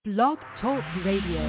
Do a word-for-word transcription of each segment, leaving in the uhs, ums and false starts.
Blog Talk Radio.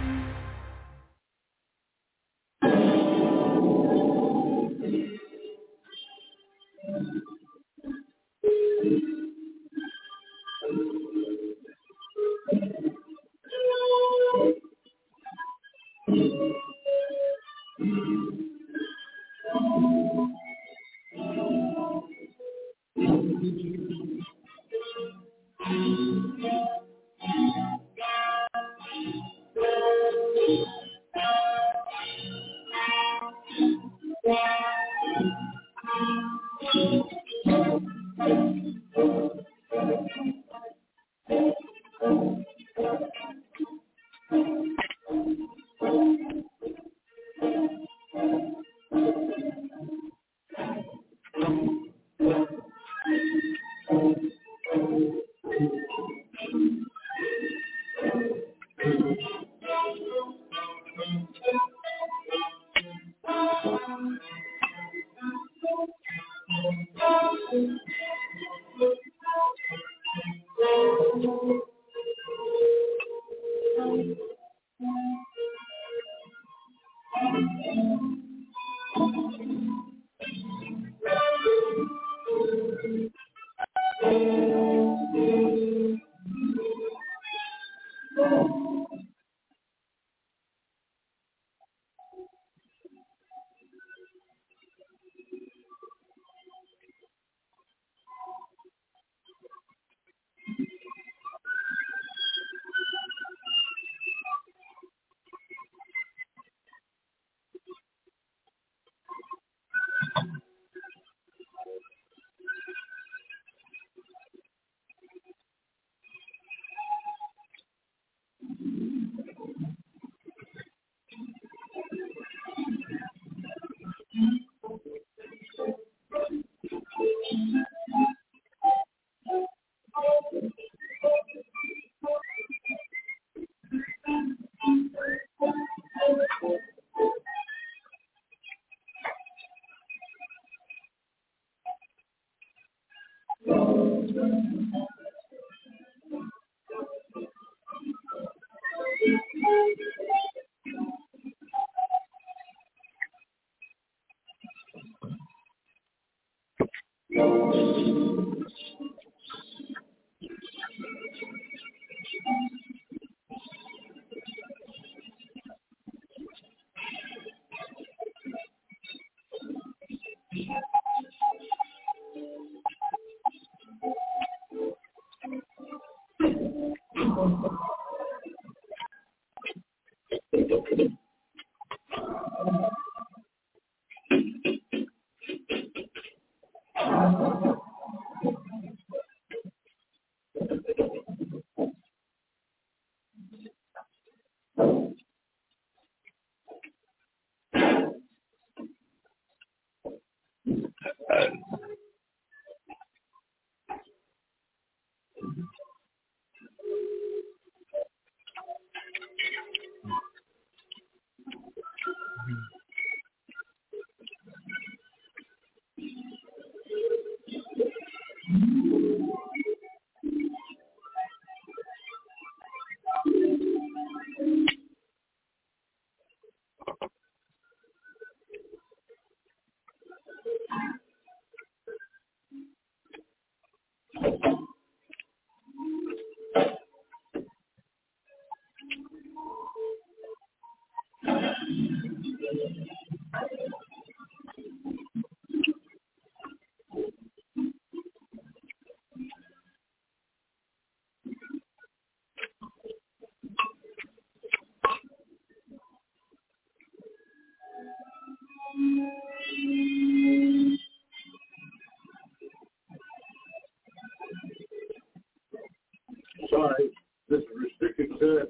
Sorry, this is restricted to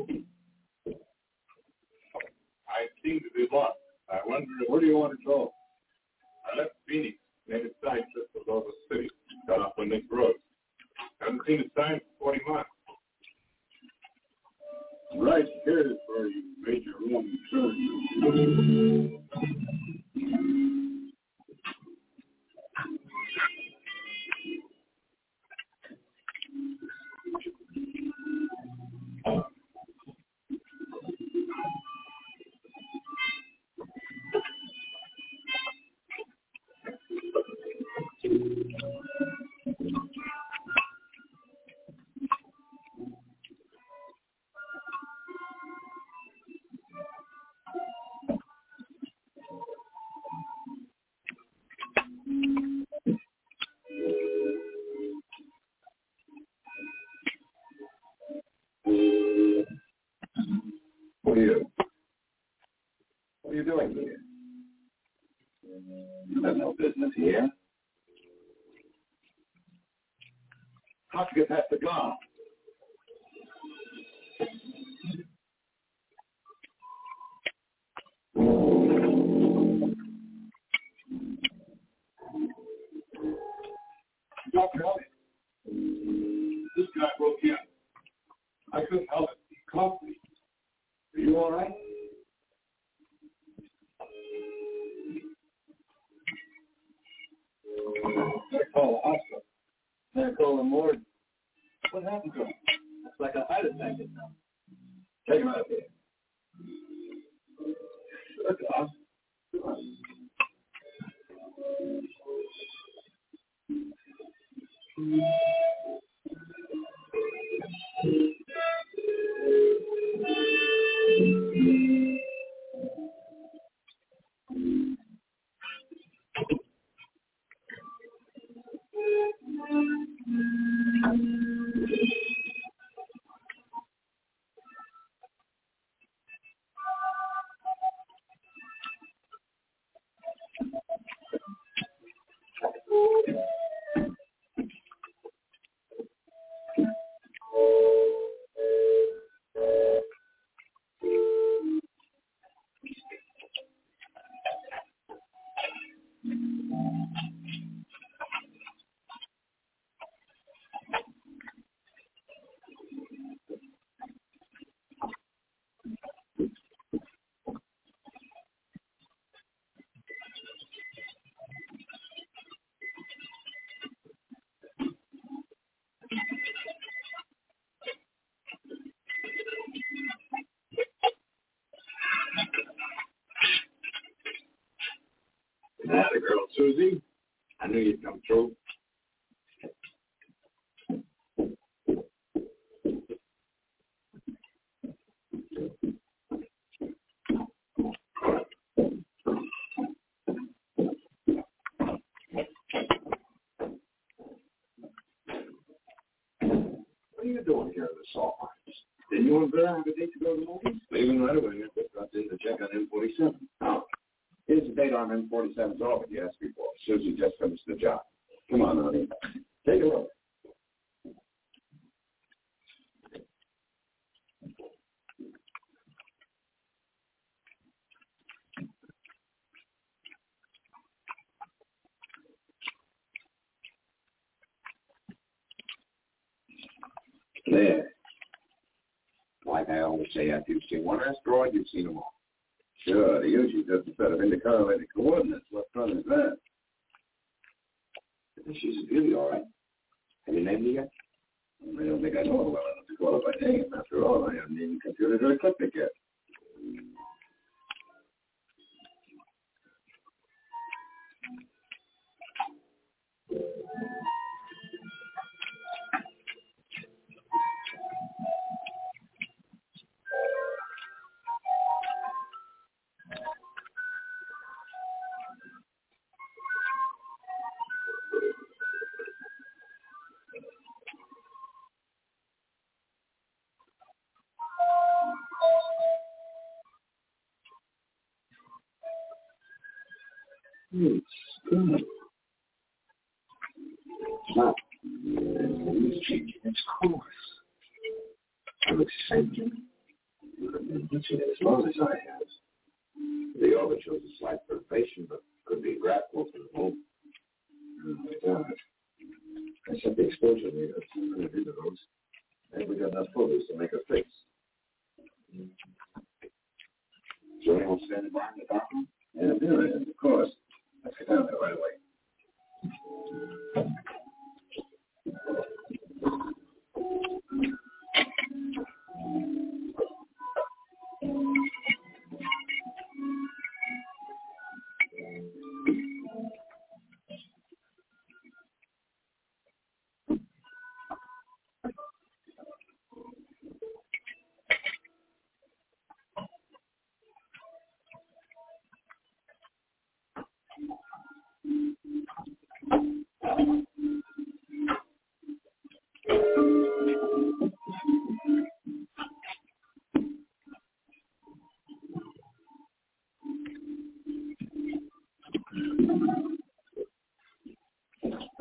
I seem to be lost. I wonder, where do you want to go? I left Phoenix, made a side trip to Louisville City, got off on Nick Road. Haven't seen a sign for forty miles. Right here is where you made your wrong turn. Oh. are you? What are you doing here? You have no business here. How'd you get past the guard? Doctor Elliott, this guy broke in. I couldn't help it. He caught me. Are you all right? They call the hospital. They call the morgue. What happened to him? It's like a heart attack or something. Take him out of here. Look, Doc. Come on. That's the girl, Susie. I knew you'd come through. What are you doing here in the salt mines? Didn't you and Vera have a date to go to the movies? Leaving right away. I just dropped in to check on M forty-seven. Oh. Here's the date on M forty-seven's orbit you asked me for. Susie just finished the job. Come on, honey. Take a look. There. Like I always say, after you've seen one asteroid, you've seen them all. Sure, they usually just a set of intercorrelated coordinates. What fun is that? I think she's a beauty, all right. Have you named her yet? I don't think I know her well enough to call her by name. After all, I haven't even computed her ecliptic yet. It's good. Now, it's changing its course. It looks the same to me. You haven't been seen it as long as I have. The orbit shows a slight perturbation, but could be graphical for the moon. Oh my God. I set the exposure meter at two hundred those. And we got enough photos to make a fix. Is there anyone standing behind the bathroom? Yeah, there is, of course. Let's get down there right away.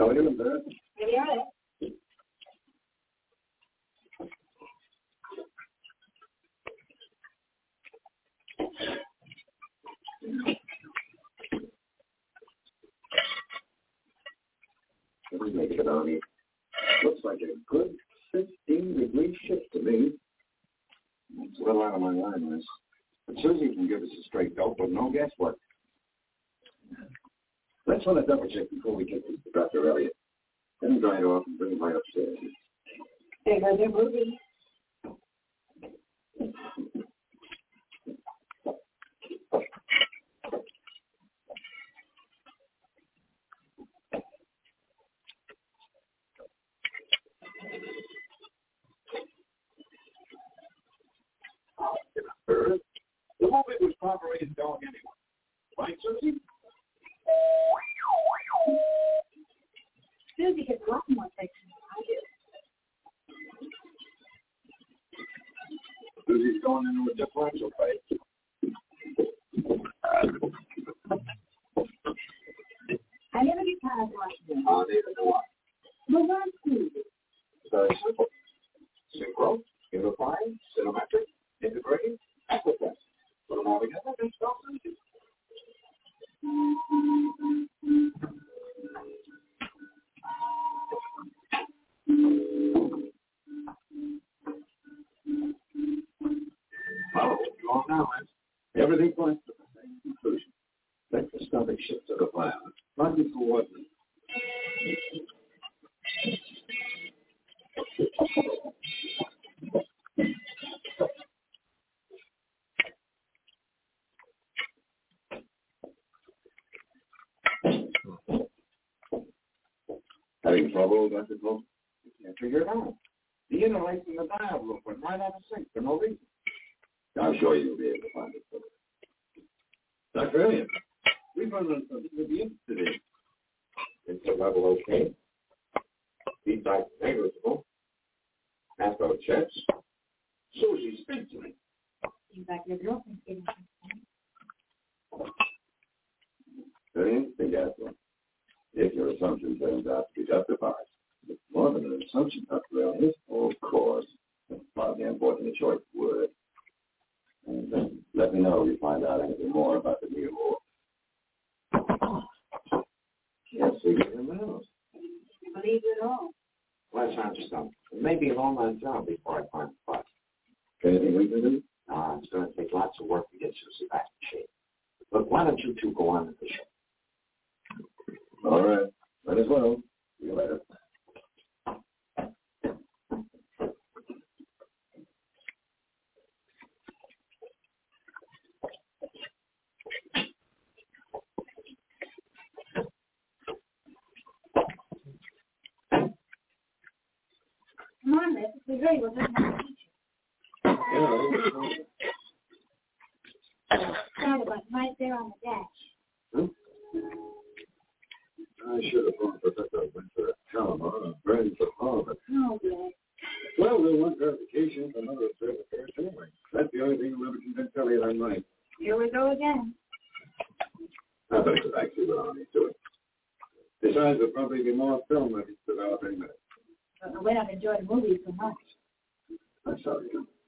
How are you doing, Bert? Maybe I Let me make it on you. Looks like a good fifteen degree shift to me. It's a little out of my line, Miss. But Susie can give us a straight dope with no guesswork. Let's run a double check before we get to Doctor Elliott. Let him dry it off and bring him right upstairs. There goes your movie. The movie was probably his dog anyway. Right, Susie? Susie gets a lot more section than I do. Susie's going into a differential phase. I never get tired of watching them. Oh, neither do I. Well, why Susie? It's very simple. Synchro, unifying, cinematic, integrating, equitable. Put them all together and spell Susie. Well, go on now, man. Everything points to the same conclusion. Let the stomach shift to the plan. Not before what? Having trouble, Doctor Cole? You can't figure it out. The interlace in the dial loop went right out of sync for no reason. I'm sure you'll be able to find it. Doctor Elliott, we found out something to be interested in. It's a level okay. Feedback negligible. Astro checks. Susie, speak to me. Seems like your girlfriend's getting something. Very interesting, Astro. If your assumption turns out to be justified. It's more than an assumption, Doctor Elliott. Oh, of course. That's probably an important choice word. And uh, let me know if you find out anything more about the new war. Can't see it in the nose. You believe it all. Let's have some. It may be a long line job before I find the spot. Anything we can do? No, it's going to take lots of work to get Susie back in shape. Look, why don't you two go on with the show? All right. Might as well. See you later. Come on, Liz. We really will just have to teach you. Thought about right there on the dash. Hmm? I should have gone for that winter at Calamar and Brandon for Harvard. Oh, Liz. Well, we'll want verification from another observer first anyway. That's the only thing we'll ever convince Elliot I'm right. Here we go again. I bet it's actually what I need to it. Besides, there'll probably be more film that he's developing that. But we don't enjoy the movie so much. I'm sorry.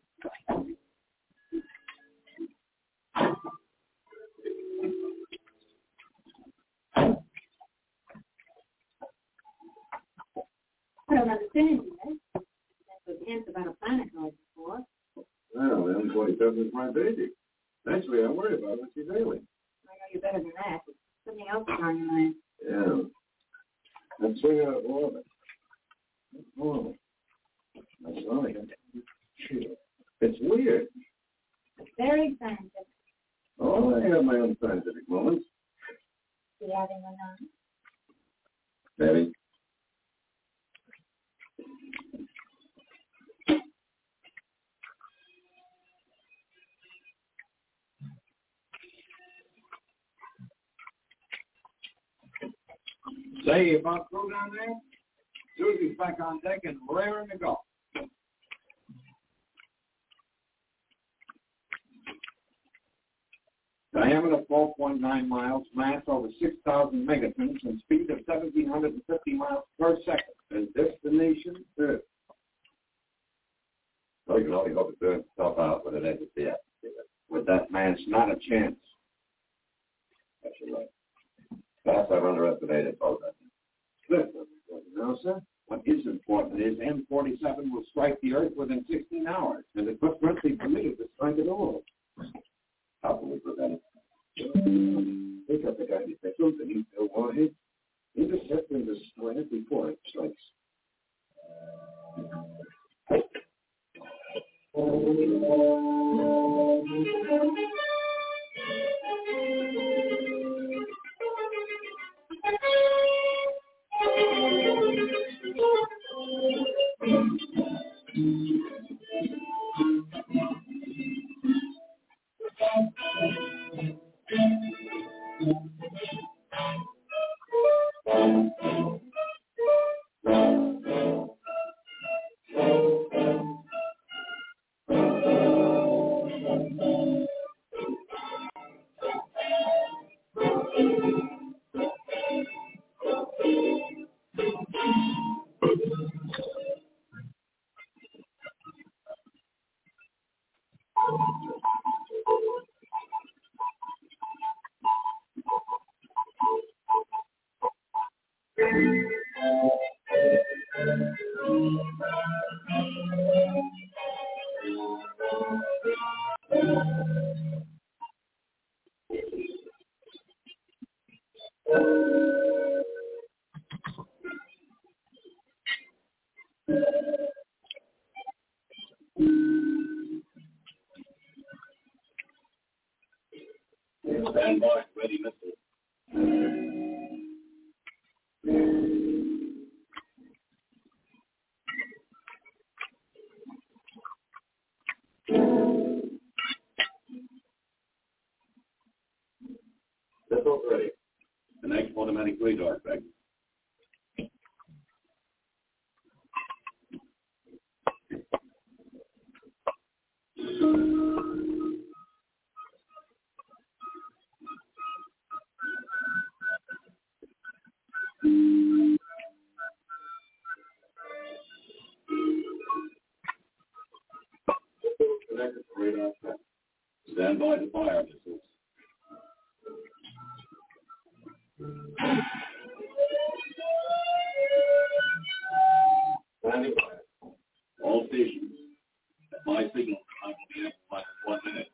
I don't understand this. That's what hints about a planet going before. Well, the M twenty-seven is my baby. Actually, I worry about when she's ailing. I know you're better than that. Something else is on your mind. Yeah. I'm swinging out of orbit. Oh, that's right. It's weird. Very scientific. Oh, I have my own scientific moments. Do you have anyone on? Maybe. Say, you about through down there? Susie's back on deck and raring to go. Diameter four point nine miles, mass over six thousand megatons, and speed of one thousand seven hundred fifty miles per second. And destination Earth. So you can only hope it burns itself out with an exit there. With that mass, not a chance. That's right. Perhaps I've underestimated both of them. No, sir. What is important is M forty-seven will strike the Earth within sixteen hours, and it could currently permitted to strike it all. How can we prevent it? Pick up the guided missiles and use their warheads, intercept and destroy it before it strikes. Stand by, ready, missile. Missiles ready. The next automatic radar effect. Connected to radar effect. Stand by to fire missiles. Standing by. All stations. At my signal, I will be up in one minute.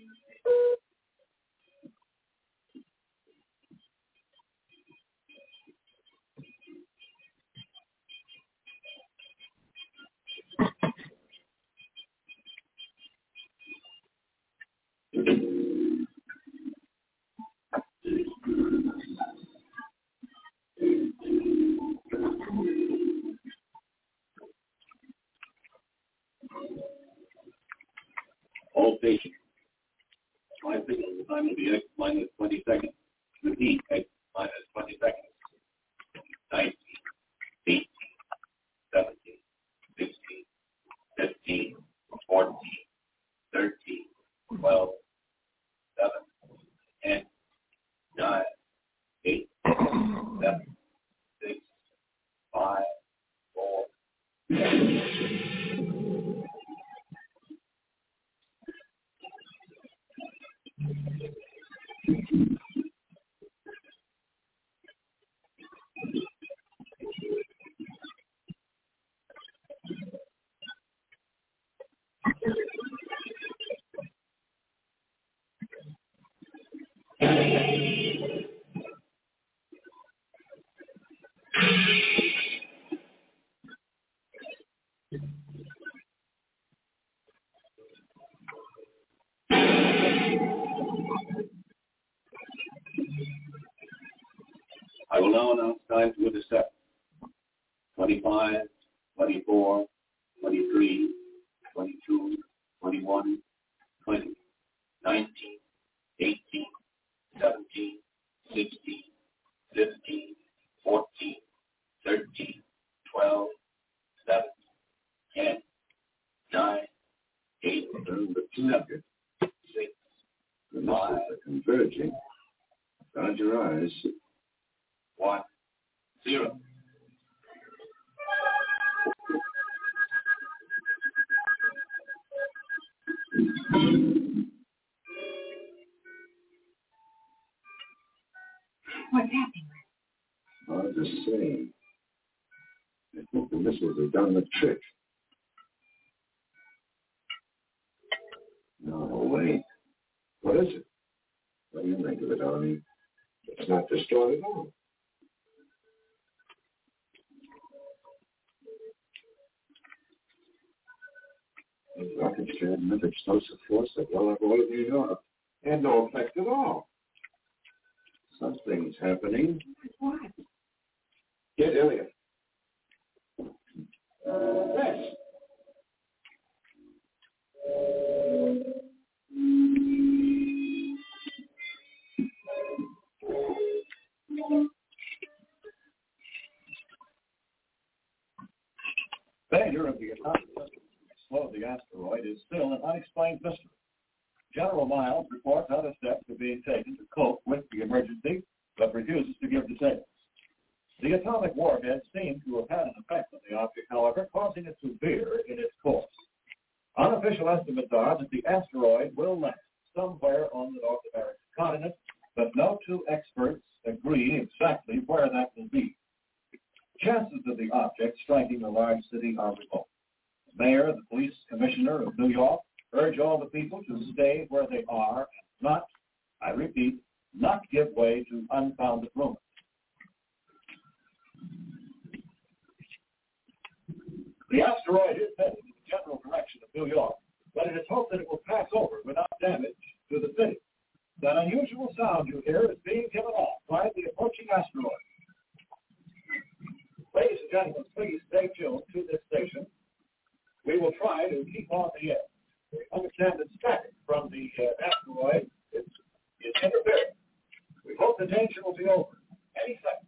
All stations. My signal time will be X minus twenty seconds. Repeat, X minus twenty seconds. nineteen, eighteen, seventeen, sixteen, fifteen, fourteen, thirteen, twelve, seven, ten, nine, eight, seven, six, five, four, I will now announce time to intercept. twenty-five, twenty-four, twenty-three, twenty-two, twenty-one, twenty, nineteen, eighteen, seventeen, sixteen, fifteen, fourteen, thirteen, twelve, seven, ten, nine, eight, seven, six, missiles are converging. Guard your eyes. One, zero. What's happening? Hard to say. I think the missiles have done the trick. No, wait. What is it? What do you think of it, Arnie? It's not destroyed at all. Those rockets carry enough explosive force that blow up all of New York. And no effect at all. Something's happening. What? Get Elliot. Yes. Failure of the atomic system to explode the asteroid is still an unexplained mystery. General Miles reports other steps are being taken to cope with the emergency, but refuses to give details. The atomic warhead seemed to have had an effect on the object, however, causing it to veer in its course. Unofficial estimates are that the asteroid will land somewhere on the North American continent, but no two experts agree exactly where that will be. Chances of the object striking a large city are remote. The mayor, the police commissioner of New York, urge all the people to stay where they are and not, I repeat, not give way to unfounded rumors. The asteroid is headed in the general direction of New York, but it is hoped that it will pass over without damage to the city. That unusual sound you hear is being given off by the approaching asteroid. Ladies and gentlemen, please stay tuned to this station. We will try to keep on the air. We understand that static from the uh, asteroid is, is interfering. We hope the danger will be over any second.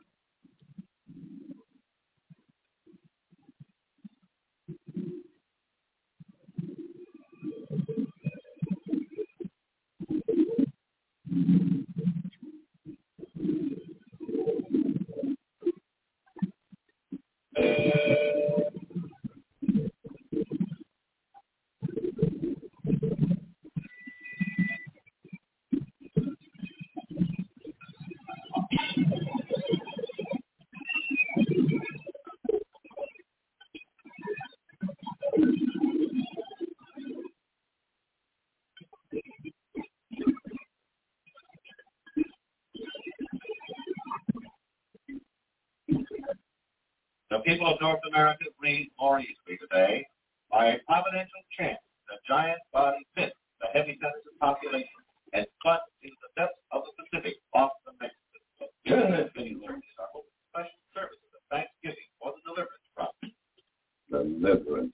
The people of North America breathe more easily today by a providential chance that giant body fits the heavy centers of population and cut into the depths of the Pacific off the Mexican. Many learned in our special services of Thanksgiving for the deliverance process. Deliverance.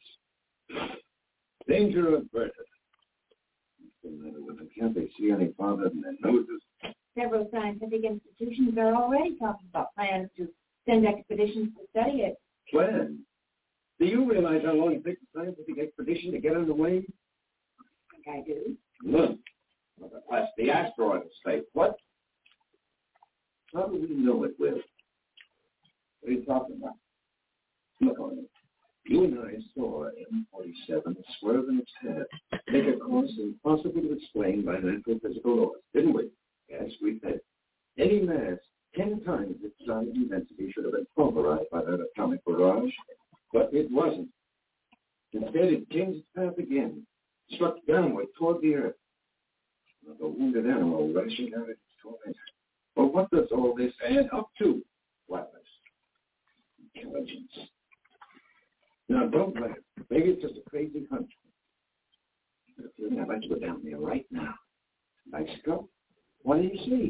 Danger averted. What's the matter with them? Can't they see any farther than their noses? Several scientific institutions are already talking about plans to send expeditions to study it. Plan? Do you realize how long it takes a scientific expedition to get underway? I think I do. Look. Well, that's the asteroid state. What? How do we know it will? What are you talking about? Look on it. You and I saw M forty-seven swerve in its path, take a course impossible to explain by natural physical laws, didn't we? Yes, we did. Any mass ten times its size and density should have been pulverized by that atomic barrage, but it wasn't. Instead, it changed its path again, struck downward toward the earth. Like a wounded animal rushing out of its torment. Well, what does all this add up to? What? Intelligence. Now, don't laugh. Maybe it's just a crazy hunch. But if you I'd like to go down there right now. Mexico? What do you see?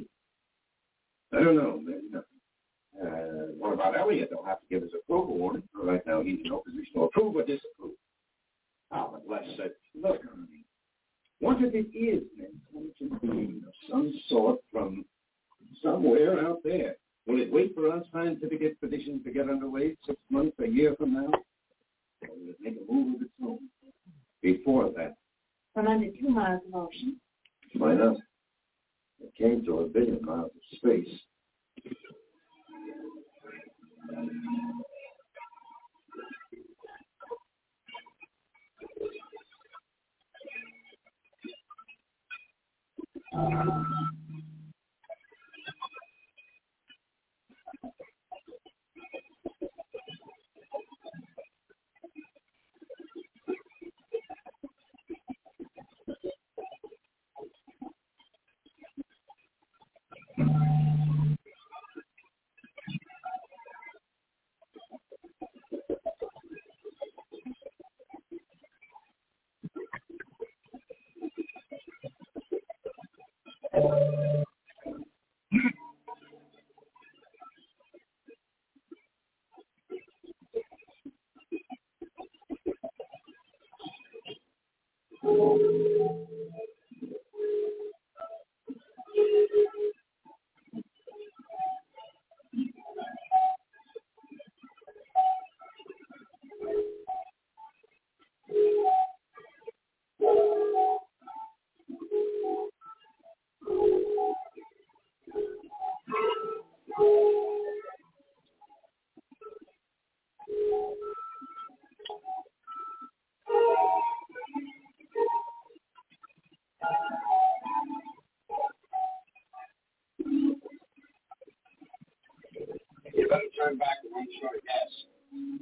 I don't know. Maybe nothing. Uh, what about Elliot? They'll have to give us approval warning. Right now, he's in no position to approve or disapprove. Oh, but Les said, look, honey, what if it is an intelligent being of some sort from somewhere out there? Will it wait for our scientific expedition to get underway six months, a year from now? Or will it make a move of its own before that? From under two miles of ocean. Why not? It came to a billion miles of space. You better turn back and run short of gas.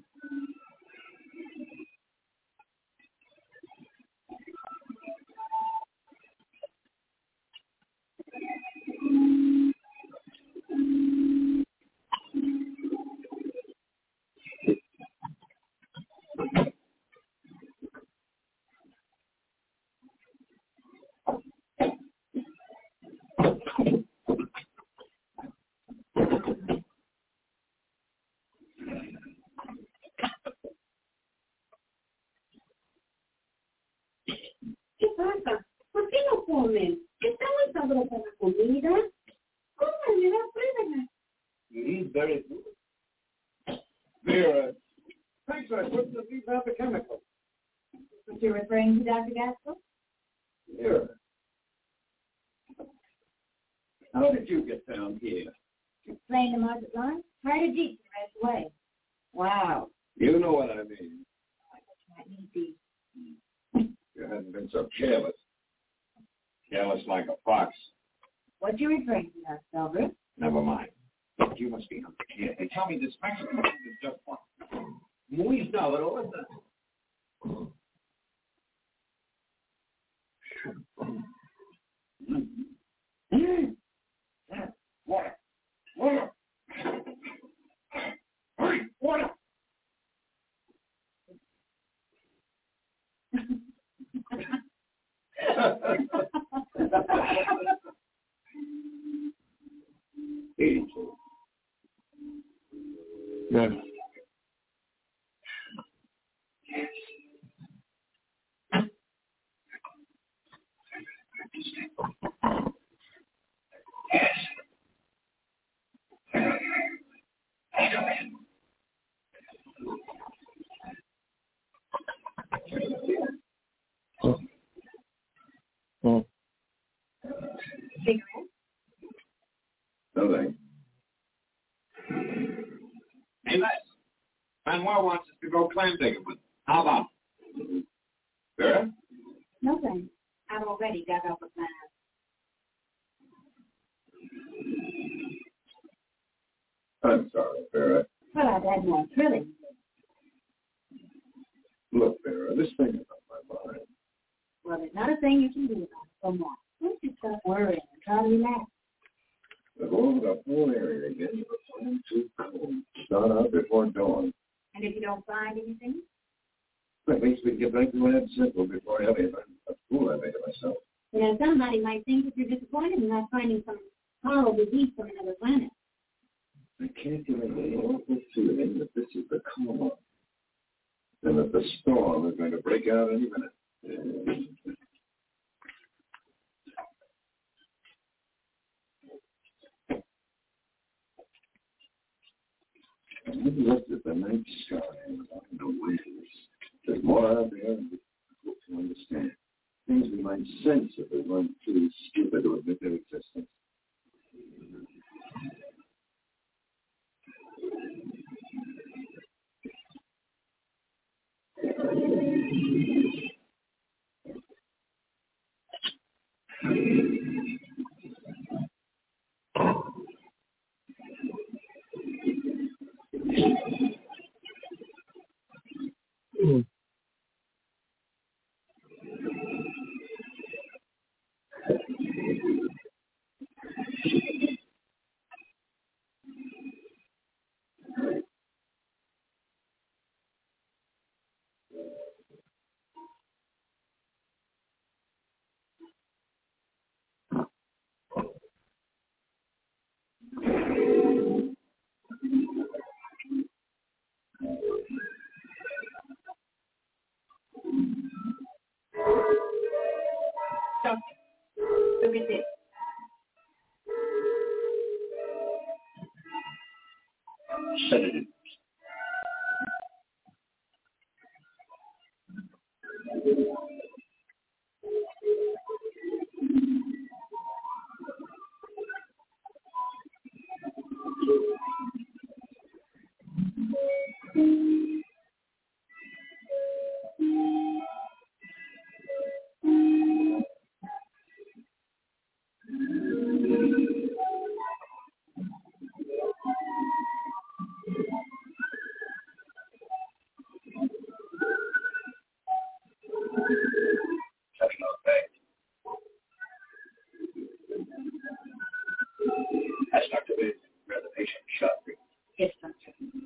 ¿Qué pasa? ¿Por qué no comen? Estamos sabrosos con la comida. Coman, me da pruébala. You eat very good. Vera, thanks, I put the leave out the chemical. What you're referring to, Doctor Gaskell? Vera, how did you get down here? Explain the market line. Hired a jeep the rest away. Wow. You know what I mean. I thought you might need these. You hadn't been so careless. Careless like a fox. What you referring to, Doctor Silver? Never mind. Look, you must be hungry. Here, they tell me this Mexican food is just one. Muy sabrosa. Water. Water. Hurry, water. Easy. Yes. Oh. Oh. Cigarette? No thanks. Hey, Les. Manuel wants us to go clam digging with him. How about? Vera? No thanks. I've already dug up a plan. I'm sorry, Vera. Well, I've had more thrilling. Look, Vera, this thing is on my mind. Well, there's not a thing you can do about it. Come on. Don't you stop worrying and try to relax. We'll go over the whole area again. You're fine too cold. Start out before dawn. And if you don't find anything? At least we can get back to Ed Simple before I have a fool I made of myself. You know, somebody might think that you're disappointed in not finding some horrible beast from another planet. I can't get over the awful feeling that this is the calm and that the storm is going to break out any minute. I've looked at the night sky and the waves. There's more out there than we hope to understand. Strangely, my sense of it weren't too stupid to admit their existence. Mm. Doctor, look at this. Sedatives. Having no effect. Has Doctor Bates read the patient shot? Yes, doctor.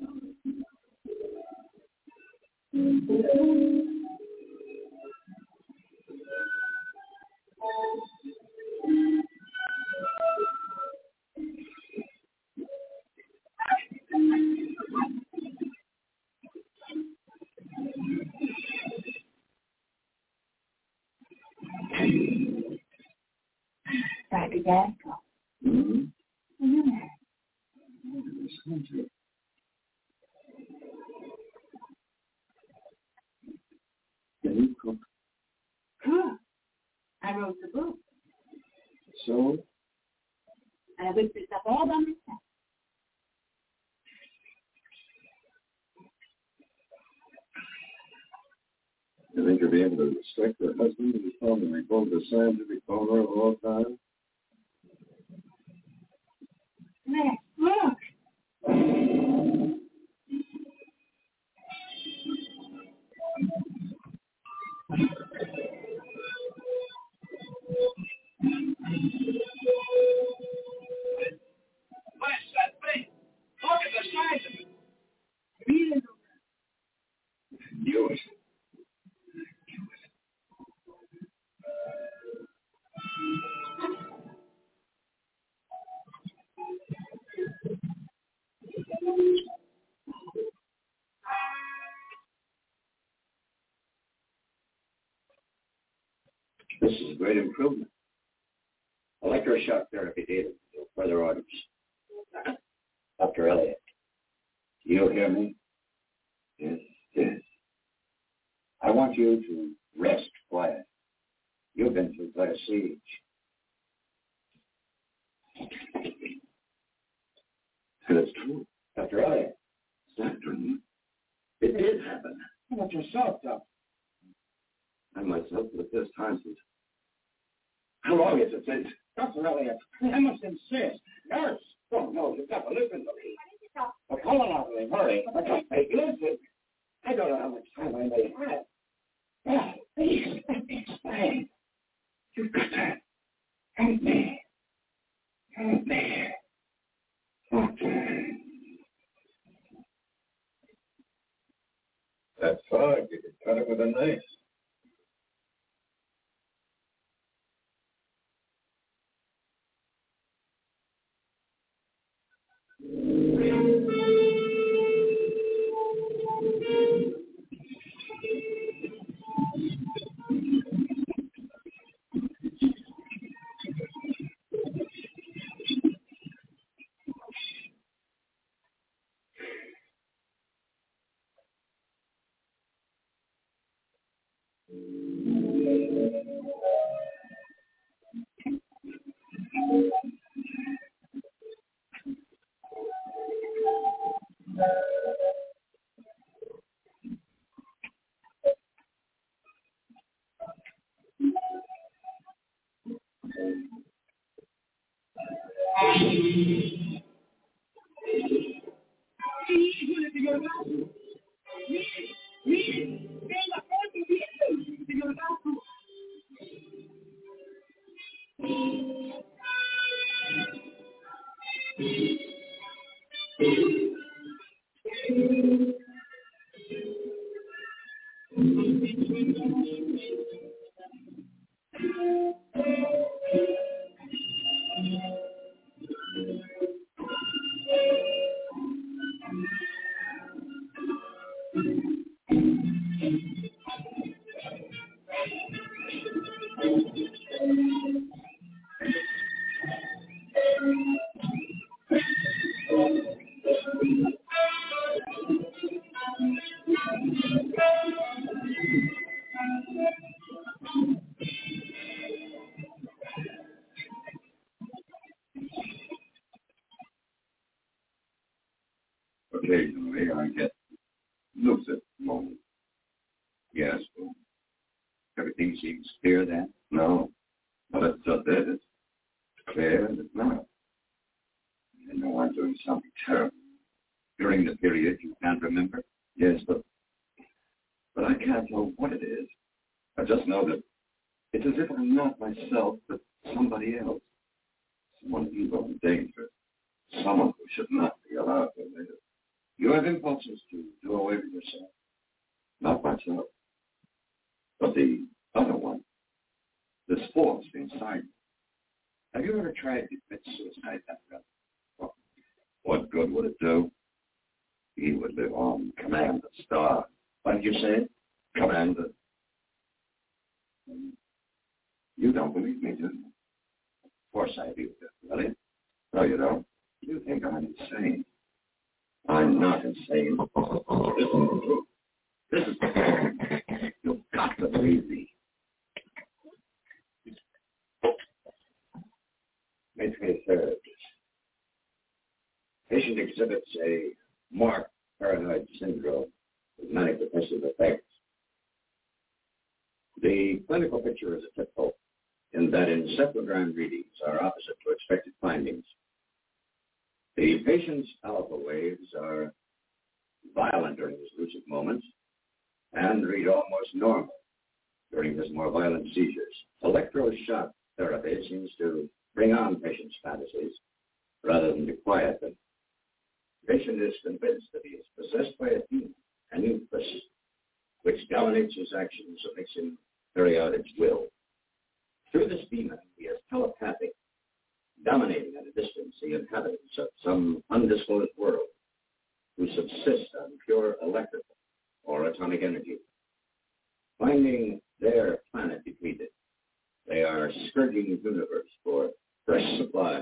Doctor Gaskell. Mm-hmm. Mm-hmm. Can you cook? Huh. I wrote the book. So? I whipped it up all by myself. You think you'll be able to respect your husband and tell him they both the scientific owner of all time? Max, look. What's that thing? Look at the size of it. Read it. Yours. This is a great improvement. Electroshock therapy data. Further orders. Doctor Elliott. Do you hear me? Yes, yes. I want you to rest quiet. You've been through quite a siege. That's true. Doctor Elliott. Doctor, it did happen. How about yourself, Doctor? I myself for the first time since. How long is it since? Doctor Elliott, I must insist. Nurse! Oh, no, you've got to listen to me. Oh, come on, Elliott, hurry. Hey, listen. I don't know how much time I may have. Yeah, please, let me explain. You've got to Help me. Help me. Doctor. That's hard. You could cut it with a knife. híjole, señor Gato. Mire, mire, ven la foto, mire, señor Gato. Occasionally I get lucid moments. Yes, well, everything seems clear then? No. Well, it's just that it's clear and it's not. I know I'm doing something terrible. During the period you can't remember? Yes, but but I can't know what it is. I just know that it's as if I'm not myself, but somebody else. Someone evil and dangerous. Someone who should not be allowed to live. You have impulses to do away with yourself. Not myself. But the other one. This force inside you. Have you ever tried to commit suicide that way? Well, what good would it do? He would live on command the star. What did you say? Command the... You don't believe me, do you? Of course I do, really. No, you don't. You think I'm insane. I'm not insane. This is the truth. This is the truth. You've got to believe me. May twenty-third. Patient exhibits a marked paranoid syndrome with manic depressive effects. The clinical picture is a typical in that encephalogram readings are opposite to expected findings. The patient's alpha waves are violent during his lucid moments and read almost normal during his more violent seizures. Electroshock therapy seems to bring on patients' fantasies rather than to quiet them. The patient is convinced that he is possessed by a demon, an impress, which dominates his actions and makes him carry out its will. Through this demon, he is telepathic, dominating at a distance the inhabitants of some undisclosed world who subsist on pure electrical or atomic energy. Finding their planet depleted, they are scourging the universe for fresh supplies.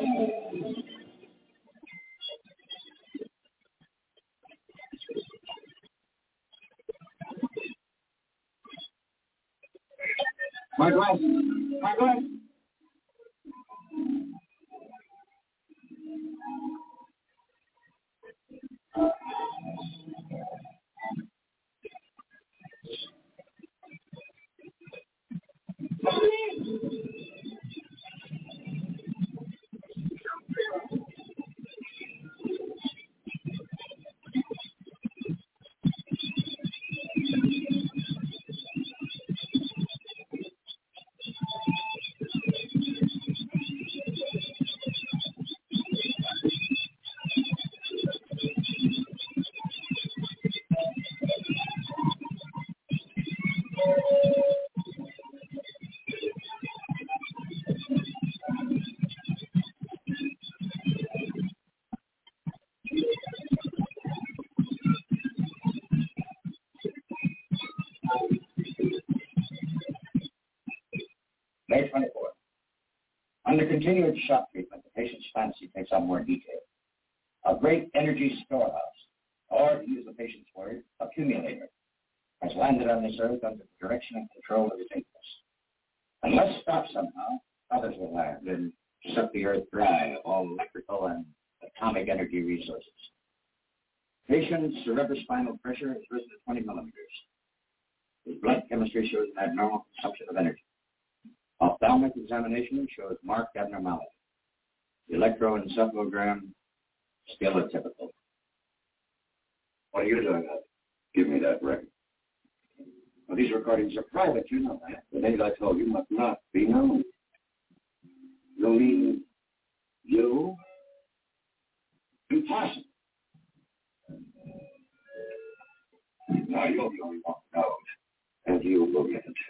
My glass. My glass. May twenty-fourth. Under continued shock treatment, the patient's fancy takes on more detail. A great energy storehouse, or to use the patient's word, accumulator, has landed on this earth under the direction and control of his Ignis. Unless stopped somehow, others will land and suck the earth dry of all electrical and atomic energy resources. Patient's cerebrospinal pressure has risen to twenty millimeters. His blood chemistry shows an abnormal consumption of energy. Ophthalmic examination shows marked abnormality. The electroencephalogram still atypical. What are you doing? Give me that record. Well, these recordings are private, you know that. The names I told you must not be known. You mean you? Impossible. Now you'll be only one knows, and you will get it.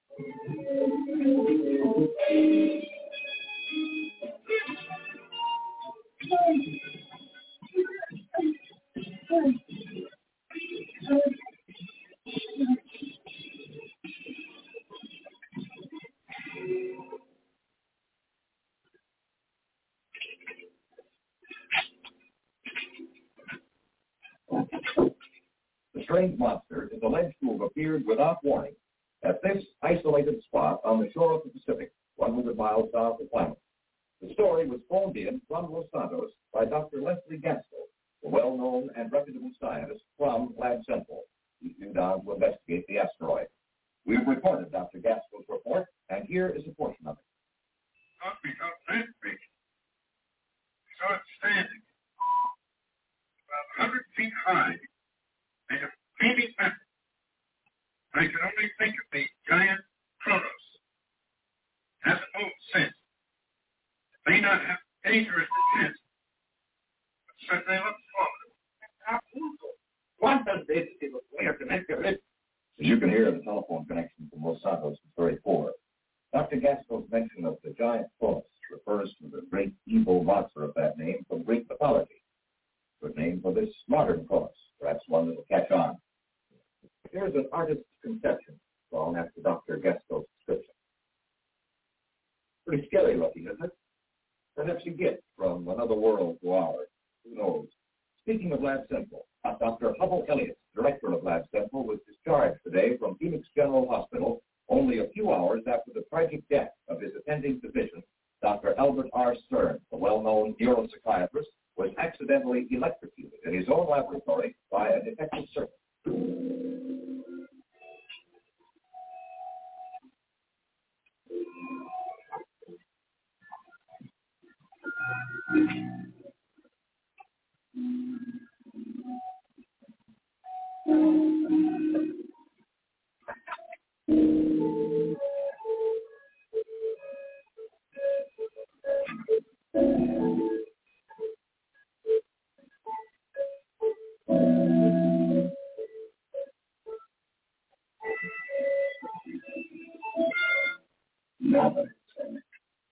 The strange monster is alleged to have appeared without warning at this isolated spot on the shore of the Pacific, one hundred miles south of Plymouth. The story was phoned in from Los Santos by Doctor Leslie Gaskell, a well-known and reputable scientist from Lab Central. He flew down to investigate the asteroid. We've reported Doctor Gaskell's report, and here is a portion of it. Not because that big. So it's standing about one hundred feet high, made of creamy metal. I can only think of the giant Kronos. Hasn't moved since. It may not have dangerous intent, but certainly looks formidable. What does this is we are connected with? As you can hear, the telephone connection from Los Santos is very poor. Doctor Gaskell's mention of the giant Kronos refers to the great evil monster of that name from Greek mythology. Good name for this modern Kronos, perhaps one that will catch on. Here's an artist's conception, drawn after Doctor Gaskell's description. Pretty scary looking, isn't it? Perhaps a gift from another world to ours. Who knows? Speaking of Lab Central, Doctor Hubble Elliott, director of Lab Central, was discharged today from Phoenix General Hospital only a few hours after the tragic death of his attending physician, Doctor Albert R. Stern, a well-known neuropsychiatrist, was accidentally electrocuted in his own laboratory by a detective servant. Now that it's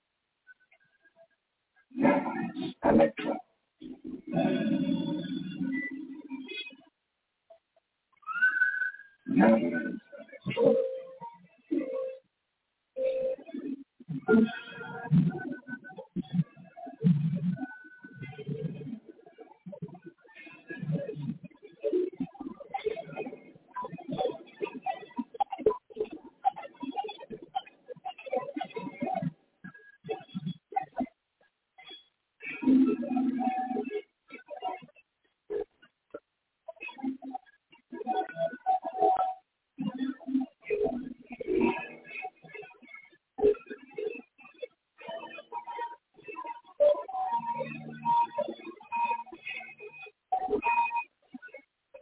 now it's electro. Now that it's electro.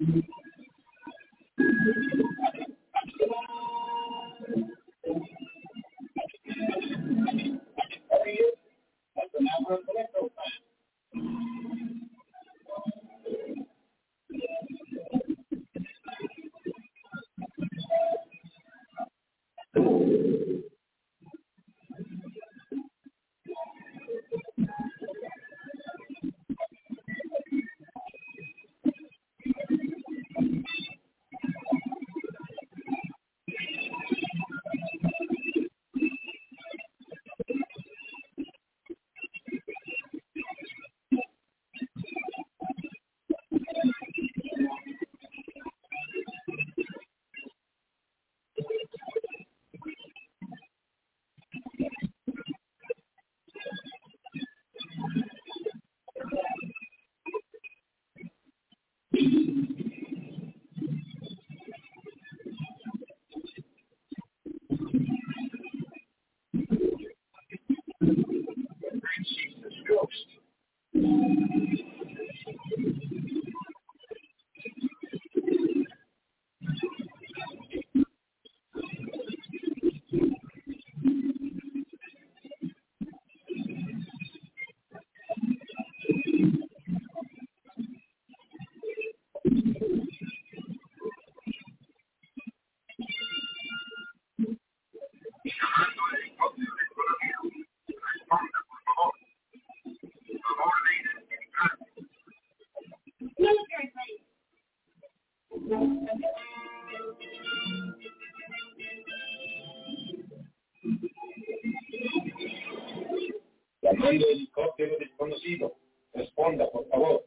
Llamando helicóptero desconocido. Responda, por favor.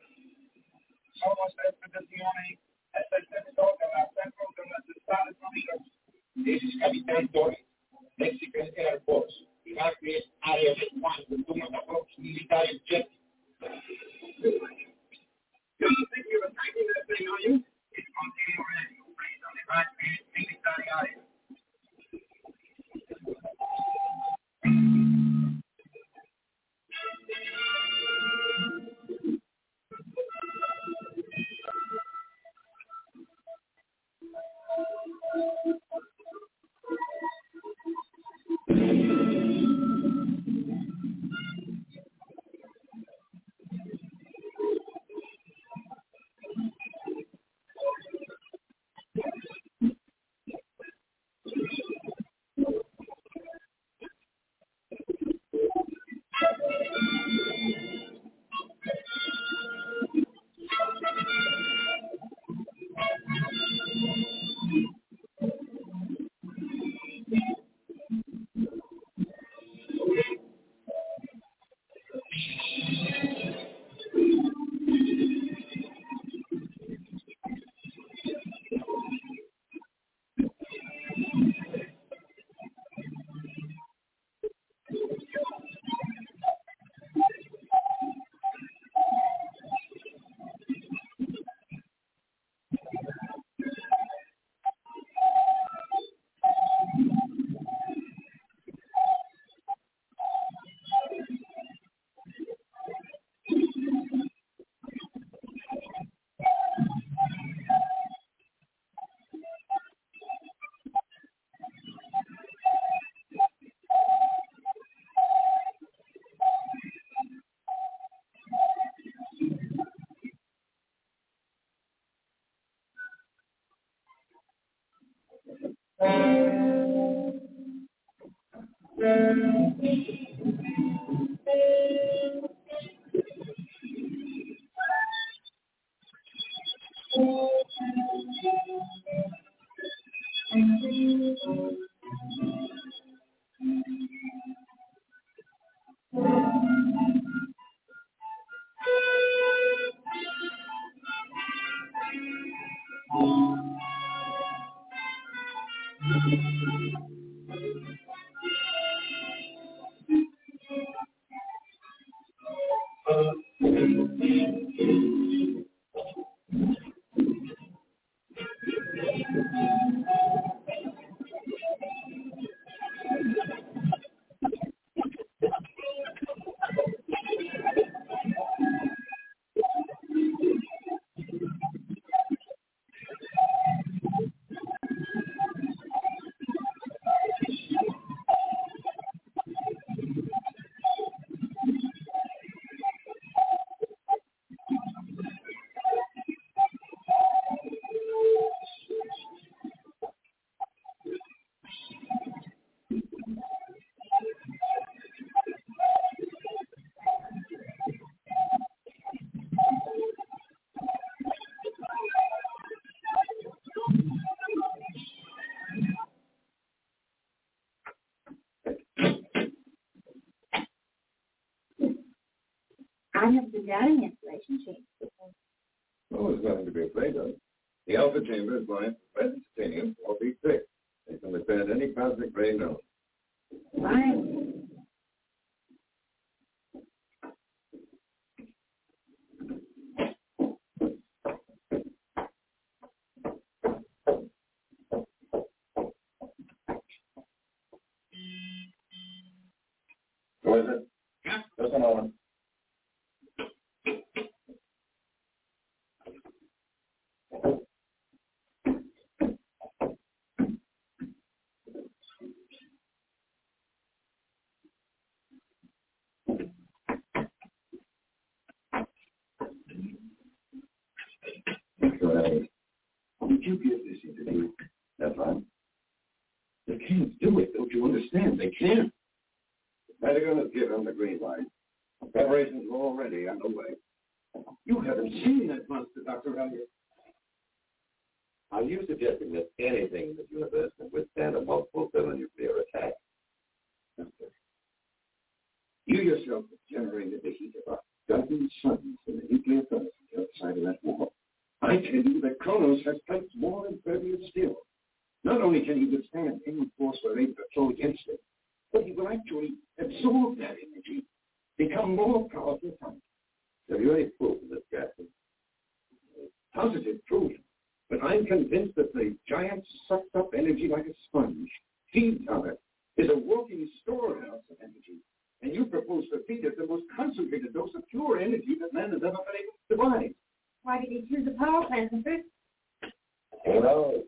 Somos expediciones, este sector de la centro de los Estados Unidos. This is Capitán Torres, Mexican Air Force. Images área de Juan, Tuma Approach Military Jet. You don't think you're attacking that thing, are you? It's continuing ready, based on the Iraqi military area. I've never been down in installation chambers before. Oh, there's nothing to be afraid of. The alpha chamber is lined with lead and titanium, four feet thick. They can withstand any cosmic ray known. Right. Who is it? Yeah. Just a moment. Did you get this interview? That's right. They can't do it, don't you understand? They can't. The Pentagon has given the green light. Preparations are already underway. You haven't seen that monster, Doctor Elliott. Are you suggesting that anything in this universe can withstand a multiple thermonuclear attack? You yourself have generated the heat of a dozen suns in the nuclear furnace on the other side of that wall. I tell you that Kronos has plates more impervious steel. Not only can he withstand any force we're able to throw against him, but he will actually absorb that energy, become more powerful from it. Have you any proof of this, Gaston? Positive proof. But I'm convinced that the giant sucks up energy like a sponge, feeds on it, is a walking storehouse of energy. And you propose to feed it the most concentrated dose of pure energy that man has ever been able to devise. Why did he choose the power plant first? Who knows?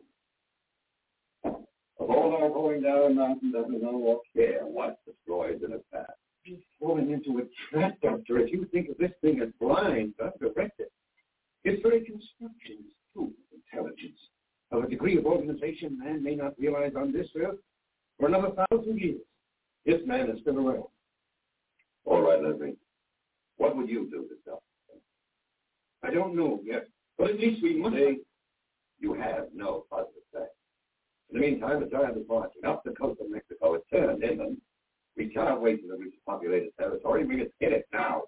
Of all our going down a mountain doesn't know or care what destroys in its path. He's falling into a trap, Doctor. If you think of this thing as blind, undirected, it. Its very construction is proof of intelligence, of a degree of organization man may not realize on this earth for another thousand years, if man is still around. All right, Leslie. What would you do to stop this thing? I don't know yet, but at least we must. Say, you have no positive facts. In the meantime, the giant is marching up the coast of Mexico. It's turned inland. We cannot wait till it reaches populated territory. We must hit it now.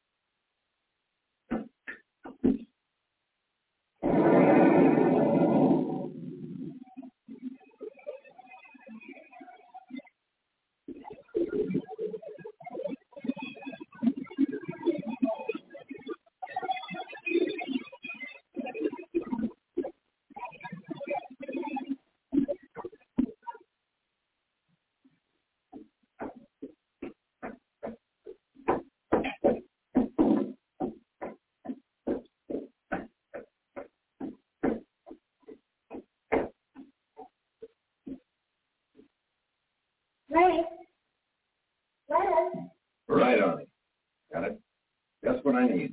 Right. Right. Right on. Got it? Just what I need.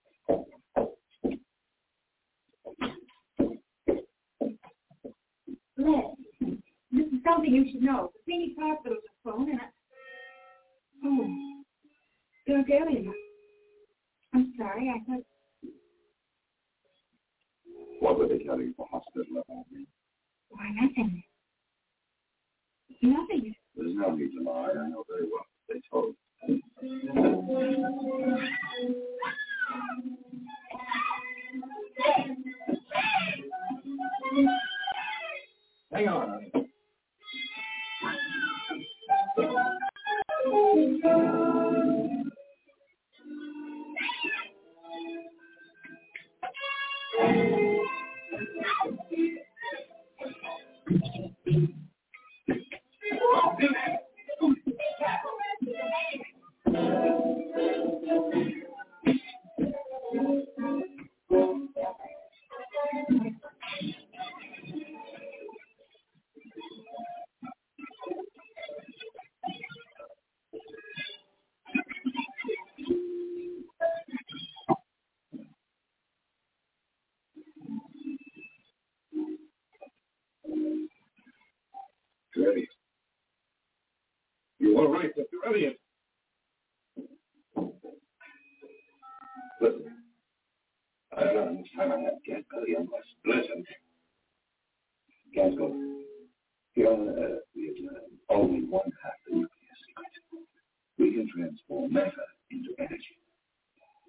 Les, this is something you should know. The Phoenix Hospital's a phone, and I... Oh, Doc Elliott. I'm sorry, I thought... What were they telling you for hospital about me? Why, nothing. Nothing. There's no need to lie. I know very well what they told. Hang on, honey. Elliott. You all right, Doctor Elliott? Listen, I don't know how much time I have yet, Billy, unless listen. Gaskell, here on Earth, we have learned only one half the nuclear secret. We can transform matter into energy.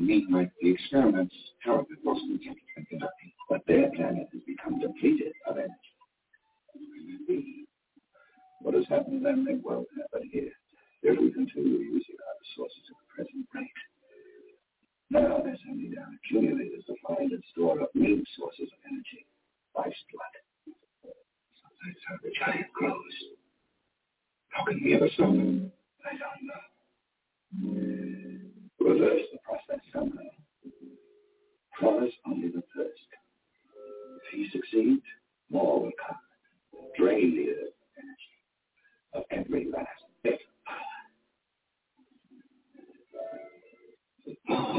mean like the experiments Howard at Boston Center has been conducting, but their planet has become depleted of energy. Maybe what has happened then may well happen here if we continue using our resources at the present rate. Now they're sending down accumulators to find and store up new sources of energy. Life's blood. So that's how the giant grows. How can we ever stop it? I don't know. Reverse the process somehow. Promise only the first. If he succeeds, more will come. Drain the earth energy of every last bit of power.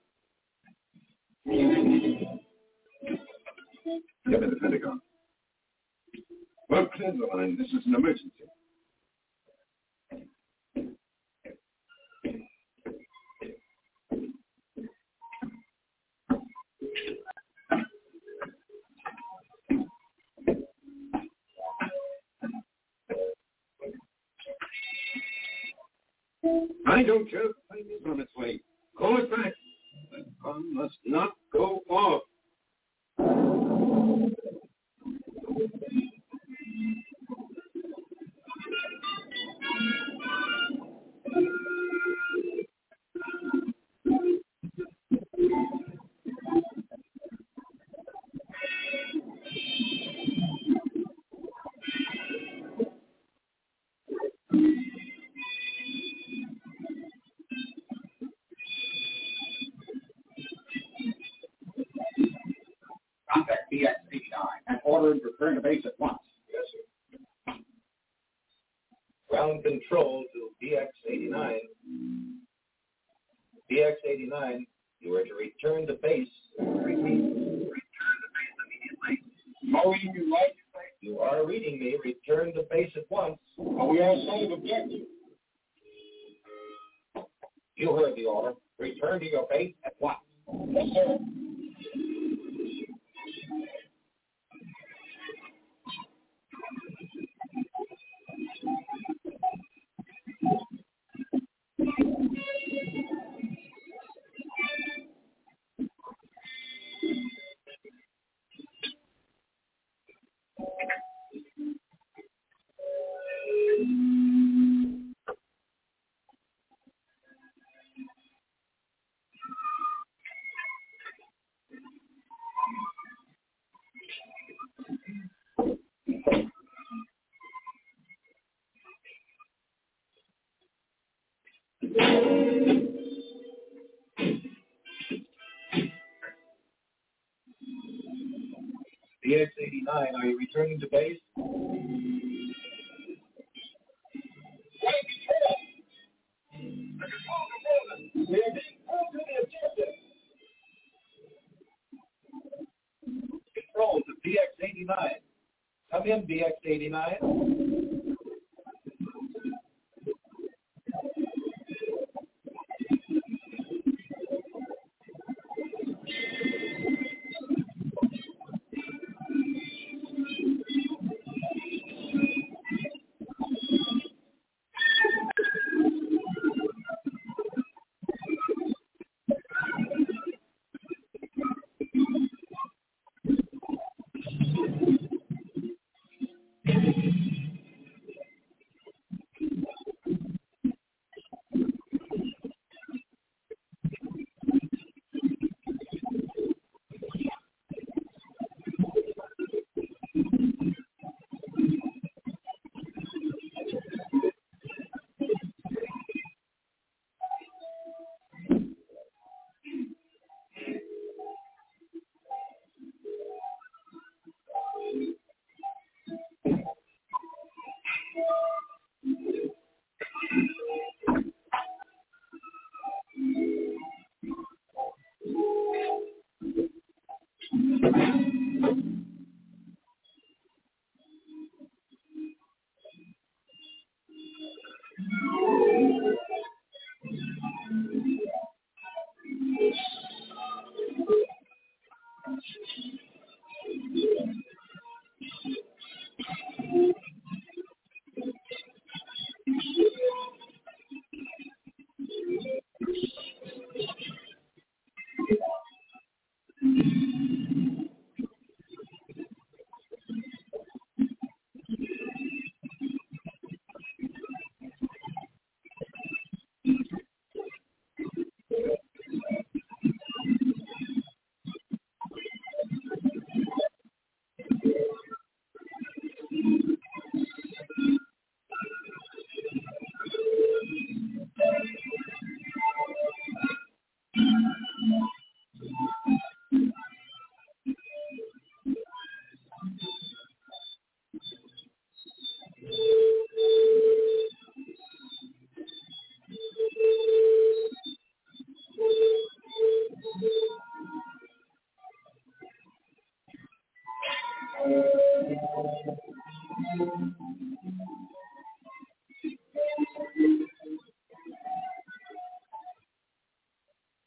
Get to the Pentagon. Well, clear the line. This is an emergency. I don't care if the plane is on its way. Call it back. The bomb must not go off. Contact B X eighty-nine and order him to return to base at once. Yes, sir. Ground control to B X eighty-nine. B X eighty-nine, you are to return to base. Repeat. Return to base immediately. No reading you right? You are reading me. Return to base at once. But we are sole objective. You heard the order. Return to your base at once. Yes, sir. B X eighty-nine, are you returning to base? Control to B X eighty-nine. Come in, B X eighty-nine.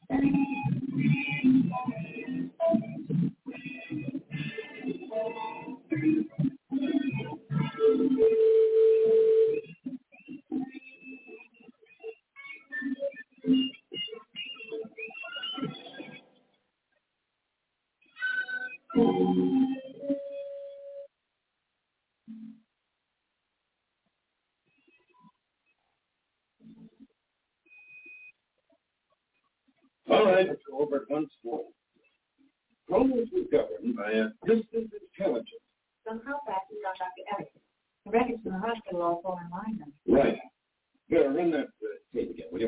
All right, Mister Obert, once more. Cronus was governed by a distant intelligence. Somehow passes on Doctor Elliott. The records from the hospital all fall in line then. Right. Better run that uh, tape again, will you?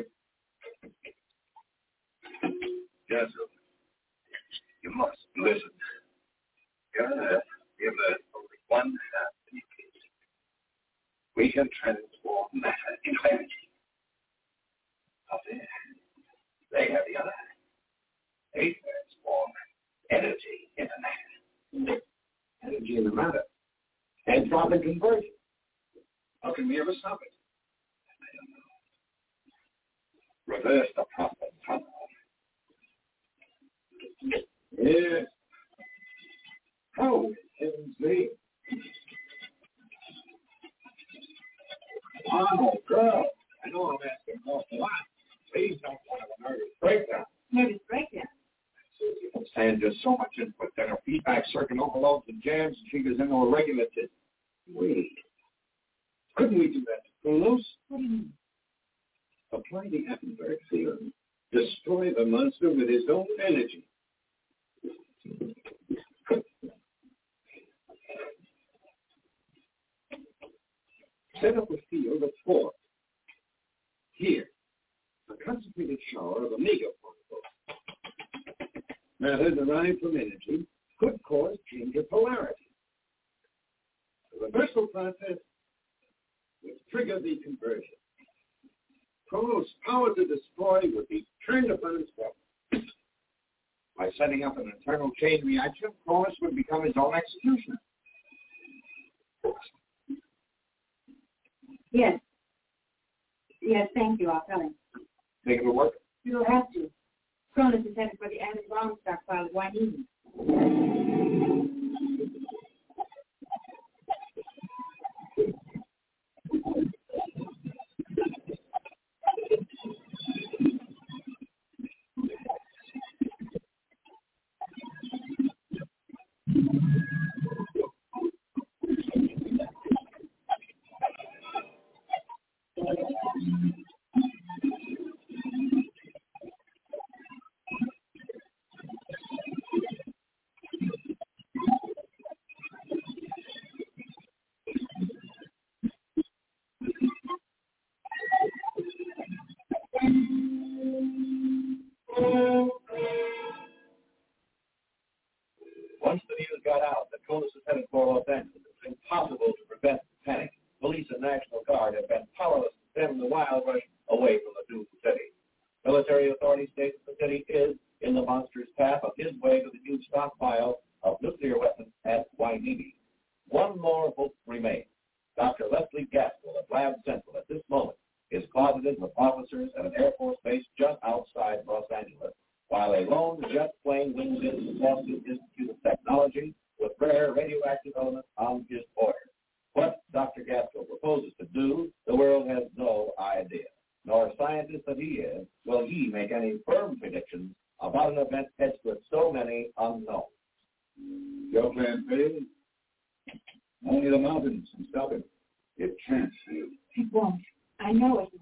Yes, sir. You must listen. God, give us only one half of the case. We can transform matter into energy. Up there, they have the other. They transform energy into matter. Energy in the matter. Anthropic conversion. How can we ever stop it? I don't know. Reverse the process somehow. Yes. How in heaven's name? Oh, girl. I know I'm asking an awful lot. Please don't want a nervous breakdown. Nervous breakdown. You can stand just so much input that her feedback circuit overloads and jams and she goes into a regular tip. Wait. Couldn't we do that to Kronos? What do you mean? Apply the Appenberg theorem. Destroy the monster with his own energy. Set up a field of force. Here, a concentrated shower of omega particles. Matter derived from energy could cause change of polarity. The reversal process would trigger the conversion. Kronos' power to destroy would be turned upon itself. By setting up an internal chain reaction, Kronos would become his own executioner. Yes. Yes, thank you. I'll tell him. Think it'll work? You'll have to. Cronus is headed for the atom bomb stockpile at Waineezy. Once the news got out that Cronus was headed for Los Angeles, it was impossible to prevent the panic. Police and National Guard have been powerless to stem the wild rush away from the doomed city. Military authorities state that the city is in the monster's path on his way to the huge stockpile of nuclear weapons at Waineezy. One more hope remains. Doctor Leslie Gaskell at Lab Central at this moment is closeted with officers at an Air Force base just outside Los Angeles, while a lone jet plane wings into the Boston Institute of Technology with rare radioactive elements on his orders. What Doctor Gaskell proposes to do, the world has no idea. Nor scientist that he is, will he make any firm predictions about an event etched with so many unknowns. Your plan failed. Only the mountains can stop it. It can't fail. It won't. I know it.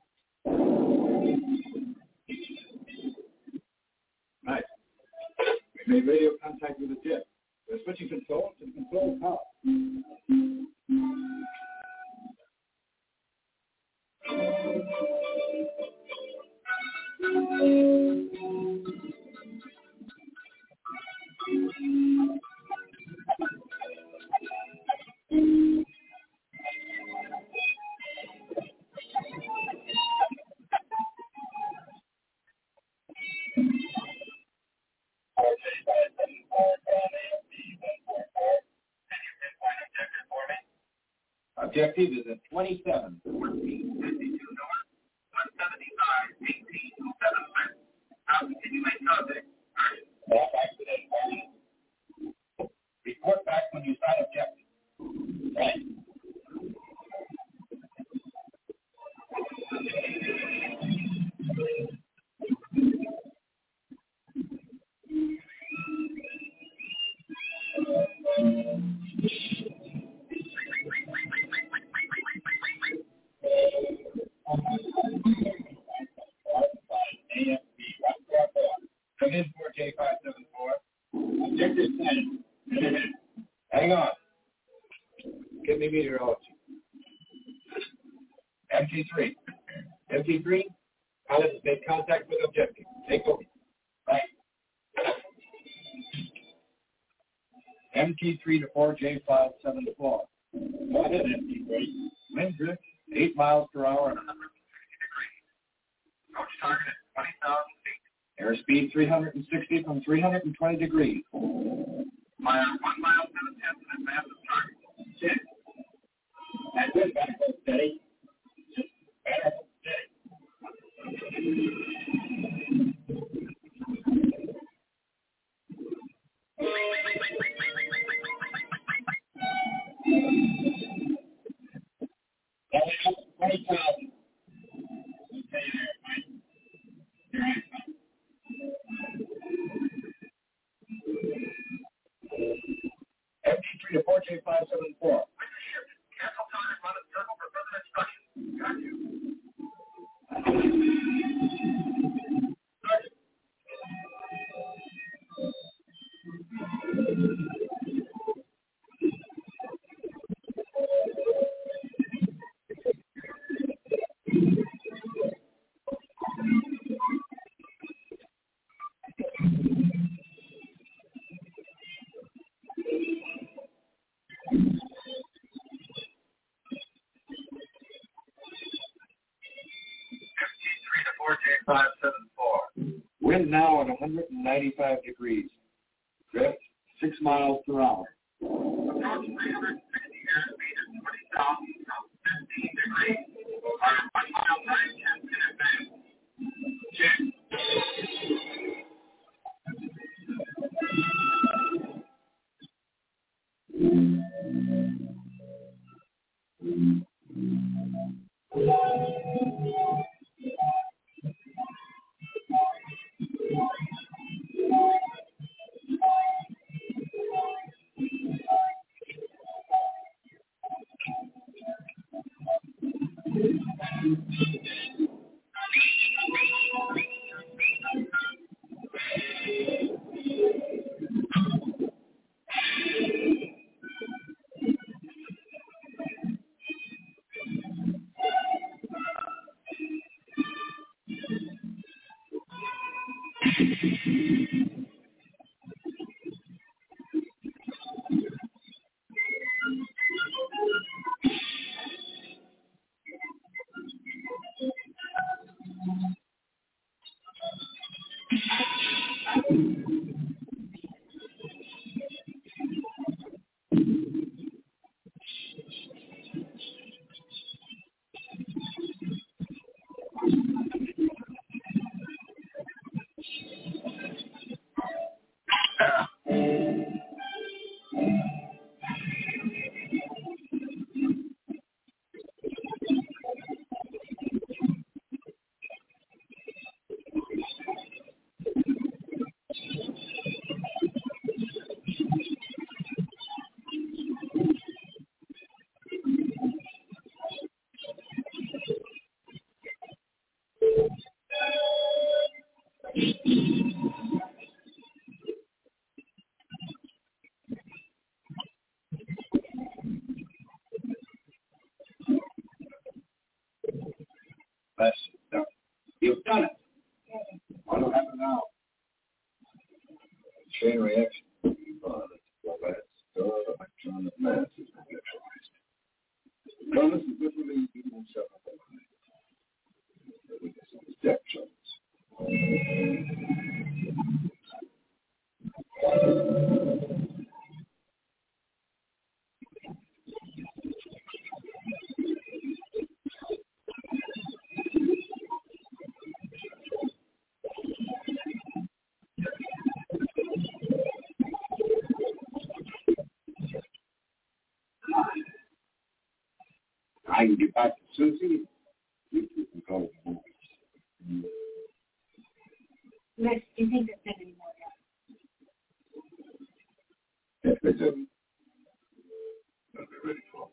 Right. We made radio contact with the jet. We're switching control to the control tower. Objective is at twenty-seven. one seventy-five, eighteen, seven. Can you make contact? Call back within four minutes. Report back when you sign objective. Right. Come in for J five seven four. Objective ten. Hang on. Give me meteorology. M T three. M T three, pilot has made contact with objective. Take over. Right. M T three to four J five seven four. Go ahead, M T three. Wind drift, eight miles per hour and one hundred fifty degrees. Approach target at twenty thousand feet. Airspeed three hundred sixty from three hundred twenty degrees. Fire one mile, seven tenths in advance of target. Six. And wind back hold steady. Just better hold steady. twenty thousand. Okay, there, right? M T three to four J five seven four. Cancel time, run a circle for further instructions. Got you. Target. five seven four. Wind now at one hundred ninety-five degrees. Drift six miles per hour. Approach three hundred sixty airspeed at twenty thousand from fifteen degrees. Fire one mile nine tenths in advance. Check. That's done. You've done it. What will happen now? Chain reaction. Uh, well, that's uh, electron of mass is neutralized. Now, this is literally even separable. We get some step charts. I can get back to Susie. You two can go to the movies. Lex, do you think there's been any more yet? If there's a I'll be ready for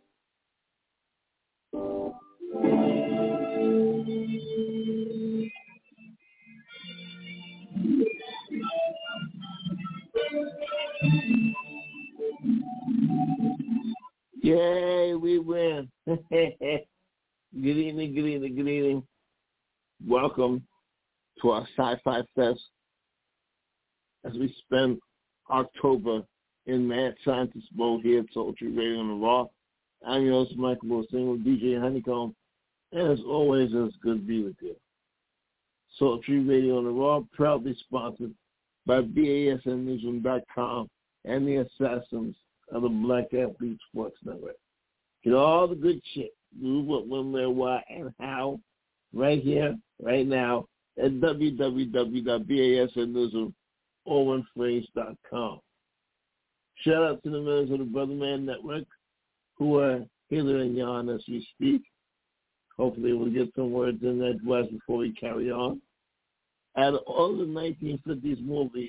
Yay, we win. Good evening, good evening, good evening. Welcome to our Sci-Fi Fest as we spend October in mad scientist mode here at Soul Tree Radio on the Raw. I'm your host, Michael Wilson, with D J Honeycomb, and as always, it's good to be with you. Soul Tree Radio on the Raw, proudly sponsored by B A S N newsroom dot com and the Assassins of the Black Athlete Sports Network. Get all the good shit, do what, when, where, why, and how, right here, right now, at w w w dot b a s n newsroom dot com. Shout out to the members of the Brother Man Network who are hither and yon as we speak. Hopefully we'll get some words in edgewise before we carry on. Out of all the nineteen fifties movies,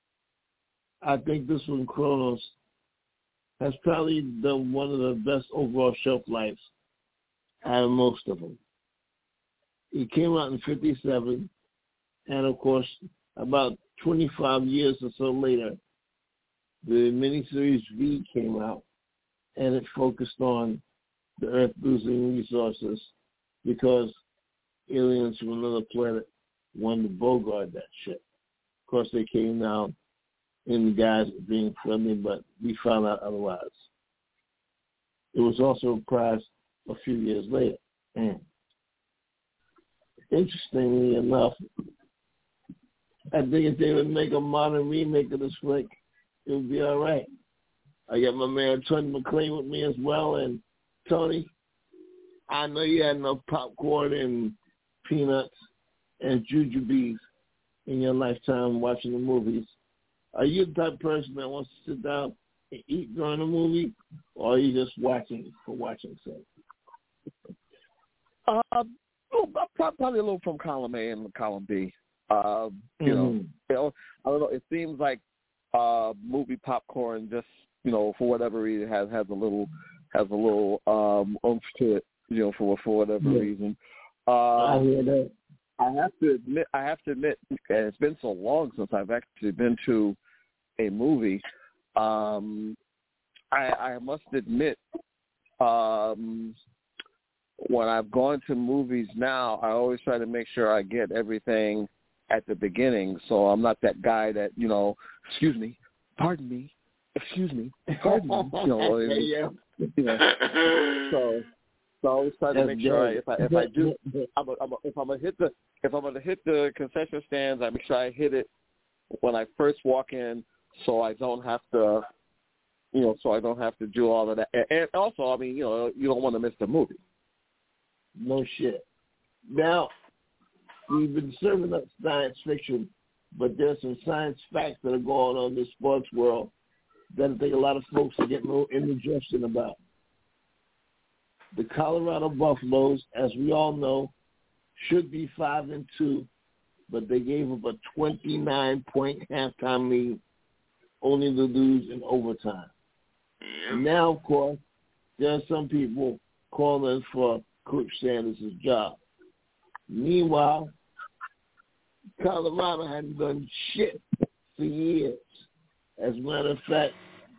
I think this one, Kronos, has probably done one of the best overall shelf lives out of most of them. It came out in fifty-seven, and of course, about twenty-five years or so later, the miniseries V came out, and it focused on the Earth losing resources because aliens from another planet wanted to bogart that shit. Of course, they came down in the guise of being friendly, but we found out otherwise. It was also reprised a few years later. Mm. Interestingly enough, I think if they would make a modern remake of this flick, it would be all right. I got my man Tony McLean with me as well, and Tony, I know you had enough popcorn and peanuts and jujubes in your lifetime watching the movies. Are you the type of person that wants to sit down and eat during a movie, or are you just watching for watching's sake? Uh, probably a little from column A and column B. Uh, you, mm-hmm. know, you know, I don't know. It seems like uh, movie popcorn just, you know, for whatever reason, has has a little has a little um, oomph to it. You know, for for whatever yeah. reason. Uh, I hear that. I have to admit, I have to admit, and it's been so long since I've actually been to a movie. Um, I, I must admit, um, when I've gone to movies now, I always try to make sure I get everything at the beginning. So I'm not that guy that, you know, excuse me, pardon me, excuse me, pardon me. You know, yeah. you know so. So I always try to That's make good. sure I, if I if I do I'm a, I'm a, if I'm gonna hit the if I'm gonna hit the concession stands, I make sure I hit it when I first walk in, so I don't have to, you know, so I don't have to do all of that. And, and also, I mean, you know, you don't want to miss the movie. No shit. Now we've been serving up science fiction, but there's some science facts that are going on in the sports world that I think a lot of folks are getting a little indigestion about. The Colorado Buffaloes, as we all know, should be five and two, but they gave up a twenty-nine point halftime lead, only to lose in overtime. And now, of course, there are some people calling for Coach Sanders' job. Meanwhile, Colorado hadn't done shit for years. As a matter of fact,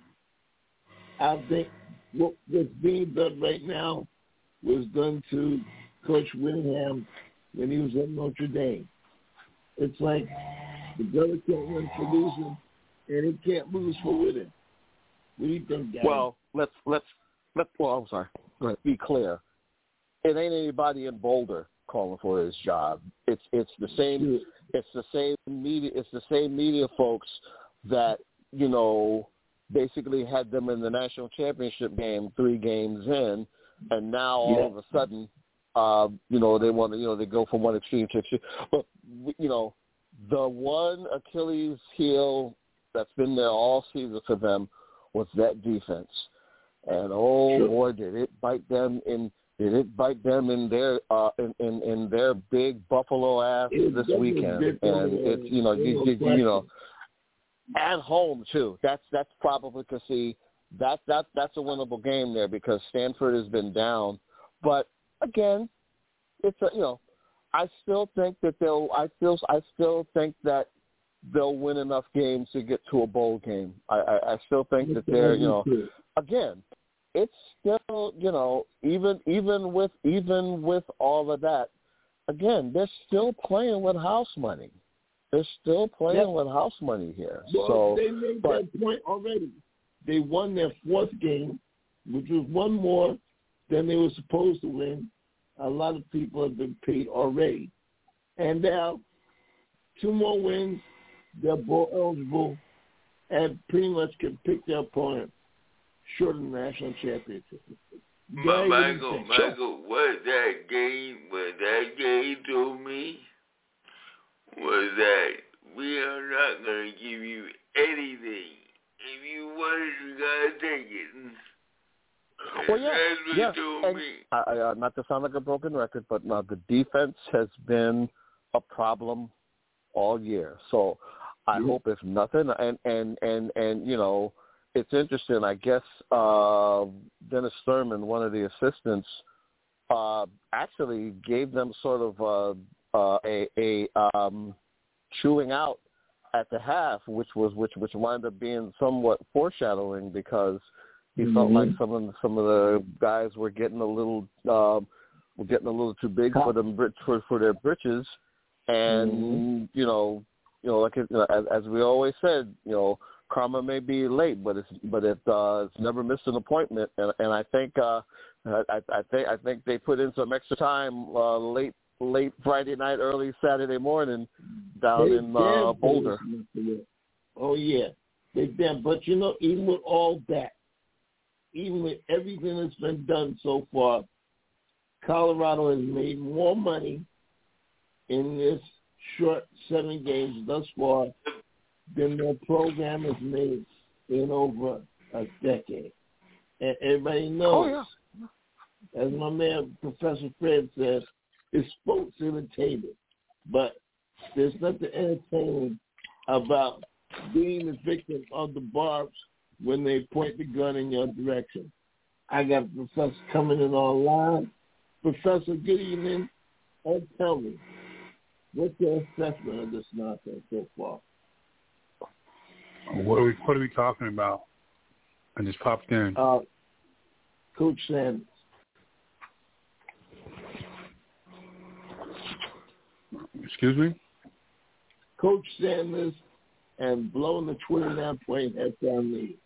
I think what, what's being done right now was done to Coach Whittingham when he was at Notre Dame. It's like the brother can't win for losing, and he can't lose for winning. What do you think, guys? Well, let's let's let's. Well, I'm sorry. Go ahead. Be clear. It ain't anybody in Boulder calling for his job. It's it's the same. It's the same media. It's the same media folks that, you know, basically had them in the national championship game three games in, and now all yeah. of a sudden, uh, you know, they want to, you know, they go from one extreme to extreme. But, you know, the one Achilles heel that's been there all season for them was that defense. And, oh, sure. boy, did it bite them in, Did it bite them in their uh, in, in in their big Buffalo ass It this weekend? And it's you know you, you, you know at home too. That's that's probably because see that that that's a winnable game there because Stanford has been down. But again, it's a you know I still think that they'll I still I still think that they'll win enough games to get to a bowl game. I I, I still think that they're you know again. It's still, you know, even even with even with all of that, again, they're still playing with house money. They're still playing yep. with house money here. Well, so they made but, that point already. They won their fourth game, which was one more than they were supposed to win. A lot of people have been paid already, and now two more wins, they're bowl eligible, and pretty much can pick their opponent. Short of the national championship. Ma- Michael, Michael, what that game, what that game told me was that we are not going to give you anything. If you want it, you got to take it. Well, yeah, That's what yeah. he told and me. I, I, uh, not to sound like a broken record, but uh, the defense has been a problem all year. So I yeah. hope if nothing, and, and, and, and you know, it's interesting. I guess uh, Dennis Thurman, one of the assistants, uh, actually gave them sort of uh, uh, a, a um, chewing out at the half, which was which which wound up being somewhat foreshadowing because he mm-hmm. felt like some of some of the guys were getting a little um, were getting a little too big for them for for their britches, and mm-hmm. you know you know like you know, as, as we always said, you know. Karma may be late, but it's but it uh, it's never missed an appointment, and and I think uh, I, I think I think they put in some extra time uh, late late Friday night, early Saturday morning down they in uh, Boulder. Oh yeah, they damn. But you know, even with all that, even with everything that's been done so far, Colorado has made more money in this short seven games thus far than their program has made in over a decade. And everybody knows, oh, yeah. as my man Professor Fred says, it's sports entertainment. But there's nothing entertaining about being the victim of the barbs when they point the gun in your direction. I got a professor coming in online. Professor, good evening. And tell me, what's your assessment of this nonsense so far? What are we, what are we talking about? I just popped in. Uh, Coach Sanders. Excuse me? Coach Sanders and blowing the twenty-nine point halftime lead.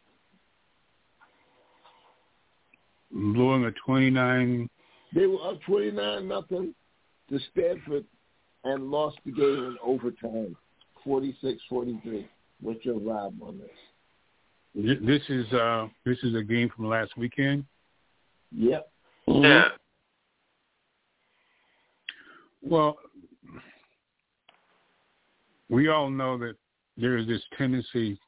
Blowing a twenty-nine. They were up twenty-nine nothing to Stanford and lost the game in overtime, forty-six forty-three. What's your vibe on this? This is uh, this is a game from last weekend. Yep. Yeah. Well, we all know that there is this tendency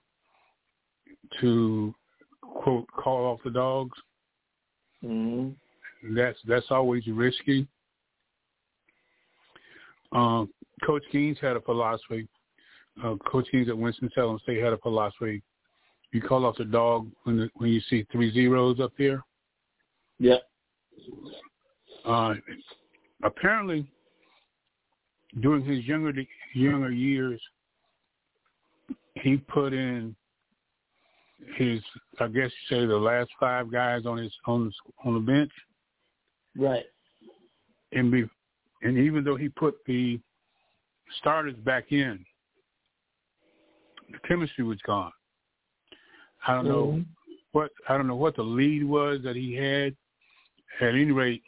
to quote call off the dogs. Mm-hmm. That's that's always risky. Um, Coach Gaines had a philosophy. Uh, Coach Gaines at Winston-Salem State had a philosophy. You call off the dog when the, when you see three zeros up there. Yep. Uh, apparently, during his younger younger years, he put in his, I guess you say, the last five guys on his on on the bench. Right. And be, and even though he put the starters back in, the chemistry was gone. I don't know mm-hmm. what I don't know what the lead was that he had. At any rate,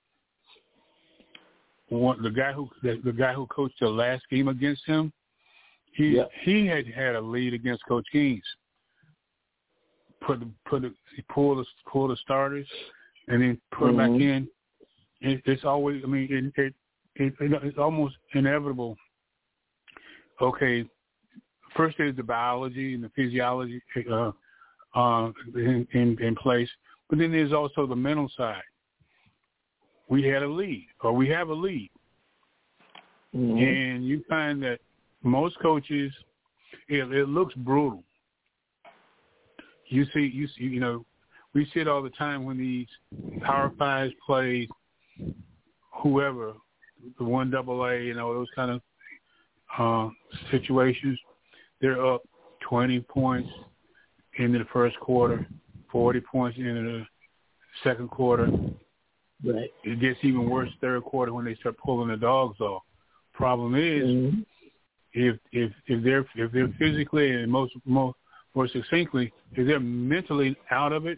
one, the guy who the, the guy who coached the last game against him, he yep. he had had a lead against Coach Gaines. Put the, put the, he pulled the pull the starters, and then put mm-hmm. them back in. It, it's always I mean it, it it it's almost inevitable. Okay. First, there's the biology and the physiology uh, uh, in, in, in place, but then there's also the mental side. we had a lead, or we have a lead. Mm-hmm. And you find that most coaches, it, it looks brutal. You see, you see, you know, we see it all the time when these Power Fives play whoever, the one double A, you know, those kind of uh, situations. They're up twenty points into the first quarter, forty points into the second quarter. Right. It gets even worse third quarter when they start pulling the dogs off. Problem is, mm-hmm. if if if they're if they're physically and most more more succinctly, if they're mentally out of it,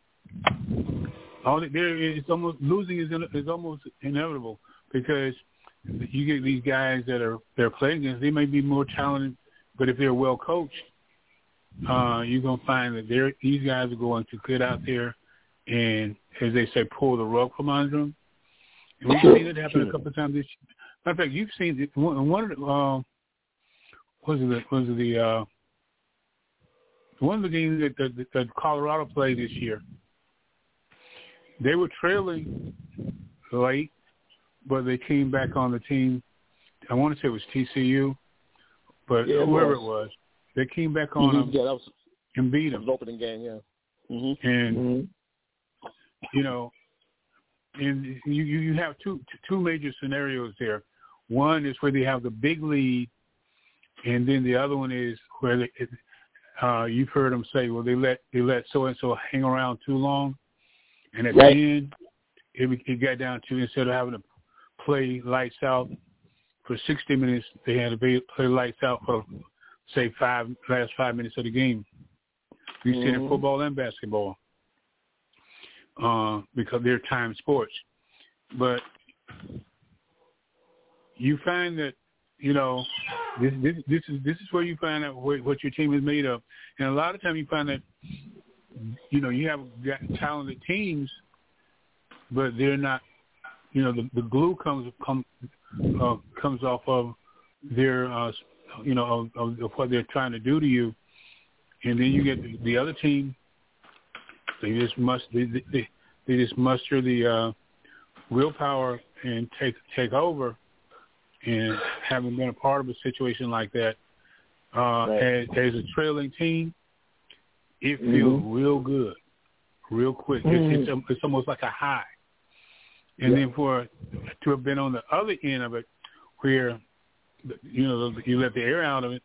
all there it's almost losing is is almost inevitable, because you get these guys that are they're playing against. They may be more talented, but if they're well coached, uh, you're gonna find that they're these guys are going to get out there and, as they say, pull the rug from under them. And we've seen it happen a couple of times this year. Matter of fact, you've seen it. One, one of the, uh, was it the, was it the, uh, one of the games that, that, that Colorado played this year, they were trailing late, but they came back on the team. I want to say it was T C U, but yeah, whoever it was. it was, they came back on mm-hmm. them yeah, that was, and beat them. That was the opening game, yeah. Mm-hmm. And, mm-hmm. you know, and you, you have two two major scenarios there. One is where they have the big lead, and then the other one is where they, uh, you've heard them say, well, they let they let so and so hang around too long, and at right. the end, it, it got down to, instead of having to play lights out for sixty minutes, they had to play lights out for, say, five last five minutes of the game. We've mm-hmm. seen it in football and basketball. Uh, because they're time sports. But you find that, you know, this this, this is this is where you find out what, what your team is made of. And a lot of times you find that, you know, you have got talented teams, but they're not, you know, the, the glue comes come, uh, comes off of their, uh, you know, of, of what they're trying to do to you. And then you get the, the other team. They just must they, they, they just muster the uh, willpower and take take over. And having been a part of a situation like that, uh, right. as, as a trailing team, it feels mm-hmm. real good, real quick. Mm-hmm. It's, it's it's almost like a high. And yeah. then for to have been on the other end of it, where you know you let the air out of it,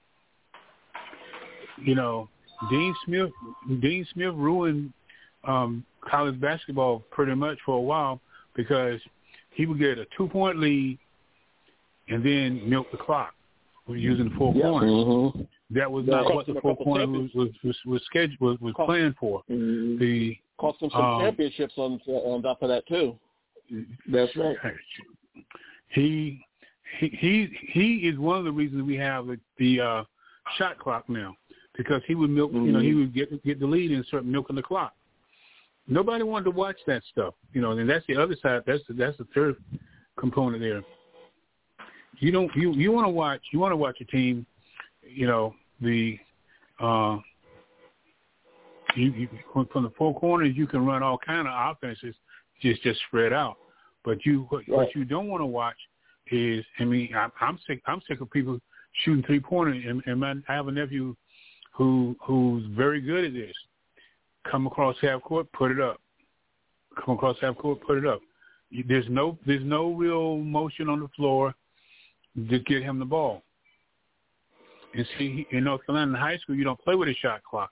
you know, Dean Smith Dean Smith ruined Um, college basketball pretty much for a while, because he would get a two-point lead and then milk the clock using the four yeah. corners. Mm-hmm. That was yeah, not what the four corners was was, was was scheduled was, was cost, planned for. Mm-hmm. The cost them some um, championships on on top of that too. That's right. He he he he is one of the reasons we have the, the uh, shot clock now, because he would milk. Mm-hmm. You know, he would get get the lead and start milking the clock. Nobody wanted to watch that stuff, you know, and that's the other side. That's the, that's the third component there. You don't you, you want to watch you want to watch a team, you know, the uh, you, you from the four corners you can run all kind of offenses, just just spread out. But you what, right. what you don't want to watch is, I mean, I, I'm sick I'm sick of people shooting three pointers, and, and my, I have a nephew who who's very good at this. Come across half court, put it up. Come across half court, put it up. There's no there's no real motion on the floor to get him the ball. And see, in North Carolina in high school, you don't play with a shot clock.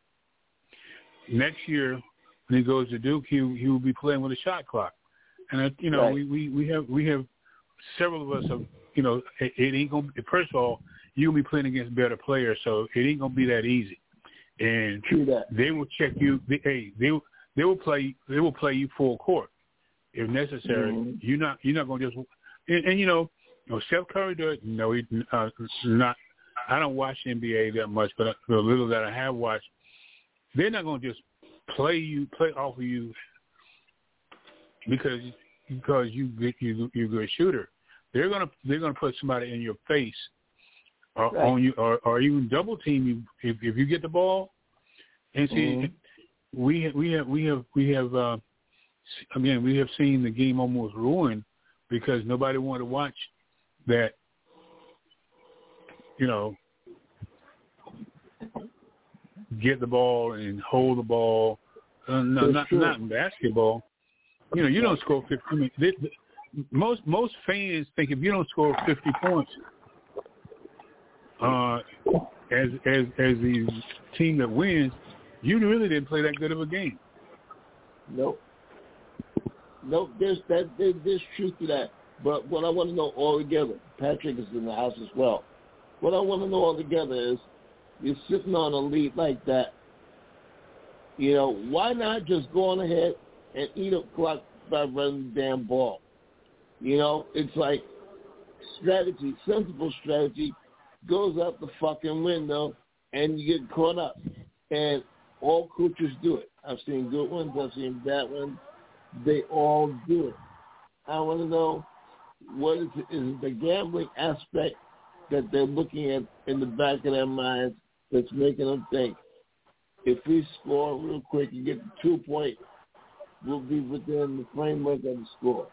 Next year, when he goes to Duke, he he will be playing with a shot clock. And uh, you know, right. we, we, we have we have several of us have you know it, it ain't gonna. First of all, you'll be playing against better players, so it ain't gonna be that easy. And they will check you. They, hey, they they will play. They will play you full court if necessary. Mm-hmm. You're not. You're not going to just. And, and you know, you know, Steph Curry does. No, he uh, not. I don't watch N B A that much, but the little that I have watched, they're not going to just play you, play off of you because because you you you're a good shooter. They're gonna they're gonna put somebody in your face. Or right. on you, or, or even double team you if, if you get the ball. And see, mm-hmm. we have, we have we have we have uh, again, we have seen the game almost ruined because nobody wanted to watch that, you know, get the ball and hold the ball. Uh, no, not true. Not in basketball. You know, you don't score fifty. I mean, they, they, most most fans think if you don't score fifty points, uh, as as as the team that wins, you really didn't play that good of a game. Nope. Nope. There's that. There's, there's truth to that. But what I want to know altogether, Patrick is in the house as well. What I want to know altogether is, you're sitting on a lead like that. You know, why not just go on ahead and eat up clock by running the damn ball? You know, it's like strategy, sensible strategy, goes out the fucking window, and you get caught up. And all coaches do it. I've seen good ones. I've seen bad ones. They all do it. I want to know, what is it, is it the gambling aspect that they're looking at in the back of their minds that's making them think, if we score real quick and get the two point, we'll be within the framework of the score?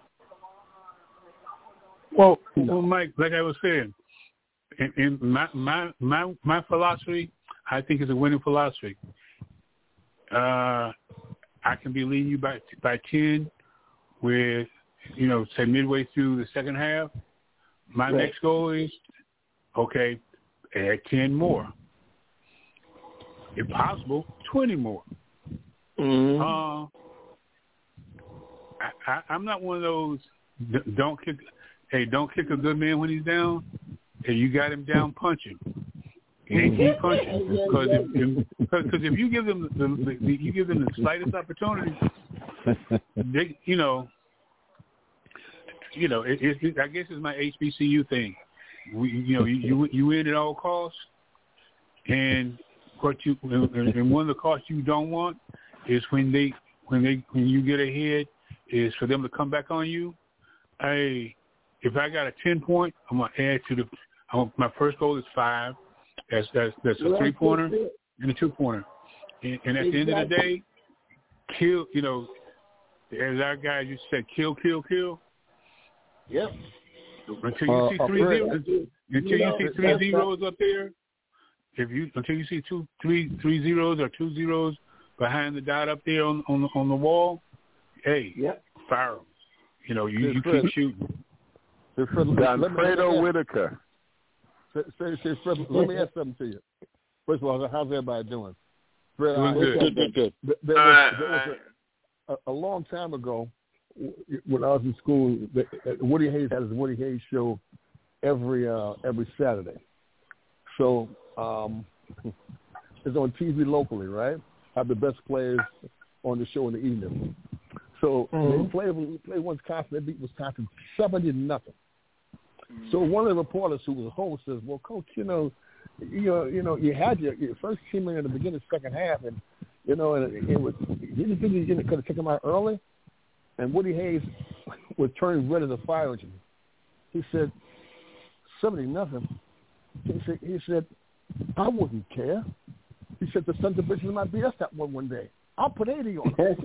Well, well, Mike, like I was saying, in, in my, my my my philosophy, I think it's a winning philosophy. Uh, I can be leading you by by ten, with, you know, say midway through the second half. My right. next goal is, okay, add ten more. If possible, twenty more. Mm-hmm. Uh, I, I, I'm not one of those, don't kick, hey, don't kick a good man when he's down. Hey, you got him down, punch him. And keep punching. Because if, if, if you give them the, the, you give them the slightest opportunity, they, you know, you know, it, it, I guess it's my H B C U thing. We, you know, you, you you win at all costs, and what you and one of the costs you don't want is when they when they when you get ahead is for them to come back on you. Hey, if I got a ten point, I'm gonna add to the. I'm, my first goal is five. That's that's that's a three pointer and a two pointer, and, and at the end of the day, kill. You know, as our guys used to say, kill, kill, kill. Yep. Until you uh, see three zeros, until you see three zeros up there. If you until you see two, three, three zeros or two zeros behind the dot up there on on, on the wall, hey, yep. fire them. You know, you, you keep shooting. Alfredo Whitaker. Say, say, say, Fred, let me ask something to you. First of all, how's everybody doing? Fred, doing good. good, good, good. There, there was, there was a, a, a long time ago, when I was in school, Woody Hayes had his Woody Hayes show every uh, every Saturday. So um, it's on T V locally, right? Have the best players on the show in the evening. So mm-hmm. they played we played Wisconsin. They beat Wisconsin seventy to nothing. Mm-hmm. So one of the reporters who was a host says, "Well, Coach, you know, you know, you know, you had your, your first team in the beginning of the second half, and you know, and it, it was you didn't think you could have taken them out early." And Woody Hayes was turning red as a fire engine. He said, seventy nothing. He said, he said, I wouldn't care. He said, the Sons of Bitches might beat us that one one day. I'll put eighty on it.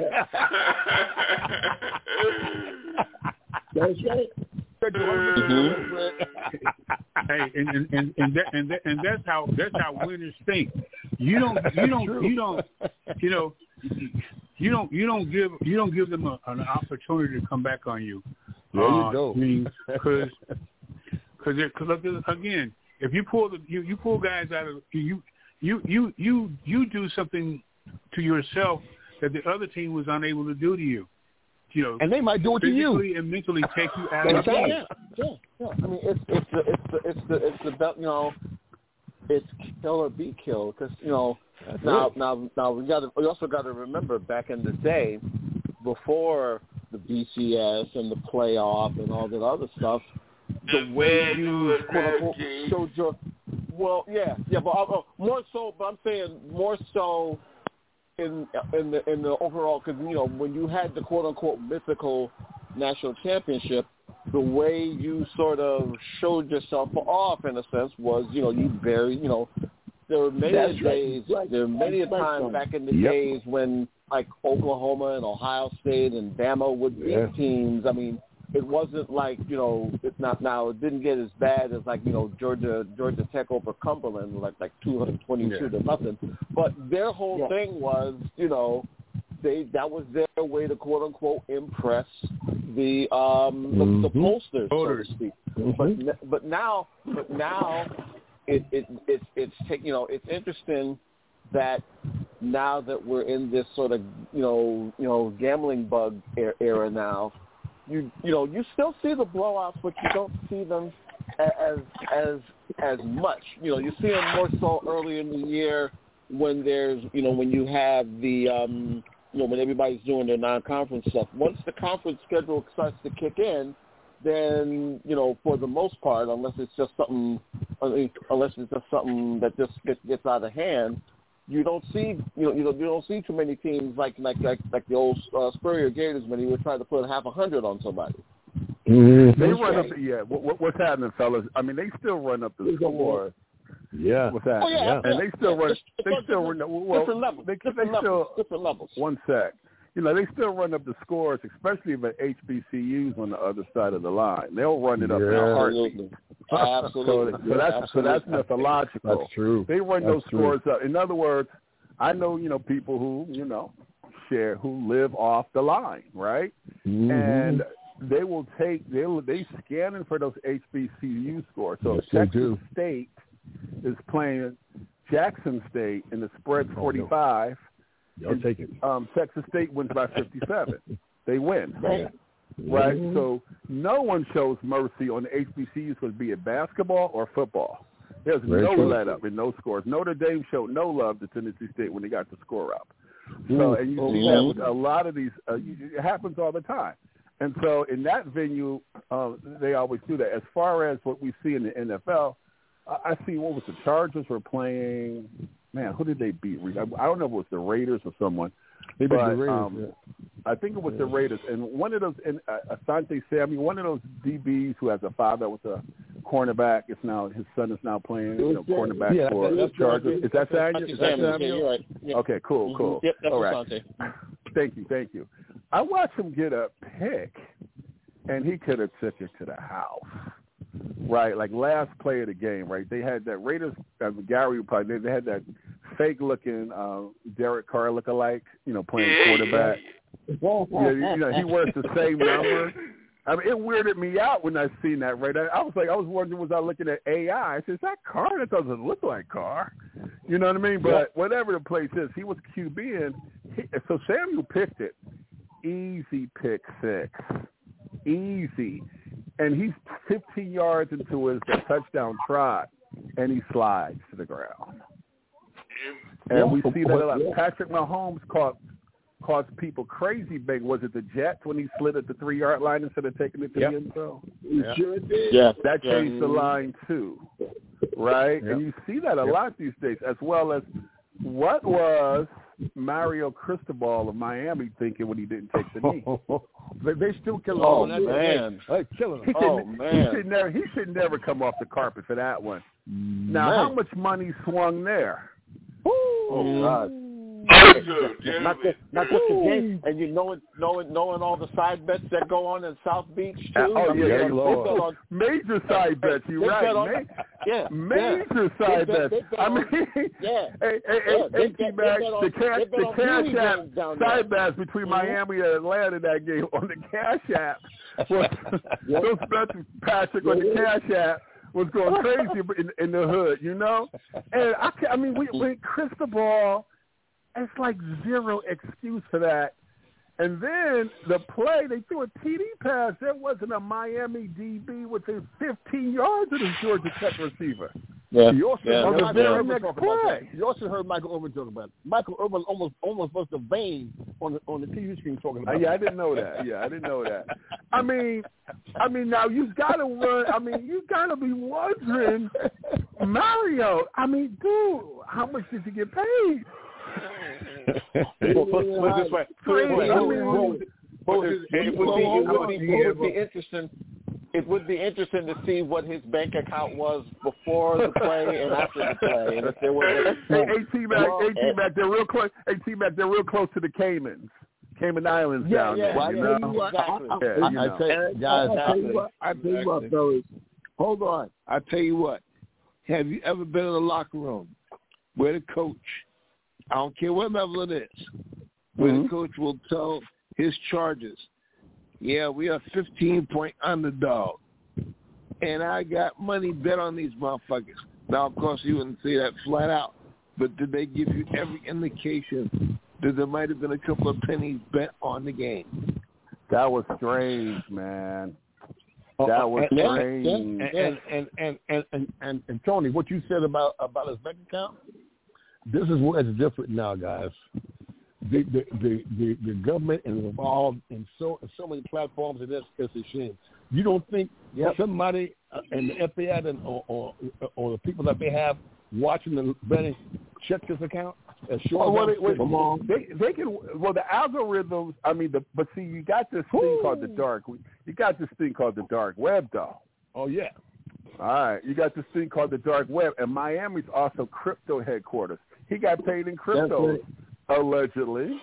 That's right. Mm-hmm. Hey, and and and and, that, and, that, and that's how that's how winners think. You don't you don't you don't you know you don't you don't give you don't give them a, an opportunity to come back on you. There you uh, go. I mean, because because again, if you pull the you, you pull guys out of you you you you you do something to yourself that the other team was unable to do to you. You know, and they might do it to you. Physically and mentally take you out of the game. Yeah, yeah, yeah. I mean, it's it's the it's the it's the it's the belt. You know, it's kill or be killed. Because you know, That's now it. now now we got we also got to remember back in the day, before the B C S and the playoff and all that other stuff, the way you quote unquote showed your well, yeah, yeah, but uh, more so. But I'm saying more so. In in the in the overall, because you know when you had the quote unquote mythical national championship, the way you sort of showed yourself off in a sense was you know you very you know there were many That's days right. there were many a time back in the yep. days when like Oklahoma and Ohio State and Bama would beat Yeah. teams. I mean, it wasn't like, you know, it's not now. It didn't get as bad as like, you know, Georgia Georgia Tech over Cumberland, like like two hundred twenty-two Yeah. to nothing. But their whole Yeah. thing was, you know, they that was their way to quote unquote impress the um the, Mm-hmm. the pollsters, Voters. so to speak. Mm-hmm. But n- but now but now it it it's it's take, you know it's interesting that now that we're in this sort of you know you know gambling bug er- era now, you you know you still see the blowouts, but you don't see them as as as much. You know you see them more so early in the year when there's you know when you have the um you know when everybody's doing their non-conference stuff. Once the conference schedule starts to kick in, then you know for the most part, unless it's just something unless it's just something that just gets, gets out of hand, you don't see you know you know you don't see too many teams like like like, like the old uh, Spurrier Gators when he was trying to put half a hundred on somebody. Mm-hmm. They run up, the, yeah. What, what, what's happening, fellas? I mean, they still run up the score. Yeah. What's happening? Oh, yeah, And yeah. they still run. It's- it's They on still different- run. Well, different levels, They, different they levels, still, different levels. One sec. You know, they still run up the scores, especially if H B C Us on the other side of the line. They'll run it up in a heartbeat. Absolutely. So, so that's so that's mythological. That's true. They run That's those true. scores up. In other words, I know you know people who you know share who live off the line, right? Mm-hmm. And they will take they will they scanning for those H B C U scores. So Yes, if they Texas do. State is playing Jackson State and the spread's Oh, no. forty-five. Y'all and, take it. Um, Texas State wins by fifty-seven. They win. Right. Right? Mhm. So no one shows mercy on the H B C Us, be it basketball or football. There's Very no true. let up in no scores. Notre Dame showed no love to Tennessee State when they got the score up. So, and you see that with a lot of these, uh, you, it happens all the time. And so in that venue, uh, they always do that. As far as what we see in the N F L, I, I see what was the Chargers were playing. Man, who did they beat? I, I don't know if it was the Raiders or someone. They beat but, the Raiders, um, yeah. I think it was the Raiders. And one of those, and, uh, Asante Samuel, one of those D Bs who has a father with a cornerback, is now his son is now playing, you know, cornerback Yeah, for that's- Chargers. Is that Samuel? Is that Samuel, Samuel? yeah, you're right. Yep. Okay, cool, cool. Yep, that's All right. Asante. Thank you, thank you. I watched him get a pick, and he could have took it to the house. Right, like last play of the game, right? They had that Raiders, uh, Gary probably, they had that fake-looking uh, Derek Carr lookalike, you know, playing quarterback. Yeah, you know, he wears the same number. I mean, it weirded me out when I seen that, right? I, I was like, I was wondering, was I looking at A I? I said, is that Carr? That doesn't look like Carr. You know what I mean? But Yeah. whatever the place is, he was QBing. He, so Samuel picked it. Easy pick six. Easy. And he's fifteen yards into his touchdown trot, and he slides to the ground. And Yeah. we see that a lot. Yeah. Patrick Mahomes caught caused people crazy big. Was it the Jets when he slid at the three-yard line instead of taking it to Yep. the end zone? Yeah. Sure did. Yeah. That Yeah. changed the line too, right? Yep. And you see that a Yep. lot these days, as well as what was Mario Cristobal of Miami thinking when he didn't take the knee? they, they still killing him Oh, on that. man. Hey, killing He him. should, Oh, he man. should never. He should never come off the carpet for that one. Now, Man. how much money swung there? Oh, God. Not just, not just the game, and you know it, knowing knowing all the side bets that go on in South Beach too. Uh, oh I mean, yeah, they yeah, bet on- major side bets. You they right? bet on- Ma- yeah, major yeah. side They bet- bets. they bet I on- mean, yeah, hey, hey, yeah, hey, they hey, bet- they T-Mac, bet on- the cash, they bet the on cash beauty app games down there. side bets between Mhm. Miami and Atlanta that game on the cash app. Was, those bets, Patrick, on the cash app was going crazy in, in the hood, you know. And I, ca- I mean, we, we Cristobal. It's like zero excuse for that. And then the play, they threw a T D pass. There wasn't a Miami D B within fifteen yards of the Georgia Tech receiver. Yeah. You also Yeah. heard On the Michael very Irvin next talk about play. that. You also heard Michael Irvin talk about it. Michael Irvin almost almost must have vein on the on the T V screen talking Uh, about yeah, I it. didn't know that. Yeah, I didn't know that. I mean, I mean, now you've got to run. I mean, you got to be wondering, Mario. I mean, dude, how much did you get paid? Well, put, put it this way. Put it this way. I What mean, would- what would- It would be it would be it would be interesting. it would be interesting to see what his bank account was before the play and after the play, and if there was a hey, hey T-Mac, hey, T-Mac, they're real close. Hey, T-Mac, they're real close to the Caymans, Cayman Islands yeah, down yeah, there. Well, you yeah, know? exactly. I, I, yeah, you I, know. I, tell you, guys, I tell you what, I tell you what, fellas. Hold on. I tell you what. Have you ever been in a locker room where the coach, I don't care what level it is, where mm-hmm. the coach will tell his Chargers, yeah, we are fifteen-point underdog, and I got money bet on these motherfuckers. Now, of course, you wouldn't say that flat out, but did they give you every indication that there might have been a couple of pennies bet on the game? That was strange, man. That was and, strange. And and, and, and, and, and, and, and Tony, what you said about, about his bank account, this is where it's different now, guys. The the, the, the, the government is involved in so in so many platforms, and it's, it's a shame. You don't think yep. somebody in the F B I and, or, or or the people that they have watching the betting check this account? Well, well, they, well, they they can well the algorithms. I mean, the but see, you got this thing Ooh. called the dark. You got this thing called the dark web, though. Oh yeah. All right, you got this thing called the dark web, and Miami's also crypto headquarters. He got paid in crypto, right. allegedly.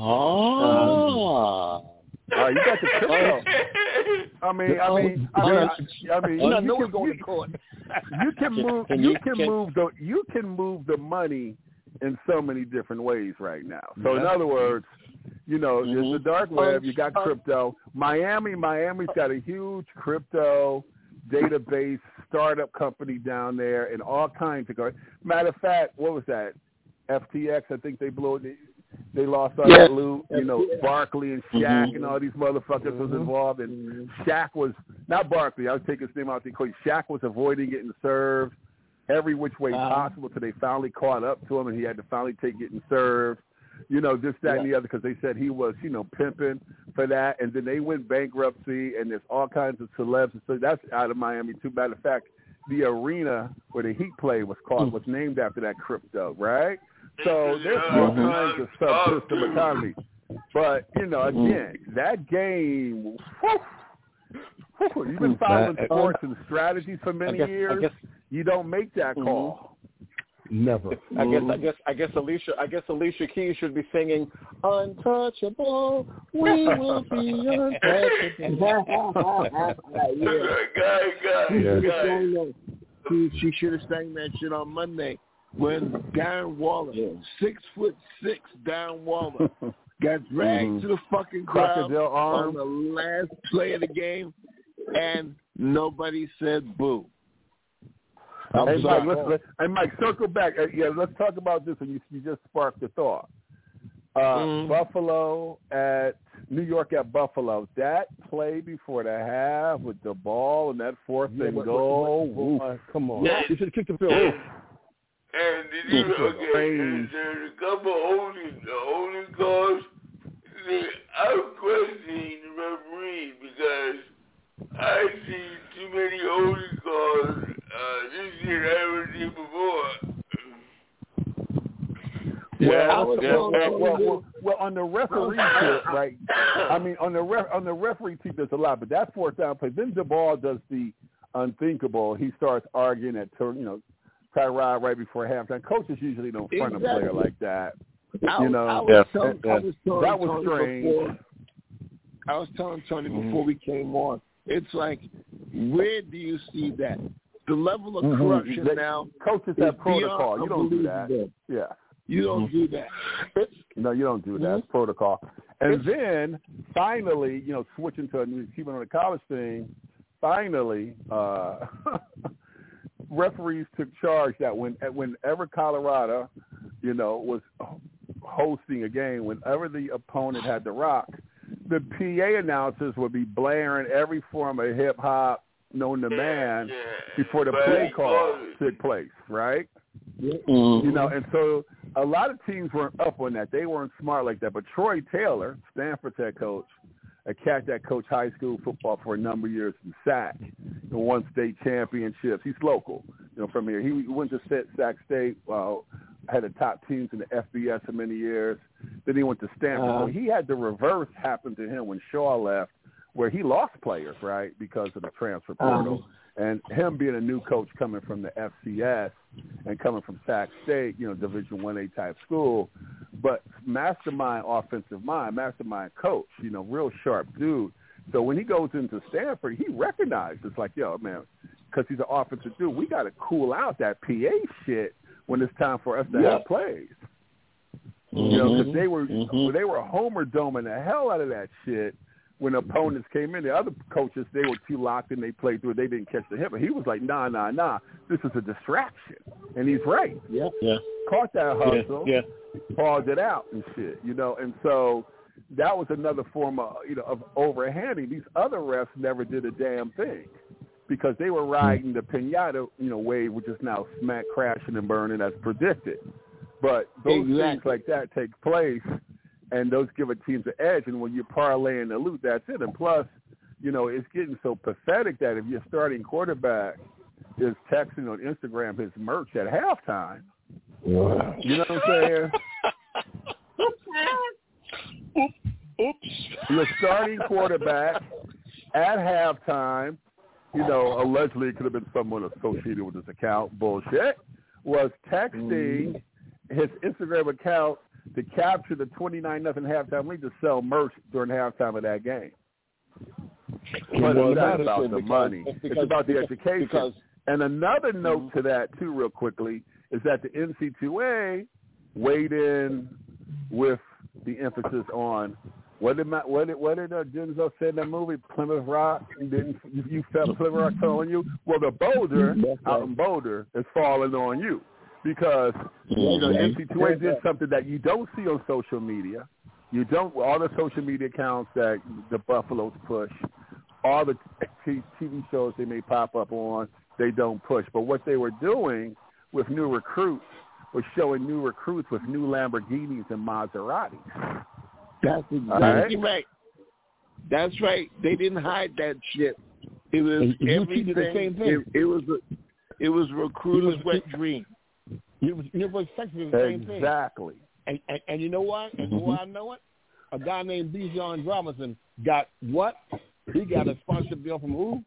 Oh. Um, uh, you got the crypto. I mean, I mean, I mean, I, I mean, you, you, can, going you, to court. you can move. You can move the. You can move the money in so many different ways right now. So in other words, you know, mm-hmm. there's the dark web. You got crypto. Miami, Miami's got a huge crypto database startup company down there, and all kinds of. Matter of fact, what was that? F T X. I think they blew it. They lost all yeah. that loot. You know, Barkley and Shaq mm-hmm. and all these motherfuckers mm-hmm. was involved. And Shaq was not Barkley. I was taking his name out the equation. Shaq was avoiding getting served every which way uh, possible till they finally caught up to him, and he had to finally take getting served. You know, this, that, yeah. and the other, because they said he was, you know, pimping for that. And then they went bankruptcy, and there's all kinds of celebs. So that's out of Miami, too. Matter of fact, the arena where the Heat play was called was named after that crypto, right? So there's all kinds of subsystem economy. But, you know, again, that game, whew, whew, you've been following sports and strategies for many guess, years. Guess, you don't make that call. Never. I guess I guess I guess Alicia I guess Alicia Keys should be singing "Untouchable, we will be untouchable." She, she should have sang that shit on Monday when Darren Waller, yeah. six foot six Darren Waller, got dragged mm-hmm. to the fucking ground on the last play of the game, and nobody said boo. Hey Mike, let's, let's, hey Mike, circle back. Uh, yeah, let's talk about this. And you, you just sparked the thought. Uh, mm. Buffalo at New York at Buffalo. That play before the half with the ball and that fourth yeah, and but, goal. But, but, but, come on, yeah. you should have kicked the field. And, and did you okay? There's, there's a couple of holding, the holding calls. I'm questioning the referee because I see too many holding calls. Uh, this year I ever did before. Yeah, well, well, well, well, well, well, on the referee tip, right? I mean, on the ref, on the referee tip, there's a lot, but that fourth down play, then Jabal does the unthinkable. He starts arguing at, you know, Tyrod right before halftime. Coaches usually don't front exactly. a player like that. I, you know, I was yeah, telling, yeah. I was telling that was Tony strange. Before, I was telling Tony before mm-hmm. we came on. It's like, where do you see that? The level of mm-hmm. corruption they, now. Coaches have protocol. You don't do that. Yeah. You don't mm-hmm. do that. No, you don't do that. It's protocol. And then, finally, you know, switching to a new, keeping on the college thing, finally, uh, referees took charge that when whenever Colorado, you know, was hosting a game, whenever the opponent had the rock, the P A announcers would be blaring every form of hip-hop known to man yeah, before the play call took place, right? Mm-hmm. You know, and so a lot of teams weren't up on that. They weren't smart like that. But Troy Taylor, Stanford's head coach, a cat that coached high school football for a number of years in Sac, and won state championships. He's local, you know, from here. He went to Sac State, well, had the top teams in the F B S for many years. Then he went to Stanford. Uh-huh. So he had the reverse happen to him when Shaw left, where he lost players, right, because of the transfer portal. Um, and him being a new coach coming from the F C S and coming from Sac State, you know, Division one A type school, but mastermind offensive mind, mastermind coach, you know, real sharp dude. So when he goes into Stanford, he recognizes, like, yo, man, because he's an offensive dude, we got to cool out that P A shit when it's time for us to yeah. have plays. Mm-hmm. You know, because they were mm-hmm. they were homer doming the hell out of that shit when opponents came in. The other coaches, they were too locked in, they played through it, they didn't catch the hit. But he was like, nah, nah, nah, this is a distraction. And he's right. Yeah, yeah. Caught that hustle, yeah, yeah. paused it out and shit, you know. And so that was another form of, you know, of overhanding. These other refs never did a damn thing because they were riding the pinata, you know, wave, which is now smack crashing and burning as predicted. But those exactly. things like that take place, and those give a team the edge. And when you're parlaying the loot, that's it. And plus, you know, it's getting so pathetic that if your starting quarterback is texting on Instagram his merch at halftime, wow. you know what I'm saying? Oops. Your starting quarterback at halftime, you know, allegedly it could have been someone associated with this account, bullshit, was texting mm. his Instagram account to capture the twenty-nine nothing halftime lead to sell merch during halftime of that game. But well, it's not about the because, money. It's, because, it's about the education. Because, and another note mm-hmm. to that, too, real quickly, is that the N C two A weighed in with the emphasis on what did my, what did what did uh, Denzel say in that movie, Plymouth Rock? Didn't you, you felt Plymouth Rock on you? Well, the boulder out in Boulder is falling on you because you know N C two A did something that you don't see on social media. You don't all the social media accounts that the Buffaloes push, all the T V shows they may pop up on, they don't push. But what they were doing with new recruits was showing new recruits with new Lamborghinis and Maseratis. That's exactly right. right. That's right. They didn't hide that shit. It was and everything. The same thing. It, it was a, it was recruiter's wet dream. It was it was exactly the same thing. Exactly. And, and and you know what? And mm-hmm. why I know it? A guy named Bijan Robinson got what? He got a sponsorship deal from who?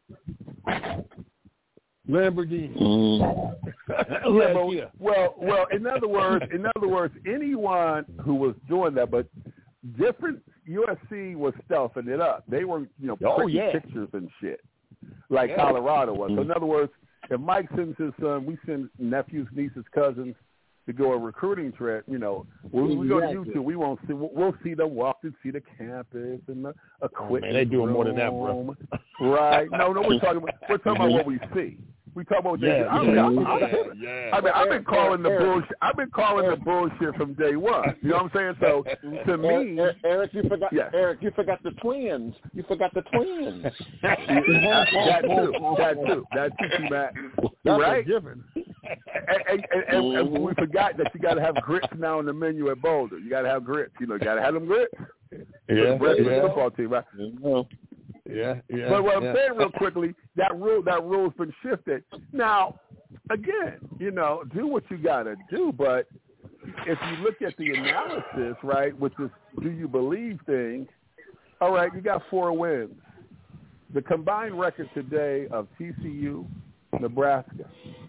Lamborghini. Mm. yeah, yeah. Well, well. In other words, in other words, anyone who was doing that, but different. U S C was stuffing it up. They were, you know, oh, printing yeah. pictures and shit, like yeah. Colorado was. So in other words, if Mike sends his son, we send nephews, nieces, cousins to go a recruiting trip. You know, when we go to YouTube, we won't see. We'll see them walk and see the campus and the equipment. Oh, man, they doing more than that, bro. Right? No, no, we're talking. About, we're talking about what we see. We talk about yeah, yeah, I mean, yeah, I, yeah, I, yeah. I mean, I've been calling Eric, the bullshit. I've been calling Eric. the bullshit from day one. You know what I'm saying? So to me, Eric, Eric you forgot. Yes. Eric, you forgot the twins. You forgot the twins. that too. That too. That too, Matt. That's right? a given. And, and, and, and we forgot that you got to have grits now on the menu at Boulder. You got to have grits. You know, you got to have them grits. Yeah, for the yeah. football team, right? Yeah, yeah. But what I'm yeah. saying real quickly, that rule that rule's been shifted. Now, again, you know, do what you gotta do, but if you look at the analysis, right, which is do you believe thing, all right, you got four wins. The combined record today of T C U, Nebraska,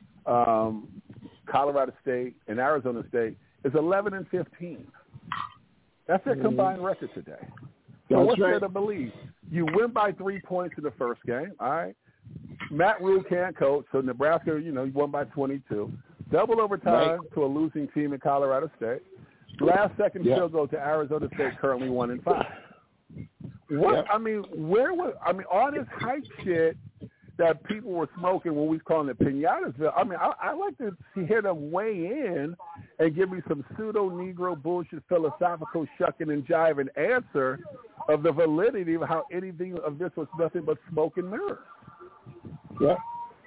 um, Colorado State, and Arizona State is eleven and fifteen. That's their combined record today. So That's what's right. there to believe? You win by three points in the first game, all right? Matt Rule can't coach, so Nebraska, you know, you won by twenty-two. Double overtime right. to a losing team in Colorado State. Last second yeah. field goal to Arizona State, currently one and five. What? Yeah. I mean, where was? I mean, all this hype shit that people were smoking when we was calling it Pinatasville. I mean, I, I like to hear them weigh in and give me some pseudo-Negro bullshit philosophical shucking and jiving answer of the validity of how anything of this was nothing but smoke and mirrors. Yeah.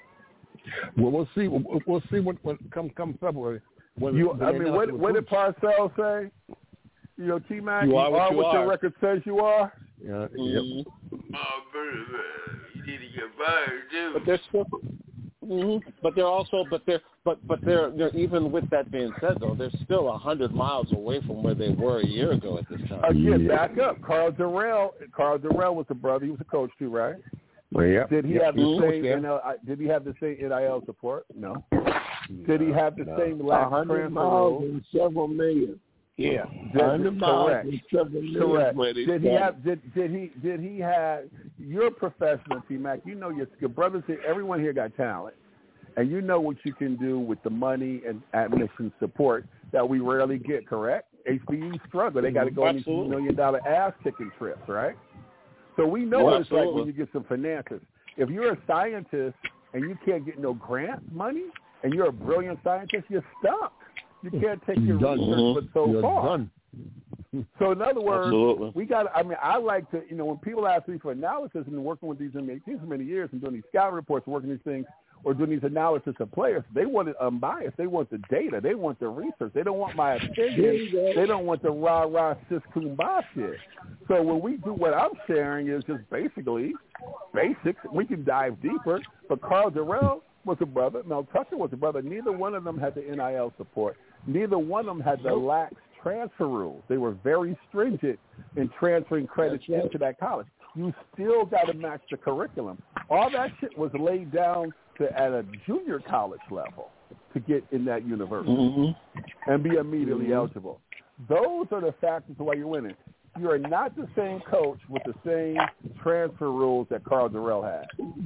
Well, we'll see. We'll, we'll see what, what come come February. When, you, when I mean, what, what did Parcells say? You know, T-Mac, you, you are what, you what are. your record says you are. Yeah. Mm-hmm. Yep. Oh, but you need to get fired too. But they're still, mm-hmm. but they're also, but they're, but but they're they're even with that being said though, they're still a hundred miles away from where they were a year ago at this time. Again, yeah. back up. Carl Durrell. Carl Durrell was the brother. He was a coach too, right? Well, yeah. Did he yeah. have the mm-hmm. same? yeah. N L, did he have the same N I L support? No. Did he have the no. same lax transfer rules? And several million. Yeah, hundred correct. And several million. Correct. Did he have? Did did he? Did he have? You're a professional, T Mac. You know your your brothers here. Everyone here got talent, and you know what you can do with the money and admission support that we rarely get. Correct. H B U struggle. They got to go on these million dollar ass kicking trips, right? So we know what it's like when you get some finances. If you're a scientist and you can't get no grant money, and you're a brilliant scientist, you're stuck. You can't take your done. research Mm-hmm. but so you're far. Done. So in other words, Absolutely. we got. I mean, I like to, you know, when people ask me for analysis and working with these N B A teams for many years and doing these scout reports, working these things, or doing these analysis of players, they want it unbiased. They want the data. They want the research. They don't want my opinion. They don't want the rah rah sis kumbah shit. So when we do what I'm sharing is just basically basics. We can dive deeper. But Carl Durrell was a brother. Mel Tucker was a brother. Neither one of them had the N I L support. Neither one of them had the lax transfer rules. They were very stringent in transferring credits right. into that college. You still got to match the curriculum. All that shit was laid down to at a junior college level to get in that university mm-hmm. and be immediately mm-hmm. eligible. Those are the factors why you're winning. You are not the same coach with the same transfer rules that Carl Durrell had.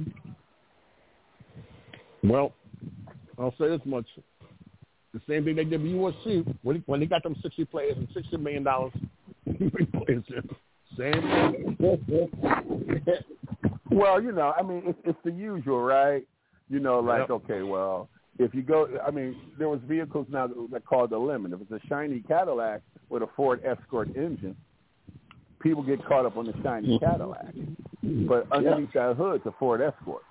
Well, I'll say this much. The same thing they did with U S C when, when they got them sixty players and sixty million dollars. Same thing. Well, you know, I mean, it's, it's the usual, right? You know, like, yep. okay, well, if you go, I mean, there was vehicles now that called the Lemon. If it's a shiny Cadillac with a Ford Escort engine, people get caught up on the shiny Cadillac. But underneath yeah. that hood, it's a Ford Escort.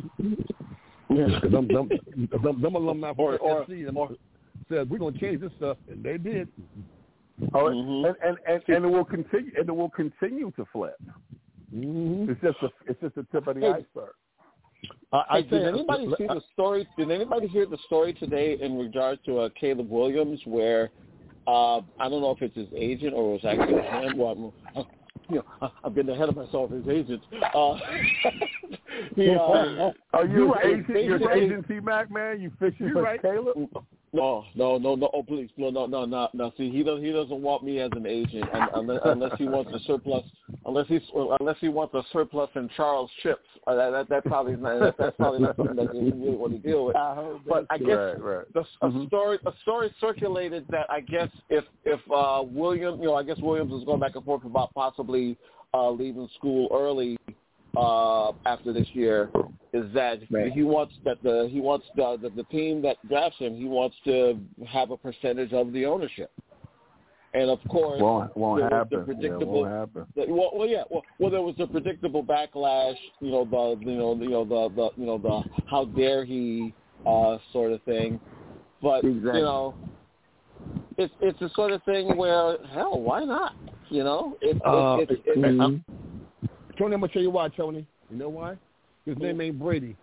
Yeah, them, them, them, them alumni for S C said we're gonna change this stuff, and they did. Oh, mm-hmm. and, and, and, and it will continue, and it will continue to flip. Mm-hmm. It's just a, it's just the tip of the hey, iceberg. Uh, hey, did anybody see the story? Did anybody hear the story today in regards to uh, Caleb Williams, where uh, I don't know if it's his agent or it was actually him. Well, I'm, you know, I'm getting ahead of myself. His agent. Uh, he, uh, Are you right, agent? You're agent T Mac, man. You fishing for right. Caleb? No, no, no, no. Oh, please, no, no, no, no. no. See, he doesn't. He doesn't want me as an agent unless, unless he wants a surplus. Unless he unless he wants a surplus in Charles chips. Uh, that, that that probably not, that, that's probably not something that you really want to deal with. I but I guess right, right. The, a mm-hmm. story a story circulated that I guess if if uh, William, you know, I guess Williams was going back and forth about possibly uh, leaving school early uh, after this year. Is that right. he wants that the he wants the, the the team that drafts him, he wants to have a percentage of the ownership. And of course, won't, won't there was happen. the predictable. Yeah, won't happen. The, well, well, yeah. Well, well, there was the predictable backlash. You know, the you know the you know the, the you know the how dare he uh, sort of thing. But exactly. you know, it's it's a sort of thing where hell, why not? You know, it, uh, it, it, it, mm-hmm. it, Tony, I'm gonna tell you why, Tony. You know why? His name ain't Brady.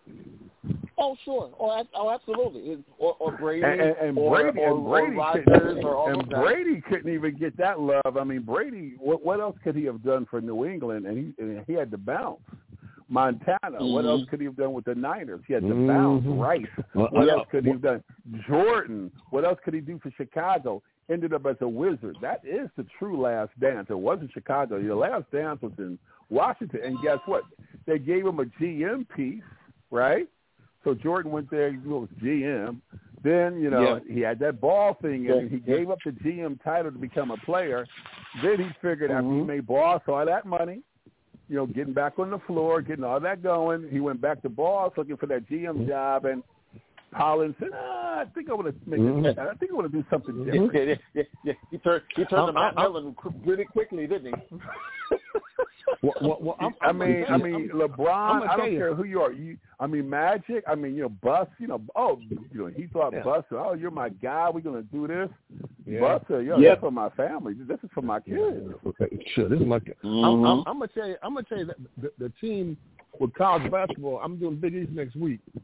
Oh, sure. Oh, oh absolutely. Or, or Brady, and, and, and or, Brady, or, and Brady, or couldn't, or all and of that. Brady couldn't even get that love. I mean, Brady, what, what else could he have done for New England? And he and he had to bounce. Montana, mm-hmm. what else could he have done with the Niners? He had to mm-hmm. bounce. Rice, what well, else could he have done? Jordan, what else could he do for Chicago? Ended up as a Wizard. That is the true last dance. It wasn't Chicago. Your last dance was in Washington. And guess what? They gave him a G M piece, right? So Jordan went there, he was G M. Then, you know, yeah. he had that ball thing, and he gave up the G M title to become a player. Then he figured mm-hmm. after he made ball, saw that money, you know, getting back on the floor, getting all that going. He went back to balls, looking for that G M job, and Collins said, ah, I think I want to make mm-hmm. it, I think I want to do something different. Yeah, yeah, yeah, yeah. He turned, he turned to Matt Millen really quickly, didn't he? well, well, well, I'm, I mean, I mean, I'm, LeBron. I'm I don't you. care who you are. You, I mean, Magic. I mean, you know, Bus. You know, oh, you know, he thought yeah. Bus. Oh, you're my guy. We're gonna do this. Yeah. Bus. Yo, yep. That's for my family. This is for my kids. Okay, sure. This is my. Mm-hmm. I'm, I'm, I'm gonna tell you. I'm gonna tell you that the, the team with college basketball. I'm doing Big East next week.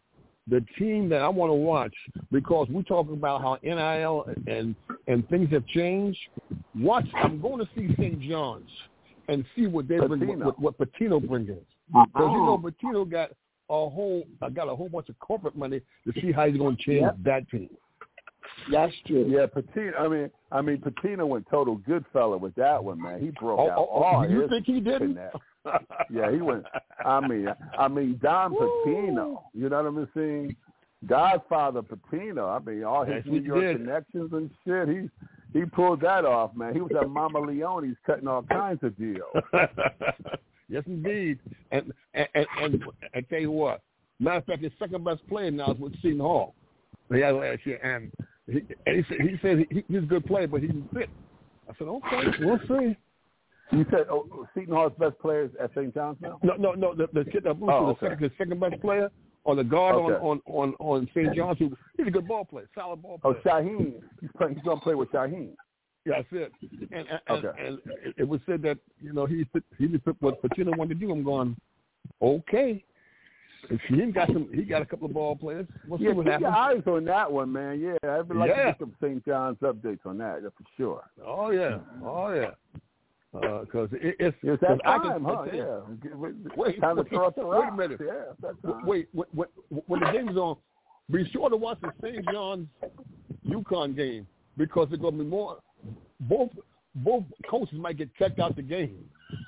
the team that I want to watch, because we talk about how N I L and and things have changed. Watch, I'm going to see Saint John's and see what they bring, what, what, what Pitino brings in, because you know Pitino got a whole uh, got a whole bunch of corporate money to see how he's going to change yep. that team. That's true. Yeah, Pitino. I mean, I mean, Pitino went total good fella with that one, man. He broke oh, out. Oh, all oh, you his think he didn't? That. Yeah, he went. I mean, I mean, Don Pitino. You know what I'm saying? Godfather Pitino. I mean, all his yes, New York did. connections and shit. He he pulled that off, man. He was at Mama Leone's cutting all kinds of deals. Yes, indeed. And and, and and I tell you what. Matter of fact, his second best player now is with Seton Hall. He had last year, and he, and he said he said he, he's a good player, but he didn't fit. I said, okay, we'll see. You said oh, Seton Hall's best player is at Saint John's now? No, no, no. The, the kid that moved oh, to okay. the second, the second best player, or the guard okay. on, on, on, on Saint John's, who, he's a good ball player, solid ball player. Oh, Shaheen. He's playing. He's gonna play with Shaheen. Yeah, that's it. And and, okay. and, and it was said that you know he he did what Pitino wanted to do. I'm going, okay. If he got some, he got a couple of ball players. We'll yeah, see what keep happens. your eyes on that one, man. Yeah, I'd like yeah. to get some Saint John's updates on that, yeah, for sure. Oh yeah, oh yeah. Because uh, it, it's it's that I time, can, huh? it's, Yeah. Wait, time to wait, throw up the wait rock. a minute. Yeah, that's time. Wait, wait, wait, when the game's on, be sure to watch the Saint John's UConn game, because there's gonna be more. Both both coaches might get checked out the game.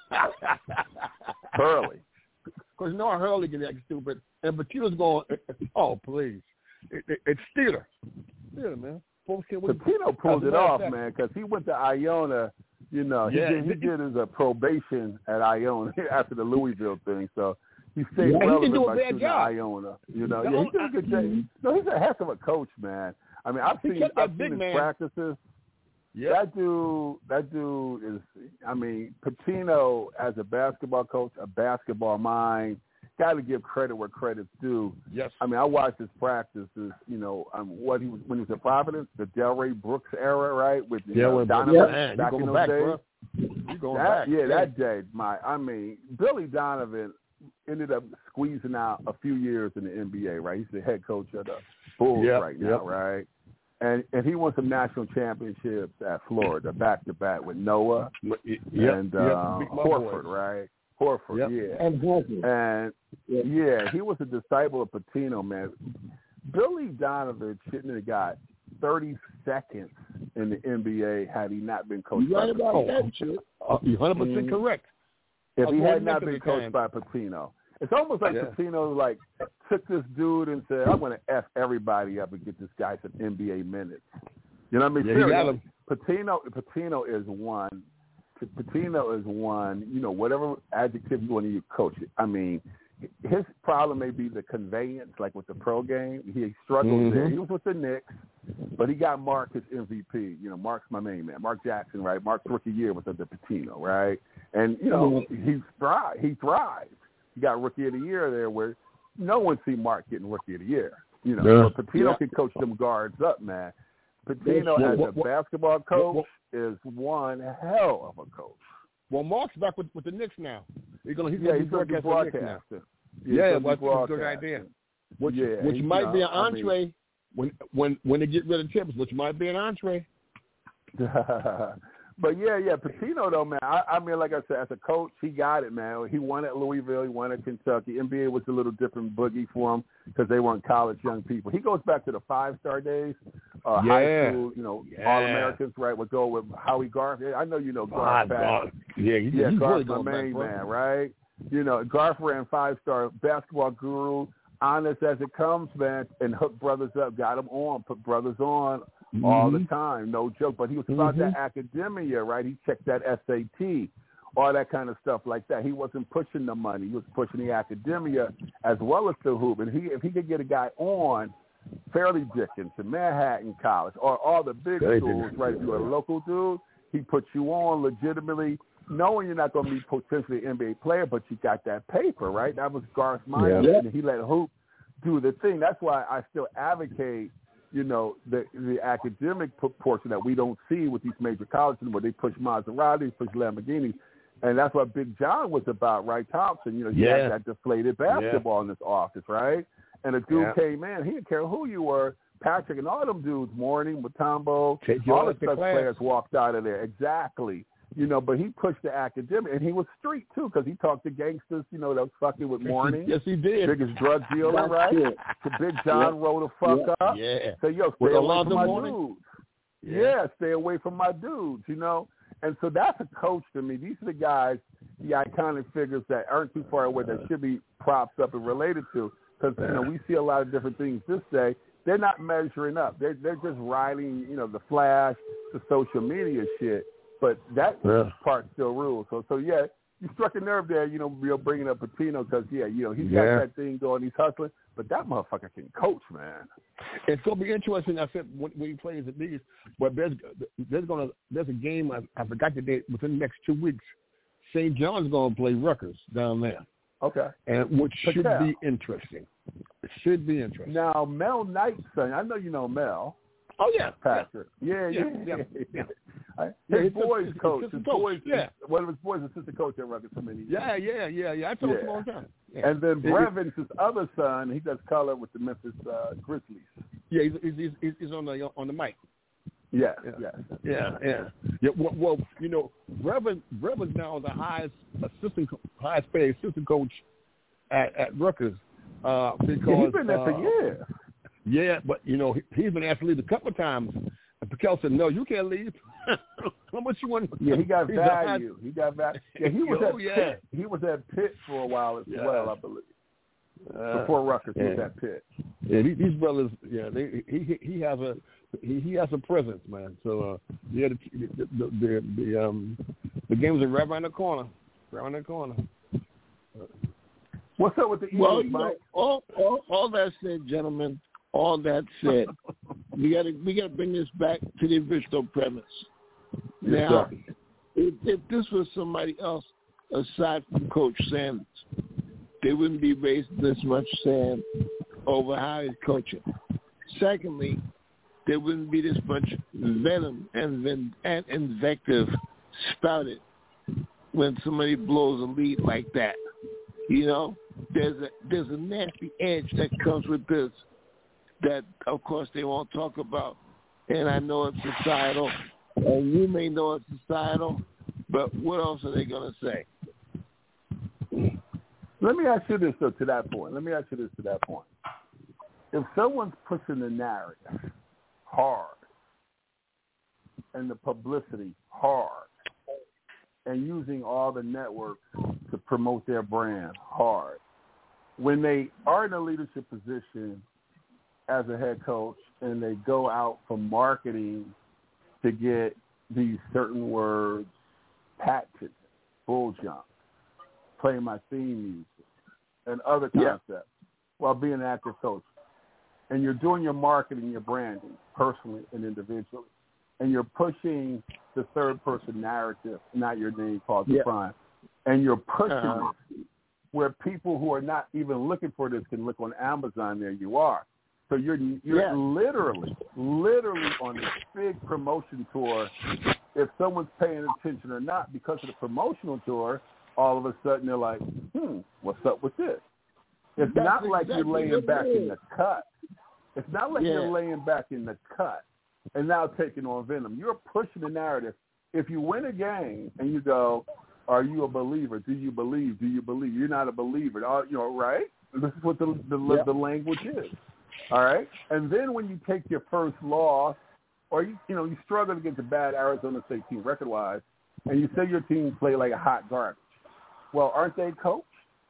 Hurley. Because you know how Hurley can act stupid. And Pitino's going, oh, please. It, it, it's theater. Theater, man. Pitino pulled it off, that. man, because he went to Iona. You know, he, yeah, did, he did his uh, probation at Iona after the Louisville thing. So he stayed yeah, relevant he do a by bad choosing job. Iona. You know, no, yeah, he did a good job. No, he's a heck of a coach, man. I mean, I've seen, I've seen his man. practices. Yep. That dude, that dude is, I mean, Pitino as a basketball coach, a basketball mind, got to give credit where credit's due. Yes. I mean, I watched his practices, you know, um, what he was, when he was at Providence, the Delray Brooks era, right? With you know, Donovan yeah, back in those back, days. Bro. You going that, back. Yeah, yeah, that day, my, I mean, Billy Donovan ended up squeezing out a few years in the N B A, right? He's the head coach of the Bulls yep, right now, yep. right? And and he won some national championships at Florida, back to back with Noah yep, and yep, uh, Horford, boys. right? Horford, yep. yeah. And Horford. And yeah. yeah, he was a disciple of Pitino, man. Billy Donovan shouldn't have got thirty seconds in the N B A had he not been coached You're by right about Pitino. that. You're one hundred percent mm. correct. If I'm he had not been the coached time. by Pitino. It's almost like yeah. Pitino like took this dude and said, I'm going to F everybody up and get this guy some N B A minutes. You know what I mean? Yeah, he got him. Pitino, Pitino is one. Pitino is one, you know, whatever adjective you want to use, coach it. I mean, his problem may be the conveyance, like with the pro game. He struggled mm-hmm. there. He was with the Knicks, but he got Mark his M V P. You know, Mark's my main man. Mark Jackson, right? Mark's rookie year was under Pitino, right? And, you know, mm-hmm. he thrived. He thrived. He got rookie of the year there where no one seen Mark getting rookie of the year. You know, yeah. but Pitino yeah. can coach them guards up, man. Pitino well, as well, a well, basketball coach well, is one hell of a coach. Well, Mark's back with, with the Knicks now. He's going he's yeah, to he's going to be broadcasting. Yeah, well, that's a good idea. Which, yeah, which might know, be an I entree mean, when when when they get rid of Tibbs, which might be an entree. But yeah, yeah, Pitino though, man. I, I mean, like I said, as a coach, he got it, man. He won at Louisville, he won at Kentucky. N B A was a little different boogie for him because they weren't college young people. He goes back to the five-star days, uh, yeah. high school, you know, yeah. All-Americans, right? Would go with Howie Garth. I know you know Garth. Oh, yeah, he's, yeah, he's Garth, really my main back, man, right? You know, Garth ran five-star basketball guru, honest as it comes, man, and hooked brothers up, got them on, put brothers on. Mm-hmm. all the time, no joke. But he was about mm-hmm. that academia, right? He checked that S A T, all that kind of stuff like that. He wasn't pushing the money. He was pushing the academia as well as the hoop. And he, if he could get a guy on Fairleigh Dickinson, Manhattan College, or all the big Very schools, good. right, to a local dude, he puts you on legitimately, knowing you're not going to be potentially an N B A player, but you got that paper, right? That was Garth's mindset, yeah. and he let hoop do the thing. That's why I still advocate, you know, the the academic portion that we don't see with these major colleges where they push Maserati, push Lamborghini. And that's what Big John was about, right? Thompson, you know, he yeah. had that deflated basketball yeah. in his office, right? and a dude Yeah. came in. He didn't care who you were. Patrick and all them dudes, Morning, Mutombo, Take you all out the the such class. players walked out of there. Exactly. You know, but he pushed the academic, and he was street, too, because he talked to gangsters, you know, that was fucking with Morning. Yes, he did. Biggest drug dealer, That's right? it. So Big John Yeah. rolled the fuck Yeah. up. Yeah. Say, yo, stay With away Alonzo from my Mourning. dudes. Yeah. Yeah, stay away from my dudes, you know? And so that's a coach to me. These are the guys, the iconic figures that aren't too far away that should be propped up and related to. Because, you know, we see a lot of different things this day. They're not measuring up. They're, they're just riding, you know, the flash, the social media shit. But that Yeah. part still rules. So, so yeah, you struck a nerve there, you know, you're bringing up Patino because, yeah, you know, he's Yeah. got that thing going. He's hustling. But that motherfucker can coach, man. It's gonna be interesting. I said when, when he plays at these, but there's there's gonna there's a game I, I forgot the date within the next two weeks. Saint John's gonna play Rutgers down there. Okay. And which should Patel. be interesting. It should be interesting. Now Mel Knight's son, I know you know Mel. Oh yeah, Patrick. Yeah, yeah, Yeah, yeah. yeah, yeah. His Yeah, he's boys a- coach. he's a His coach, boys, yeah. one of his boys assistant coach at Rutgers for many years. Yeah, yeah, yeah, yeah. I told Yeah. him all the time. Yeah. And then Yeah, Brevin's his other son. He does color with the Memphis uh, Grizzlies. Yeah, he's, he's, he's, he's on the on the mic. Yes, Yeah. yes. Yeah, yeah. Yeah. Well, well you know, Reverend Reverend's now the highest assistant, co- highest paid assistant coach at, at Rutgers uh, because Yeah, he's been there uh, for years. Yeah, but you know, he, he's been asked to leave a couple of times. And Patel said, "No, you can't leave. How much you want?" Yeah, he got He's the highest- value. He got value. Yeah, he was Oh, at yeah. Pitt. He was at Pitt for a while as Yeah. well, I believe. Uh, Before Rutgers, he was yeah. at Pitt. Yeah, these, these brothers. Yeah, they, he he has a he, he has a presence, man. So uh, yeah, the the, the the the um the games are right around the corner, right around the corner. What's up with the Eagles, Well, you know, Mike? all, all all that said, gentlemen, all that said, we got to we got to bring this back to the original premise. Yes, Now, sir. if, if this was somebody else aside from Coach Sanders, they wouldn't be raising this much sand over how he's coaching. Secondly, there wouldn't be this much venom and, ven- and invective spouted when somebody blows a lead like that. You know, there's a there's a nasty edge that comes with this that, of course, they won't talk about. And I know it's societal, and you may know it's societal, but what else are they going to say? Let me ask you this, though, to that point. Let me ask you this to that point. If someone's pushing the narrative hard and the publicity hard and using all the networks to promote their brand hard, when they are in a leadership position as a head coach and they go out for marketing to get these certain words patented, bull jump, play my theme music, and other concepts yeah. while being an active coach. And you're doing your marketing, your branding, personally and individually. And you're pushing the third-person narrative, not your name called the yeah. crime. And you're pushing uh, it where people who are not even looking for this can look on Amazon. There you are. So you're you're yeah. literally, literally on this big promotion tour. If someone's paying attention or not, because of the promotional tour, all of a sudden they're like, hmm, what's up with this? It's That's not like exactly you're laying back in the cut. It's not like yeah. you're laying back in the cut and now taking on venom. You're pushing the narrative. If you win a game and you go, are you a believer? Do you believe? Do you believe? You're not a believer. You know, right? This is what the the, yeah. the language is. All right? And then when you take your first loss, or you you know, you struggle against a bad Arizona State team record-wise, and you say your team play like a hot garbage. Well, aren't they coached?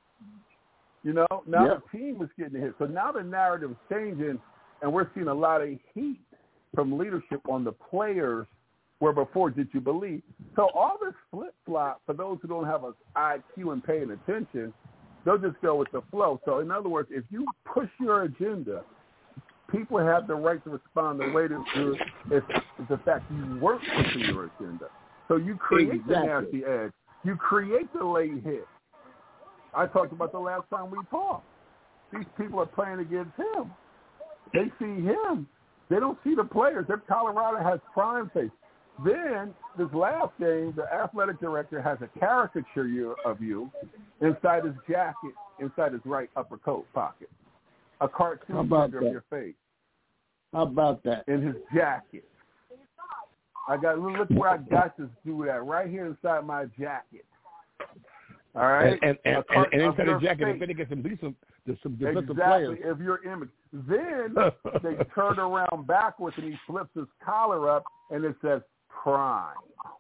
You know, now yeah. the team is getting hit. So now the narrative is changing, and we're seeing a lot of heat from leadership on the players where before did you believe. So all this flip-flop, for those who don't have an I Q and paying attention, they'll just go with the flow. So in other words, if you push your agenda, people have the right to respond the way to do it if it's the fact you weren't pushing your agenda. So you create exactly. the nasty edge. You create the late hit. I talked about the last time we talked. These people are playing against him. They see him. They don't see the players. Their Colorado has prime face. Then, this last game, the athletic director has a caricature of you inside his jacket, inside his right upper coat pocket. a cartoon How about picture that? of your face. How about that? In his jacket. I got look where I got this dude at right here inside my jacket. All right, and and, and, car- and inside the jacket, face. if they get some decent, some defensive Exactly, players. if your image. Then they turn around backwards and he flips his collar up and it says Prime.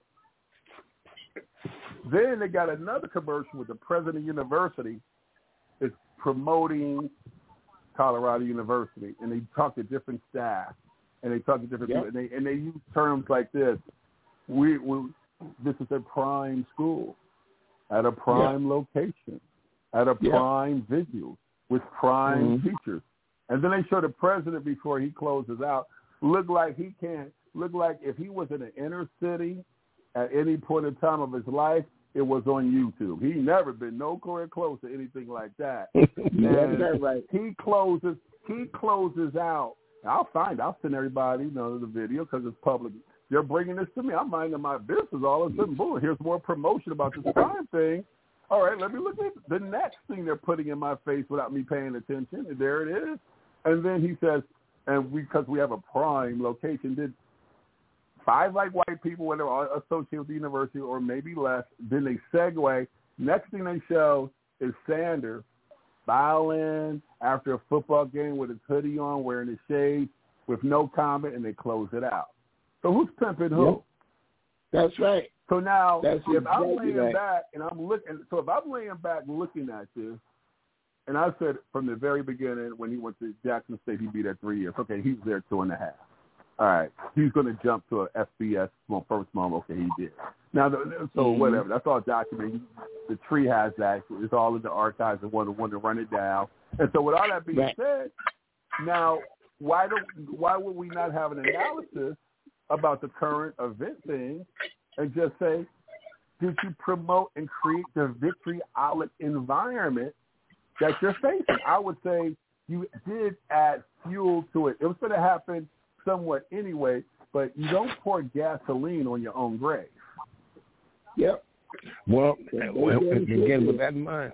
Then they got another commercial with the president of the university. It's promoting Colorado University, and they talk to different staff, and they talk to different yep. people, and they and they use terms like this. We, we this is a prime school, at a prime yep. location, at a yep. prime visual with prime mm-hmm. features, and then they show the president before he closes out. Look like he can't look like if he was in an inner city at any point in time of his life, it was on YouTube. He never been nowhere close to anything like that. And that's right. he closes. He closes out. I'll find. I'll send everybody, you know, the video because it's public. They're bringing this to me. I'm minding my business. All of a sudden, boom! Here's more promotion about this Prime thing. All right, let me look at the next thing they're putting in my face without me paying attention. And there it is. And then he says, and because we, we have a prime location, did five like white people when they're associated with the university or maybe less. Then they segue. Next thing they show is Sanders smiling after a football game with his hoodie on, wearing his shades, with no comment, and they close it out. So who's pimping who? Yep. That's right. So now, That's if exactly I'm laying right. back and I'm looking, so if I'm laying back looking at this, and I said from the very beginning when he went to Jackson State, he'd be there three years. Okay, he's there two and a half. All right, he's going to jump to an F B S well, first month. Okay, he did. Now, the, so mm-hmm. whatever. That's all documented. The tree has that. It's all in the archives and one to one to run it down. And so, with all that being right. said, now why do why would we not have an analysis about the current event thing and just say, did you promote and create the Victory Outlet environment that you're facing? I would say you did add fuel to it. It was going to happen somewhat anyway, but you don't pour gasoline on your own grave. Yep. Well, well again, with that in mind,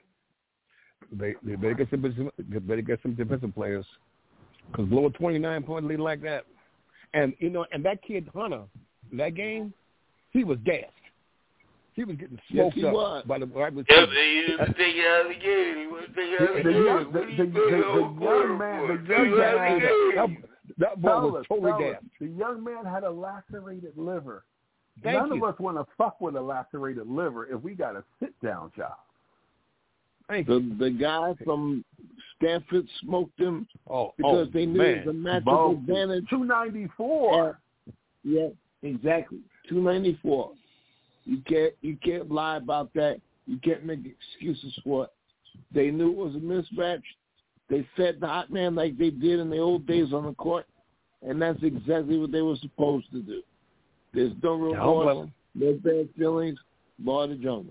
they they better get some they better get some defensive players because blow a twenty-nine point lead like that, and you know, and that kid Hunter, that game, he was gassed. He was getting smoked yes, up was. by the wide receiver. Yep, he was taking out of the game. He was taking out of the game. The, the, the, the, the young man, the young man, that, that ball fellas, was totally fellas, gassed. The young man had a lacerated liver. Thank None you. of us want to fuck with a lacerated liver if we got a sit-down job. Thank the, you. the guy from Stanford smoked him oh, because oh, they knew man. it was a matchup Both. advantage. two ninety-four. Yeah, yeah, exactly. two ninety-four. You can't you can't lie about that. You can't make excuses for it. They knew it was a mismatch. They fed the hot man like they did in the old days on the court, and that's exactly what they were supposed to do. There's no remorse, no bad feelings, law of the jungle.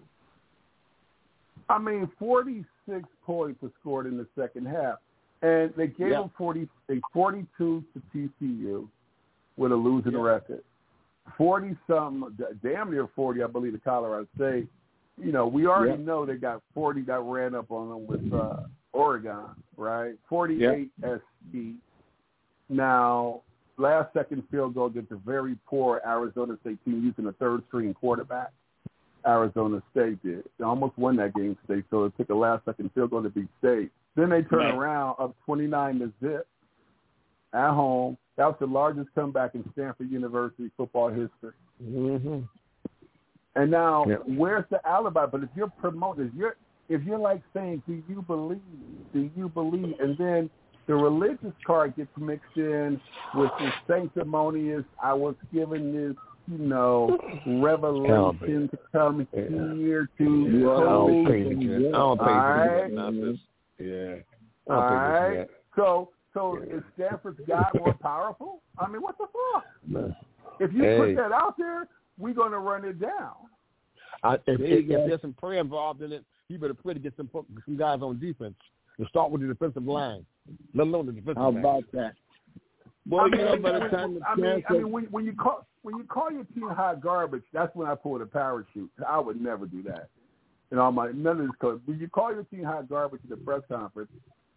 I mean, forty-six points were scored in the second half, and they gave yep. them forty, forty-two to T C U with a losing yep. record. forty-some, damn near forty, I believe, to Colorado State. You know, we already yep. know they got forty that ran up on them with uh, Oregon, right? forty-eight yep. S P. Now, last second field goal against a very poor Arizona State team using a third-string quarterback. Arizona State did. They almost won that game today, so it took a last-second field goal to beat State. Then they turned right. around up twenty-nine to zip at home. That was the largest comeback in Stanford University football history. Mm-hmm. And now, yep. where's the alibi? But if you're promoting, if you're, if you're like saying, do you believe, do you believe, and then the religious card gets mixed in with the sanctimonious, I was given this, you know, revelation to come yeah. here to yeah, I don't pay attention. I don't pay attention to that nonsense. Yeah. I don't All pay right. attention to that. So, so yeah. is Stanford's God more powerful? I mean, what the fuck? No. If you hey. put that out there, we're going to run it down. I, if, if, if there's some prayer involved in it, you better pray to get some some guys on defense to start with the defensive line, let alone the defensive How line. about that? Well, I mean, you know, by the time the I mean, I mean, when, when you call when you call your team hot garbage, that's when I pull the parachute. I would never do that. You know, my none of this. When you call your team hot garbage at the press conference,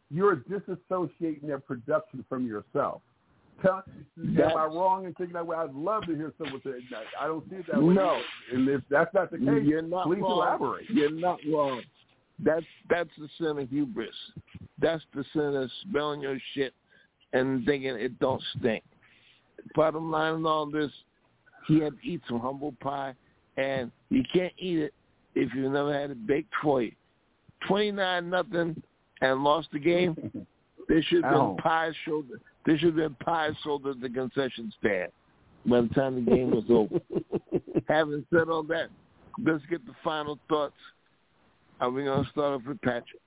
you're disassociating their production from yourself. Tell, am I wrong in thinking that way? I'd love to hear someone say that. I don't see it that way. No. And if that's not the case, You're not please wrong. elaborate. You're not wrong. That's that's the sin of hubris. That's the sin of smelling your shit and thinking it don't stink. Bottom line in all this, he had to eat some humble pie, and you can't eat it if you've never had it baked for you. twenty-nine nothing and lost the game. There should have been pies sold. There should have been pies sold at the concession stand by the time the game was over. Having said all that, let's get the final thoughts. Are we going to start off with Patrick?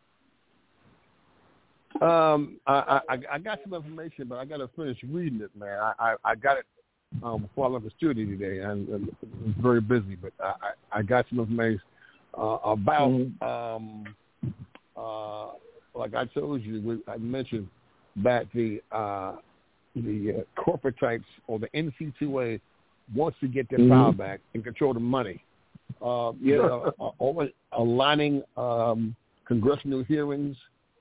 Um, I, I I got some information, but I got to finish reading it, man. I, I, I got it um, before I left the studio today, and, and I was very busy, but I, I, I got some information uh, about, mm-hmm. um, uh, like I told you, I mentioned that the uh, the uh, corporate types or the N C two A wants to get their mm-hmm. power back and control the money. Uh, yeah, uh, uh, aligning um, congressional hearings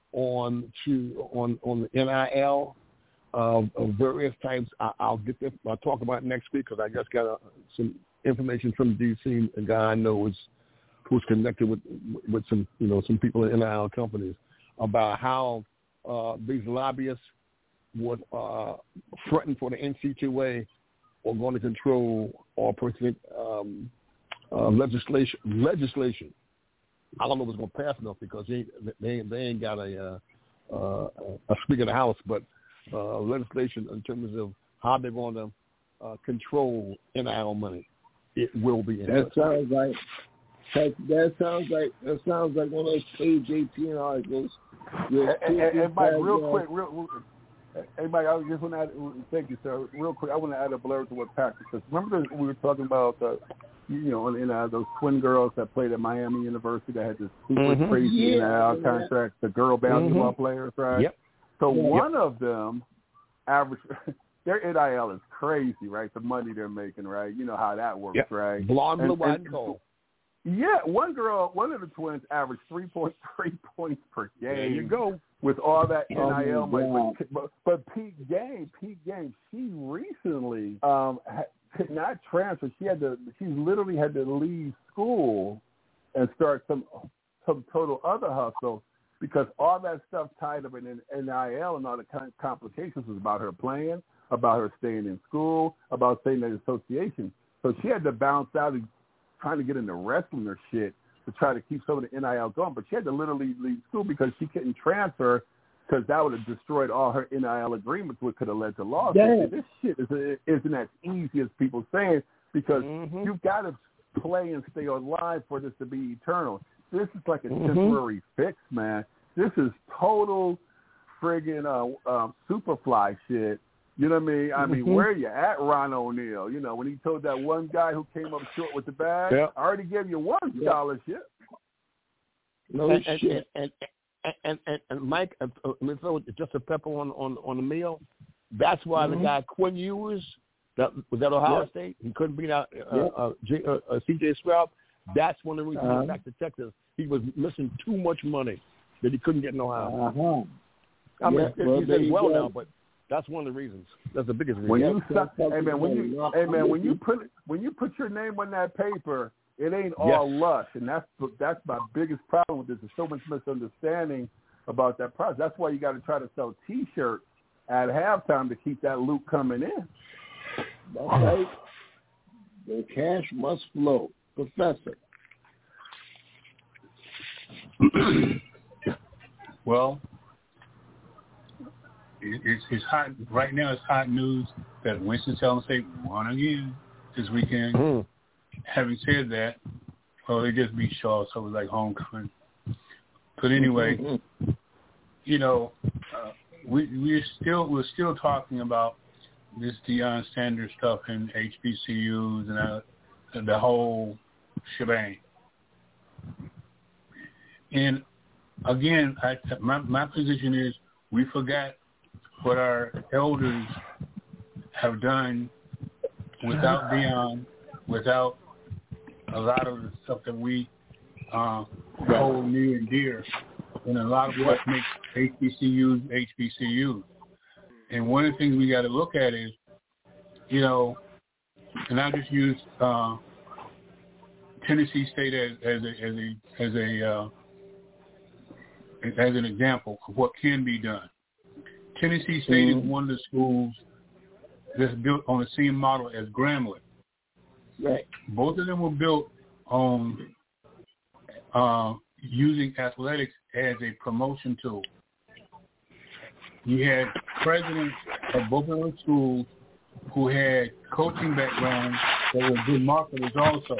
on to on on the N I L of, of various types. I, I'll get this. I'll talk about it next week because I just got uh, some information from D C. A guy I know is who's connected with with some you know some people in N I L companies about how uh, these lobbyists would uh, threaten for the N C two A or going to control or present um, uh, legislation. Legislation. I don't know if it's going to pass enough because they they, they ain't got a uh, uh, a Speaker of the House, but uh, legislation in terms of how they're going to uh, control N I L money. It will be. That sounds like that, that sounds like that sounds like one of those page eighteen articles. And, and, and Mike, real quick, real, real hey Mike, I just want to add. Thank you, sir. Real quick, I want to add a blur to what Patrick says. Remember that we were talking about. Uh, You know, in uh, those twin girls that played at Miami University that had this super mm-hmm. crazy yeah, N I L yeah. contract, the girl basketball mm-hmm. players, right? Yep. So yep. one of them, average, their N I L is crazy, right? The money they're making, right? You know how that works, yep. right? Blonde, blue, white, and gold. Yeah, one girl, one of the twins averaged three point three points per game. There you go. With all that N I L oh money, but, but, but peak game, peak game. She recently um, ha- could not transfer. She had to. She literally had to leave school and start some some total other hustle because all that stuff tied up in N I L and all the complications was about her playing, about her staying in school, about staying in the association. So she had to bounce out and trying to get into wrestling or shit to try to keep some of the N I L going. But she had to literally leave school because she couldn't transfer because that would have destroyed all her N I L agreements, which could have led to lawsuits. This shit is, isn't as easy as people saying because mm-hmm. you've got to play and stay alive for this to be eternal. This is like a mm-hmm. temporary fix, man. This is total friggin' uh, uh, Superfly shit. You know what I mean? I mean, mm-hmm. where you at, Ron O'Neal? You know, when he told that one guy who came up short with the bag, yep. I already gave you one yep. scholarship. No and, shit. And, and, and, and, and, and Mike, uh, uh, let me throw just a pepper on, on, on the meal. That's why mm-hmm. the guy Quinn Ewers, that was at Ohio yep. State, he couldn't beat out uh, yep. uh, J, uh, uh, C J Stroud. That's one of the reasons uh-huh. he went back to Texas. He was missing too much money that he couldn't get in Ohio. Uh-huh. I mean, yeah, well, he's doing well go. now, but that's one of the reasons. That's the biggest reason. When you, hey man, when you, hey man, when you put when you put your name on that paper, it ain't all yes. luck, and that's that's my biggest problem with this. There's so much misunderstanding about that process. That's why you got to try to sell T-shirts at halftime to keep that loot coming in. That's right. The cash must flow, Professor. Well, it's, it's hot right now. It's hot news that Winston-Salem State won again this weekend. Mm. Having said that, well, they just beat Shaw, so it was like homecoming. But anyway, mm-hmm. you know, uh, we we're still we're still talking about this Deion Sanders stuff in H B C Us and, uh, and the whole shebang. And again, I, my my position is we forgot what our elders have done without Deion, without a lot of the stuff that we uh, hold near and dear. and a lot of what makes H B C Us H B C Us. And one of the things we got to look at is, you know, and I just use uh, Tennessee State as, as a as a as a uh, as an example of what can be done. Tennessee State mm-hmm. is one of the schools that's built on the same model as Grambling. Right. Both of them were built on uh, using athletics as a promotion tool. You had presidents of both of those schools who had coaching backgrounds that were good marketers also.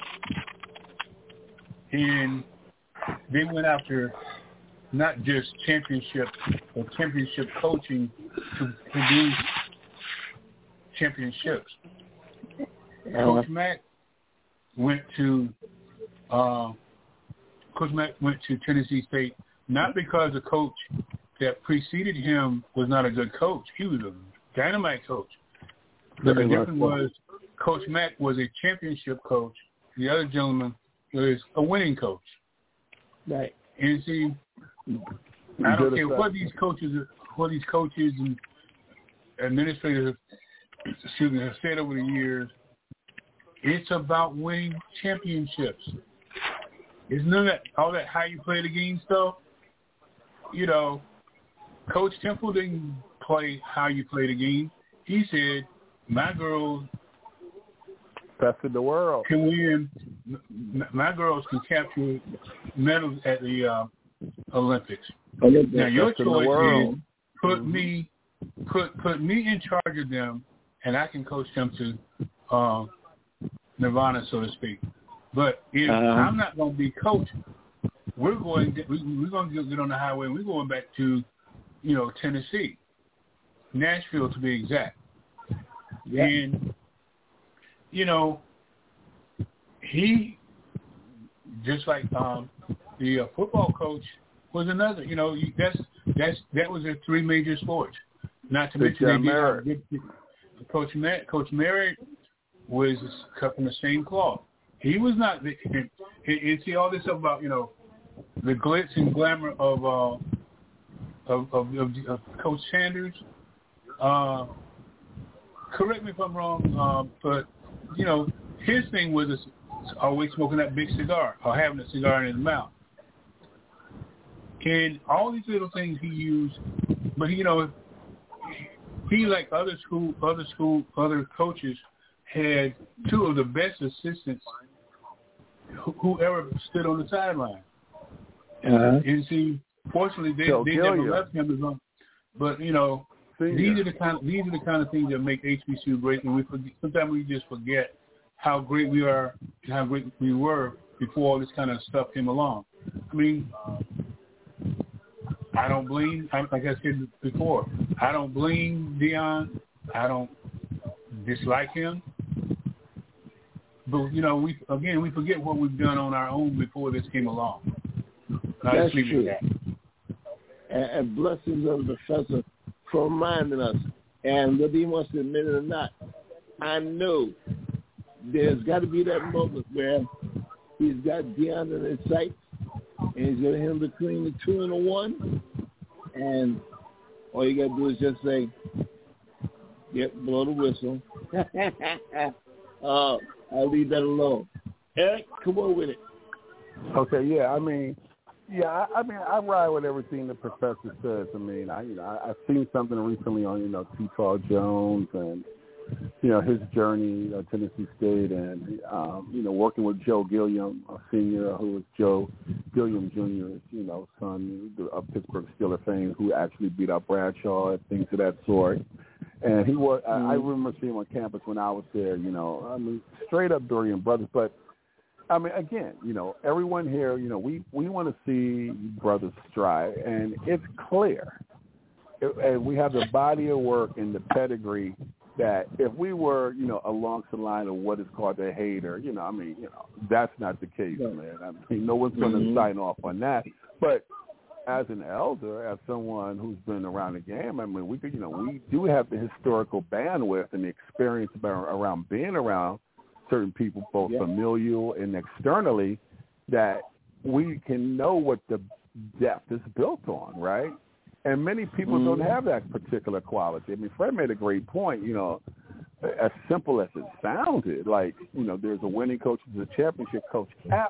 And they went after not just championship or championship coaching to produce championships. Uh-huh. Coach Mack went to uh, Coach Mack went to Tennessee State not because the coach that preceded him was not a good coach. He was a dynamite coach. But the difference was Coach Mack was a championship coach. The other gentleman was a winning coach. Right. And see, I don't care what these coaches, what these coaches and administrators, excuse me, have said over the years. It's about winning championships. It's none of that, all that how you play the game stuff. You know, Coach Temple didn't play how you play the game. He said, my girls best in the world can win. My girls can capture medals at the uh, Olympics. Olympics. Now your choice is put mm-hmm. me, put put me in charge of them, and I can coach them to uh, Nirvana, so to speak. But if uh, I'm not going to be coaching, we're going to, we, we're going to get on the highway and we're going back to, you know, Tennessee, Nashville to be exact. Yeah. And you know, he just like um, the uh, football coach was another. You know, that's that's that was their three major sports. Not to mention they did have Coach Merritt. Coach Merritt was cut from the same cloth. He was not. And, and, and see all this stuff about you know the glitz and glamour of uh, of, of, of, of Coach Sanders. Uh, correct me if I'm wrong, uh, but you know his thing was always smoking that big cigar or having a cigar in his mouth. And all these little things he used, but you know, he like other school, other school, other coaches had two of the best assistants who, who ever stood on the sideline. Uh-huh. And see, fortunately, they, they never left him alone. But you know, Senior. these are the kind of, these are the kind of things that make H B C U great, and we forget, sometimes we just forget how great we are and how great we were before all this kind of stuff came along. I mean. I don't blame, like I said before, I don't blame Deion. I don't dislike him. But, you know, we again, we forget what we've done on our own before this came along. That's true. That. And, and blessings of the professor for reminding us. And whether he wants to admit it or not, I know there's got to be that moment where he's got Deion in his sights. And he's going to hit him between the two and the one. And all you got to do is just say, yep, blow the whistle. uh, I'll leave that alone. Eric, come on with it. Okay, yeah, I mean, yeah, I, I mean, I ride with everything the professor says. I mean, I, you know, I, I've seen something recently on, you know, T. Paul Jones and, you know, his journey at Tennessee State and, um, you know, working with Joe Gilliam, a senior, who was Joe Gilliam Junior's, you know, son of Pittsburgh Steelers fame, who actually beat up Bradshaw and things of that sort. And he was, mm-hmm. I, I remember seeing him on campus when I was there, you know, I mean, straight up Dorian brothers. But, I mean, again, you know, everyone here, you know, we, we want to see brothers strive. And it's clear. It, and we have the body of work and the pedigree that if we were, you know, along the line of what is called a hater, you know, I mean, you know, that's not the case, man. I mean, no one's going to mm-hmm. sign off on that. But as an elder, as someone who's been around the game, I mean, we could, you know, we do have the historical bandwidth and the experience about, around being around certain people, both yeah. familial and externally, that we can know what the depth is built on, right? And many people Mm-hmm. don't have that particular quality. I mean, Fred made a great point, you know, as simple as it sounded, like, you know, there's a winning coach, there's a championship coach.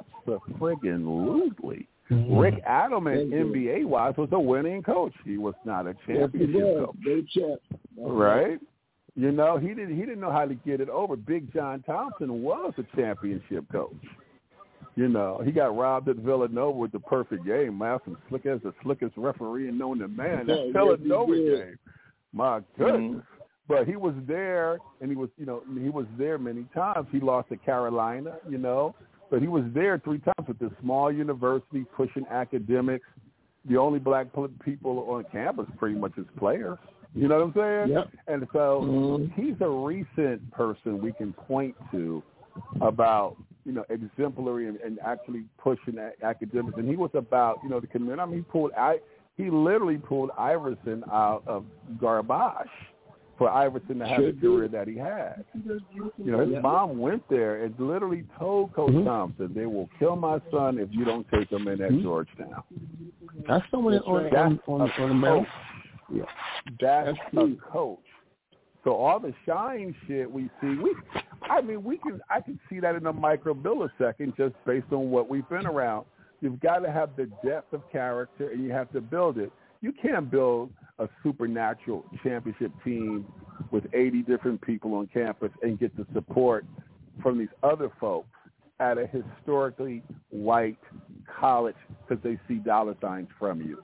Abso-friggin-lutely. Mm-hmm. Rick Adelman, N B A-wise, was a winning coach. He was not a championship coach. Right? You know, he didn't he didn't know how to get it over. Big John Thompson was a championship coach. You know, he got robbed at Villanova with the perfect game. Malcolm Slick as the slickest referee and known to man. That Yeah, Villanova yes, game. My goodness. Mm-hmm. But he was there, and he was, you know, he was there many times. He lost to Carolina, you know, but he was there three times with this small university pushing academics. The only black people on campus pretty much as players. You know what I'm saying? Yep. And so Mm-hmm. he's a recent person we can point to about, you know, exemplary and, and actually pushing academics. And he was about, you know, the community. I mean, he pulled, I, he literally pulled Iverson out of garbage for Iverson to have Sure the career that he had. You know, his Yeah. mom went there and literally told Coach Mm-hmm. Thompson, they will kill my son if you don't take him in at Mm-hmm. Georgetown. That's someone That's on, right. on, That's on, a on the mountain. coach. Yeah. That's, That's a coach. So all the shine shit we see, we, I mean, we can, I can see that in a micromillisecond just based on what we've been around. You've got to have the depth of character, and you have to build it. You can't build a supernatural championship team with eighty different people on campus and get the support from these other folks at a historically white college because they see dollar signs from you.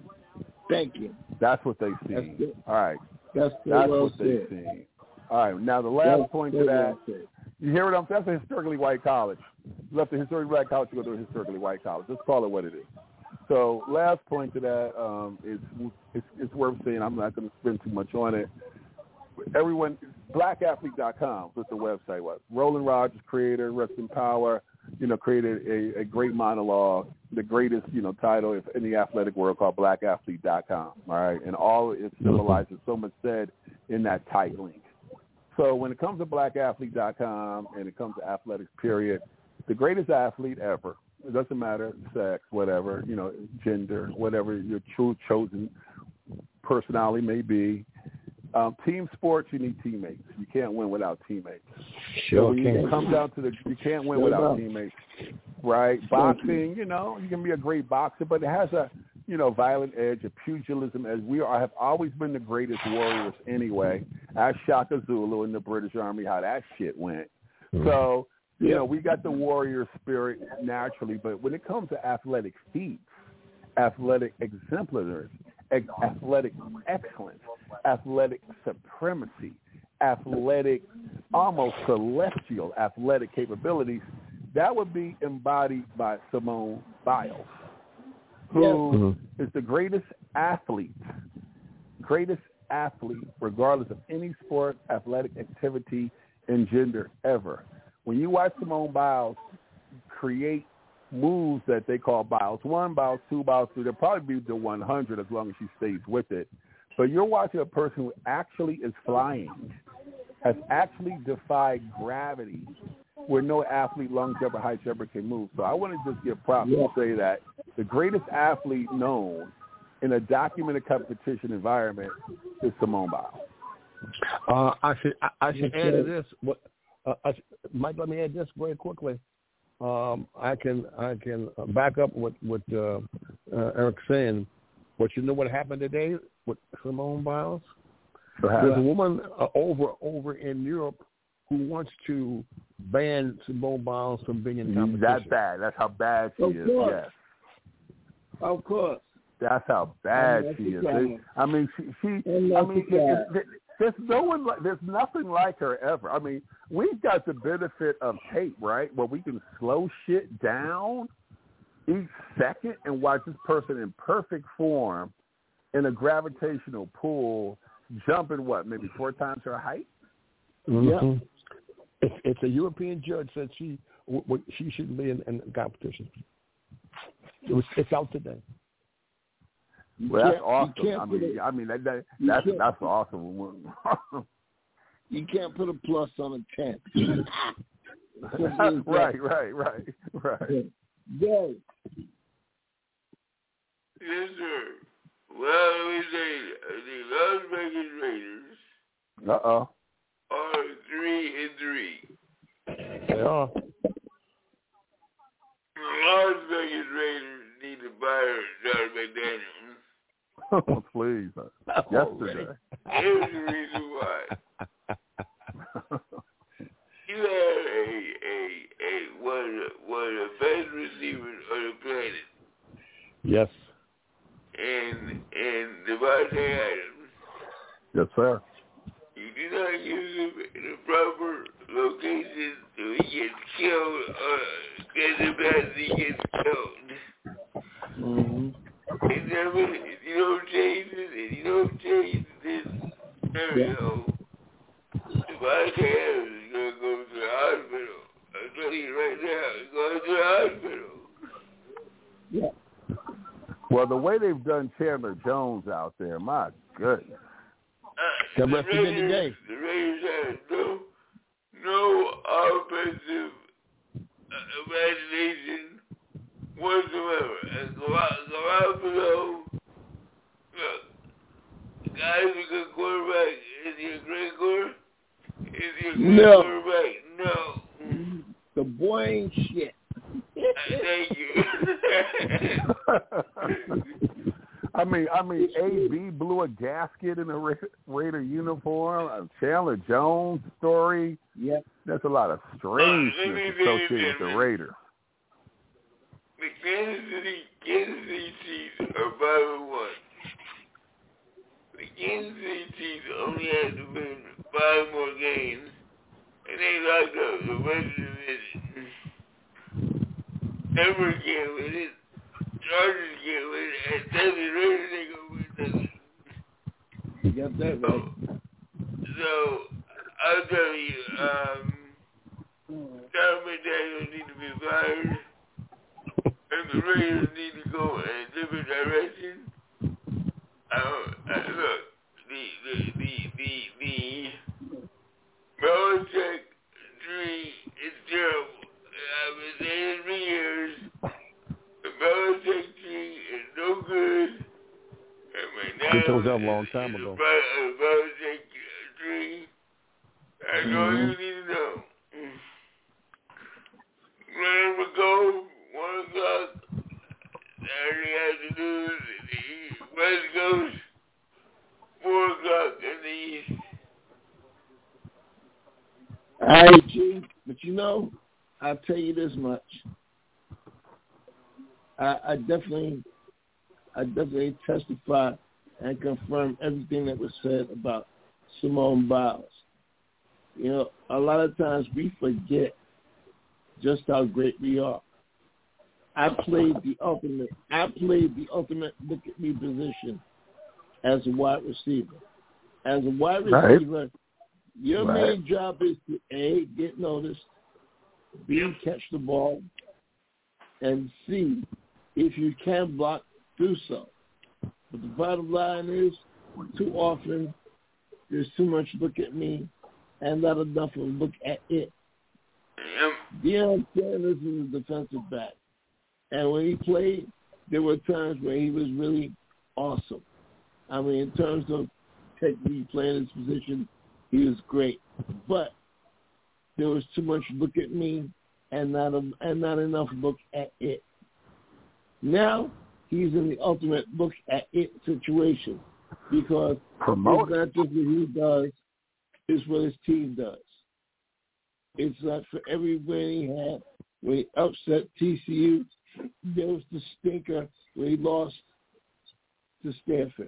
Thank you. That's what they see. That's good. All right. That's, That's well what they said. see. All right. Now, the last That's point to so that, well said. you hear what I'm saying? That's a historically white college. You left a historically black college to go to a historically white college. Let's call it what it is. So last point to that um, is it's, it's worth saying. I'm not going to spend too much on it. Everyone, black athlete dot com is what the website was. Roland Rogers, creator, rest in power, you know, created a, a great monologue, the greatest, you know, title in the athletic world called black athlete dot com, all right? And all it symbolizes, so much said in that tight link. So when it comes to black athlete dot com and it comes to athletics, period, the greatest athlete ever, it doesn't matter sex, whatever, you know, gender, whatever your true chosen personality may be. Um, team sports, you need teammates. You can't win without teammates. Sure so when can. you come down to the, you can't win Sure without enough. teammates, right? Boxing, you know, you can be a great boxer, but it has a, you know, violent edge, a pugilism. As we are, have always been the greatest warriors anyway. Ask Shaka Zulu in the British Army how that shit went. So, you Yeah. know, we got the warrior spirit naturally, but when it comes to athletic feats, athletic exemplars, ex- athletic excellence, athletic supremacy, athletic, almost celestial athletic capabilities, that would be embodied by Simone Biles, who Yeah. Mm-hmm. is the greatest athlete, greatest athlete, regardless of any sport, athletic activity, and gender ever. When you watch Simone Biles create moves that they call Biles one, Biles two, Biles three, they'll probably be the one hundred as long as she stays with it. But you're watching a person who actually is flying, has actually defied gravity, where no athlete, long jumper, high jumper can move. So I want to just give props Yeah. to say that the greatest athlete known in a documented competition environment is Simone Biles. Uh, I should I, I should Yes, add to sir. this. What, uh, I, Mike, let me add this very quickly. Um, I can I can back up what what uh, uh, Eric's saying. But you know what happened today with Simone Biles? There's a woman uh, over over in Europe who wants to ban Simone Biles from being in competition. That's bad. That's how bad she Of is. course. Yes. Of course. That's how bad And she is. that's They- I mean, she. she And I that's mean, the it, it, there's no one. Like, there's nothing like her ever. I mean, we've got the benefit of tape, right, where we can slow shit down each second and watch this person in perfect form in a gravitational pull jumping what, maybe four times her height. Mm-hmm. Yeah. It's, it's a European judge said she w- w- she shouldn't be in, in competition. It was, it's out today. You Well, that's can't- awesome. you can't I put mean, a- I mean that, that you that's can't- that's awesome. You can't put a plus on a ten. right, right, right, right. Go. Yes, sir. Well, we say the Las Vegas Raiders Uh-oh. are three and three. They are. The Las Vegas Raiders need to fire John McDaniels. Please. Yesterday. Here's the reason why. You had a, a, a one, one of the best receivers on the planet. Yes. And, and Devontae Adams. Yes, sir. You do not use him in the proper location so he gets killed or gets the best he gets killed. Mm-hmm. And then if you don't change it, and you don't change this scenario, Devontae Adams is going to go to the hospital. I'm telling you right now, he's going to the hospital. Yeah. Well, the way they've done Chandler Jones out there, my goodness. Uh, the rest of the game. The Raiders had no, no offensive uh, imagination whatsoever. And Garoppolo, look, the guy's a good quarterback. Is he a great quarterback? Is he a good no. quarterback? No. The boy ain't shit. Thank you. I mean, I mean, A B blew a gasket in a Ra- Raider uniform. Uh, Chandler Jones story. Yep. There's a lot of strangeness associated with the Raiders. The Kansas City, Kansas City Chiefs are five and one. The Kansas City Chiefs only have to win five more games, and they locked up the rest of the division. Denver can't win it. Chargers can't win it. And Texas Raiders ain't gonna win nothing. You got that right. So, so I'll tell you, um, John McDaniels need to be fired, and the Raiders need to go in a different direction. Uh, uh, look, the the the the the Belichick tree is terrible. I've been saying it for years. The Belichick tree is no good. And McDaniels I told that a long time is ago. A Belichick tree. That's mm-hmm. all you need to know. Let him go. One o'clock. Saturday afternoon. The West Coast. Four o'clock in the East. All right, G. But you know, I'll tell you this much. I, I definitely, I definitely testify and confirm everything that was said about Simone Biles. You know, a lot of times we forget just how great we are. I played the ultimate. I played the ultimate look at me position as a wide receiver. As a wide receiver, right. your right. main job is to A, get noticed, B, catch the ball, and C, if you can block, do so. But the bottom line is, too often, there's too much look at me and not enough of look at it. Deion Sanders is a defensive back. And when he played, there were times where he was really awesome. I mean, in terms of technically playing his position, he was great. But there was too much look at me and not a, and not enough look at it. Now he's in the ultimate look at it situation because Promote. it's not just what he does, it's what his team does. It's not for every win he had when he upset T C U. There was the stinker when he lost to Stanford.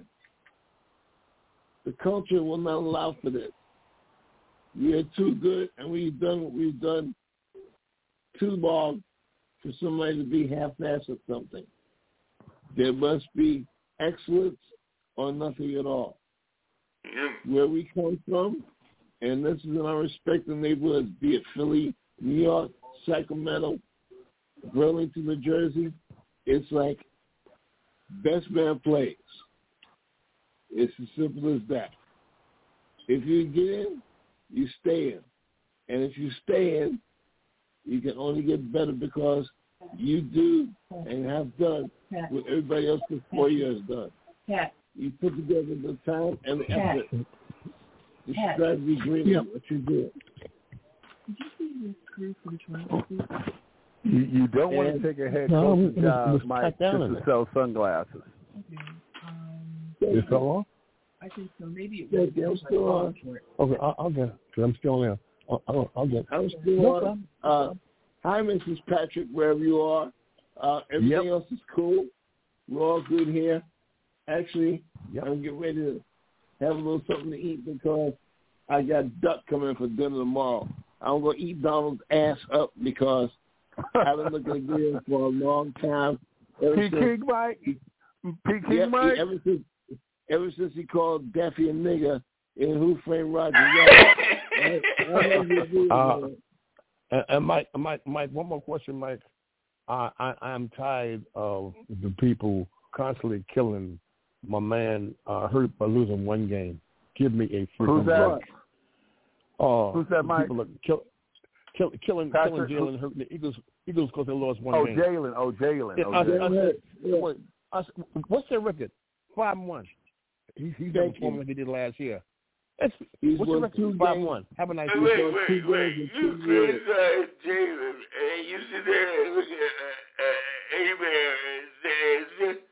The culture will not allow for this. We are too good, and we've done what we've done too long for somebody to be half-assed at something. There must be excellence or nothing at all. Where we come from, and this is in our respective neighborhoods, be it Philly, New York, Sacramento, Burlington, New Jersey, it's like best man plays. It's as simple as that. If you get in, you stay in. And if you stay in, you can only get better because You do and have done what everybody else before you has done. You put together the time and the effort. The strategy agreement, yep. What you do. Did you see this screw from Toronto? You, you don't want to take a head no, coaching job, Mike, just to sell sunglasses. Okay. Um, you fell off? I think so. Maybe it was. Yeah, I'm still on. Okay, I'll, I'll get it. I'm still there. I'll, I'll, I'll get it. I'm still no on. Uh, hi, Missus Patrick, wherever you are. Uh, everything yep. else is cool. We're all good here. Actually, yep. I'm getting ready to have a little something to eat because I got duck coming in for dinner tomorrow. I'm going to eat Donald's ass up because I've been looking at him for a long time. P-King Mike? P-King yeah, Mike? Ever since, ever since he called Daffy a nigger in Who Framed Roger Rabbit. uh, and, and Mike, Mike, Mike, one more question, Mike. I, I, I'm tired of the people constantly killing my man uh, hurt by losing one game. Give me a freaking Who's that? break. Uh, Who's that, Mike? People are kill, kill, killing, Patrick, killing Jalen, hurting the Eagles. Eagles because they lost one oh, game. Jalen. Oh, Jalen. Yeah, Oh, I, Jalen. I said, yeah. I said, what's their record? Five and one. He's he's not performing like he did last year. That's, what's the record? Five and one. Have a nice day. Wait, wait, wait, wait. You criticize Jalen, and you sit there and look at uh, uh, A-Man and say,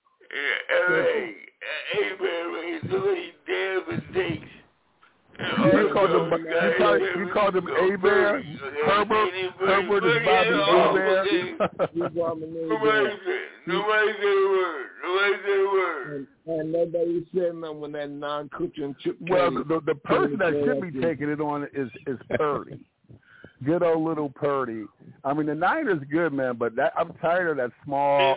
Hey, A-Man made so many damn mistakes. You called him, you called, you called him A-Bear? Herbert? Herbert is Bobby A-Bear? Nobody said a word. Nobody said a word. And, and nobody said nothing when that non-coaching chip. Well, the, the, the person that should be taking it on is, is Purdy. Good old little Purdy. I mean, the Niners good, man, but that, I'm tired of that small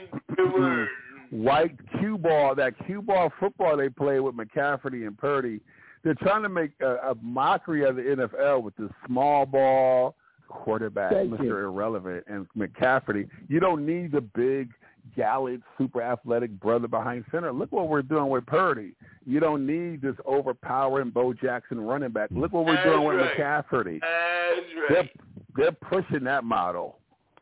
white cue ball, that cue ball football they play with McCaffrey and Purdy. They're trying to make a, a mockery of the N F L with this small ball quarterback, Thank Mister You. Irrelevant, and McCaffrey. You don't need the big, gallant, super athletic brother behind center. Look what we're doing with Purdy. You don't need this overpowering Bo Jackson running back. Look what we're That's doing with right. McCaffrey. That's right. They're, they're pushing that model.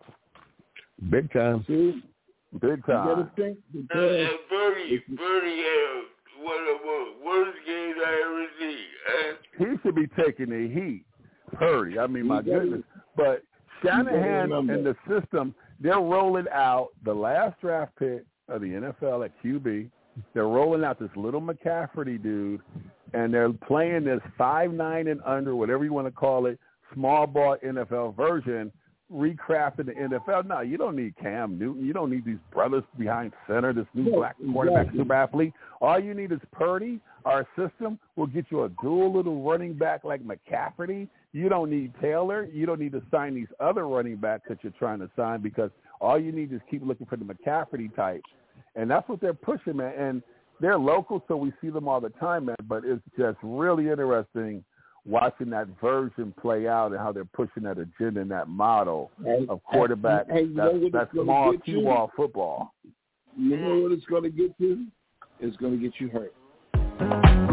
Big time. See? Big time. You gotta think and, and Birdie, Birdie had one of the worst games I ever seen. Uh, he should be taking the heat. Purdy. I mean, my goodness. But Shanahan and the system, they're rolling out the last draft pick of the N F L at Q B. They're rolling out this little McCaffrey dude, and they're playing this five nine and under, whatever you want to call it, small ball N F L version, recrafting the N F L. No, you don't need Cam Newton. You don't need these brothers behind center, this new yeah, black quarterback exactly. super athlete. All you need is Purdy. Our system will get you a dual little running back like McCaffrey. You don't need Taylor. You don't need to sign these other running backs that you're trying to sign because all you need is keep looking for the McCaffrey type. And that's what they're pushing, man. And they're local, so we see them all the time, man. But it's just really interesting watching that version play out and how they're pushing that agenda and that model hey, of quarterback, hey, that, that small cue-ball football. You know what it's going to get you? It's going to get you hurt.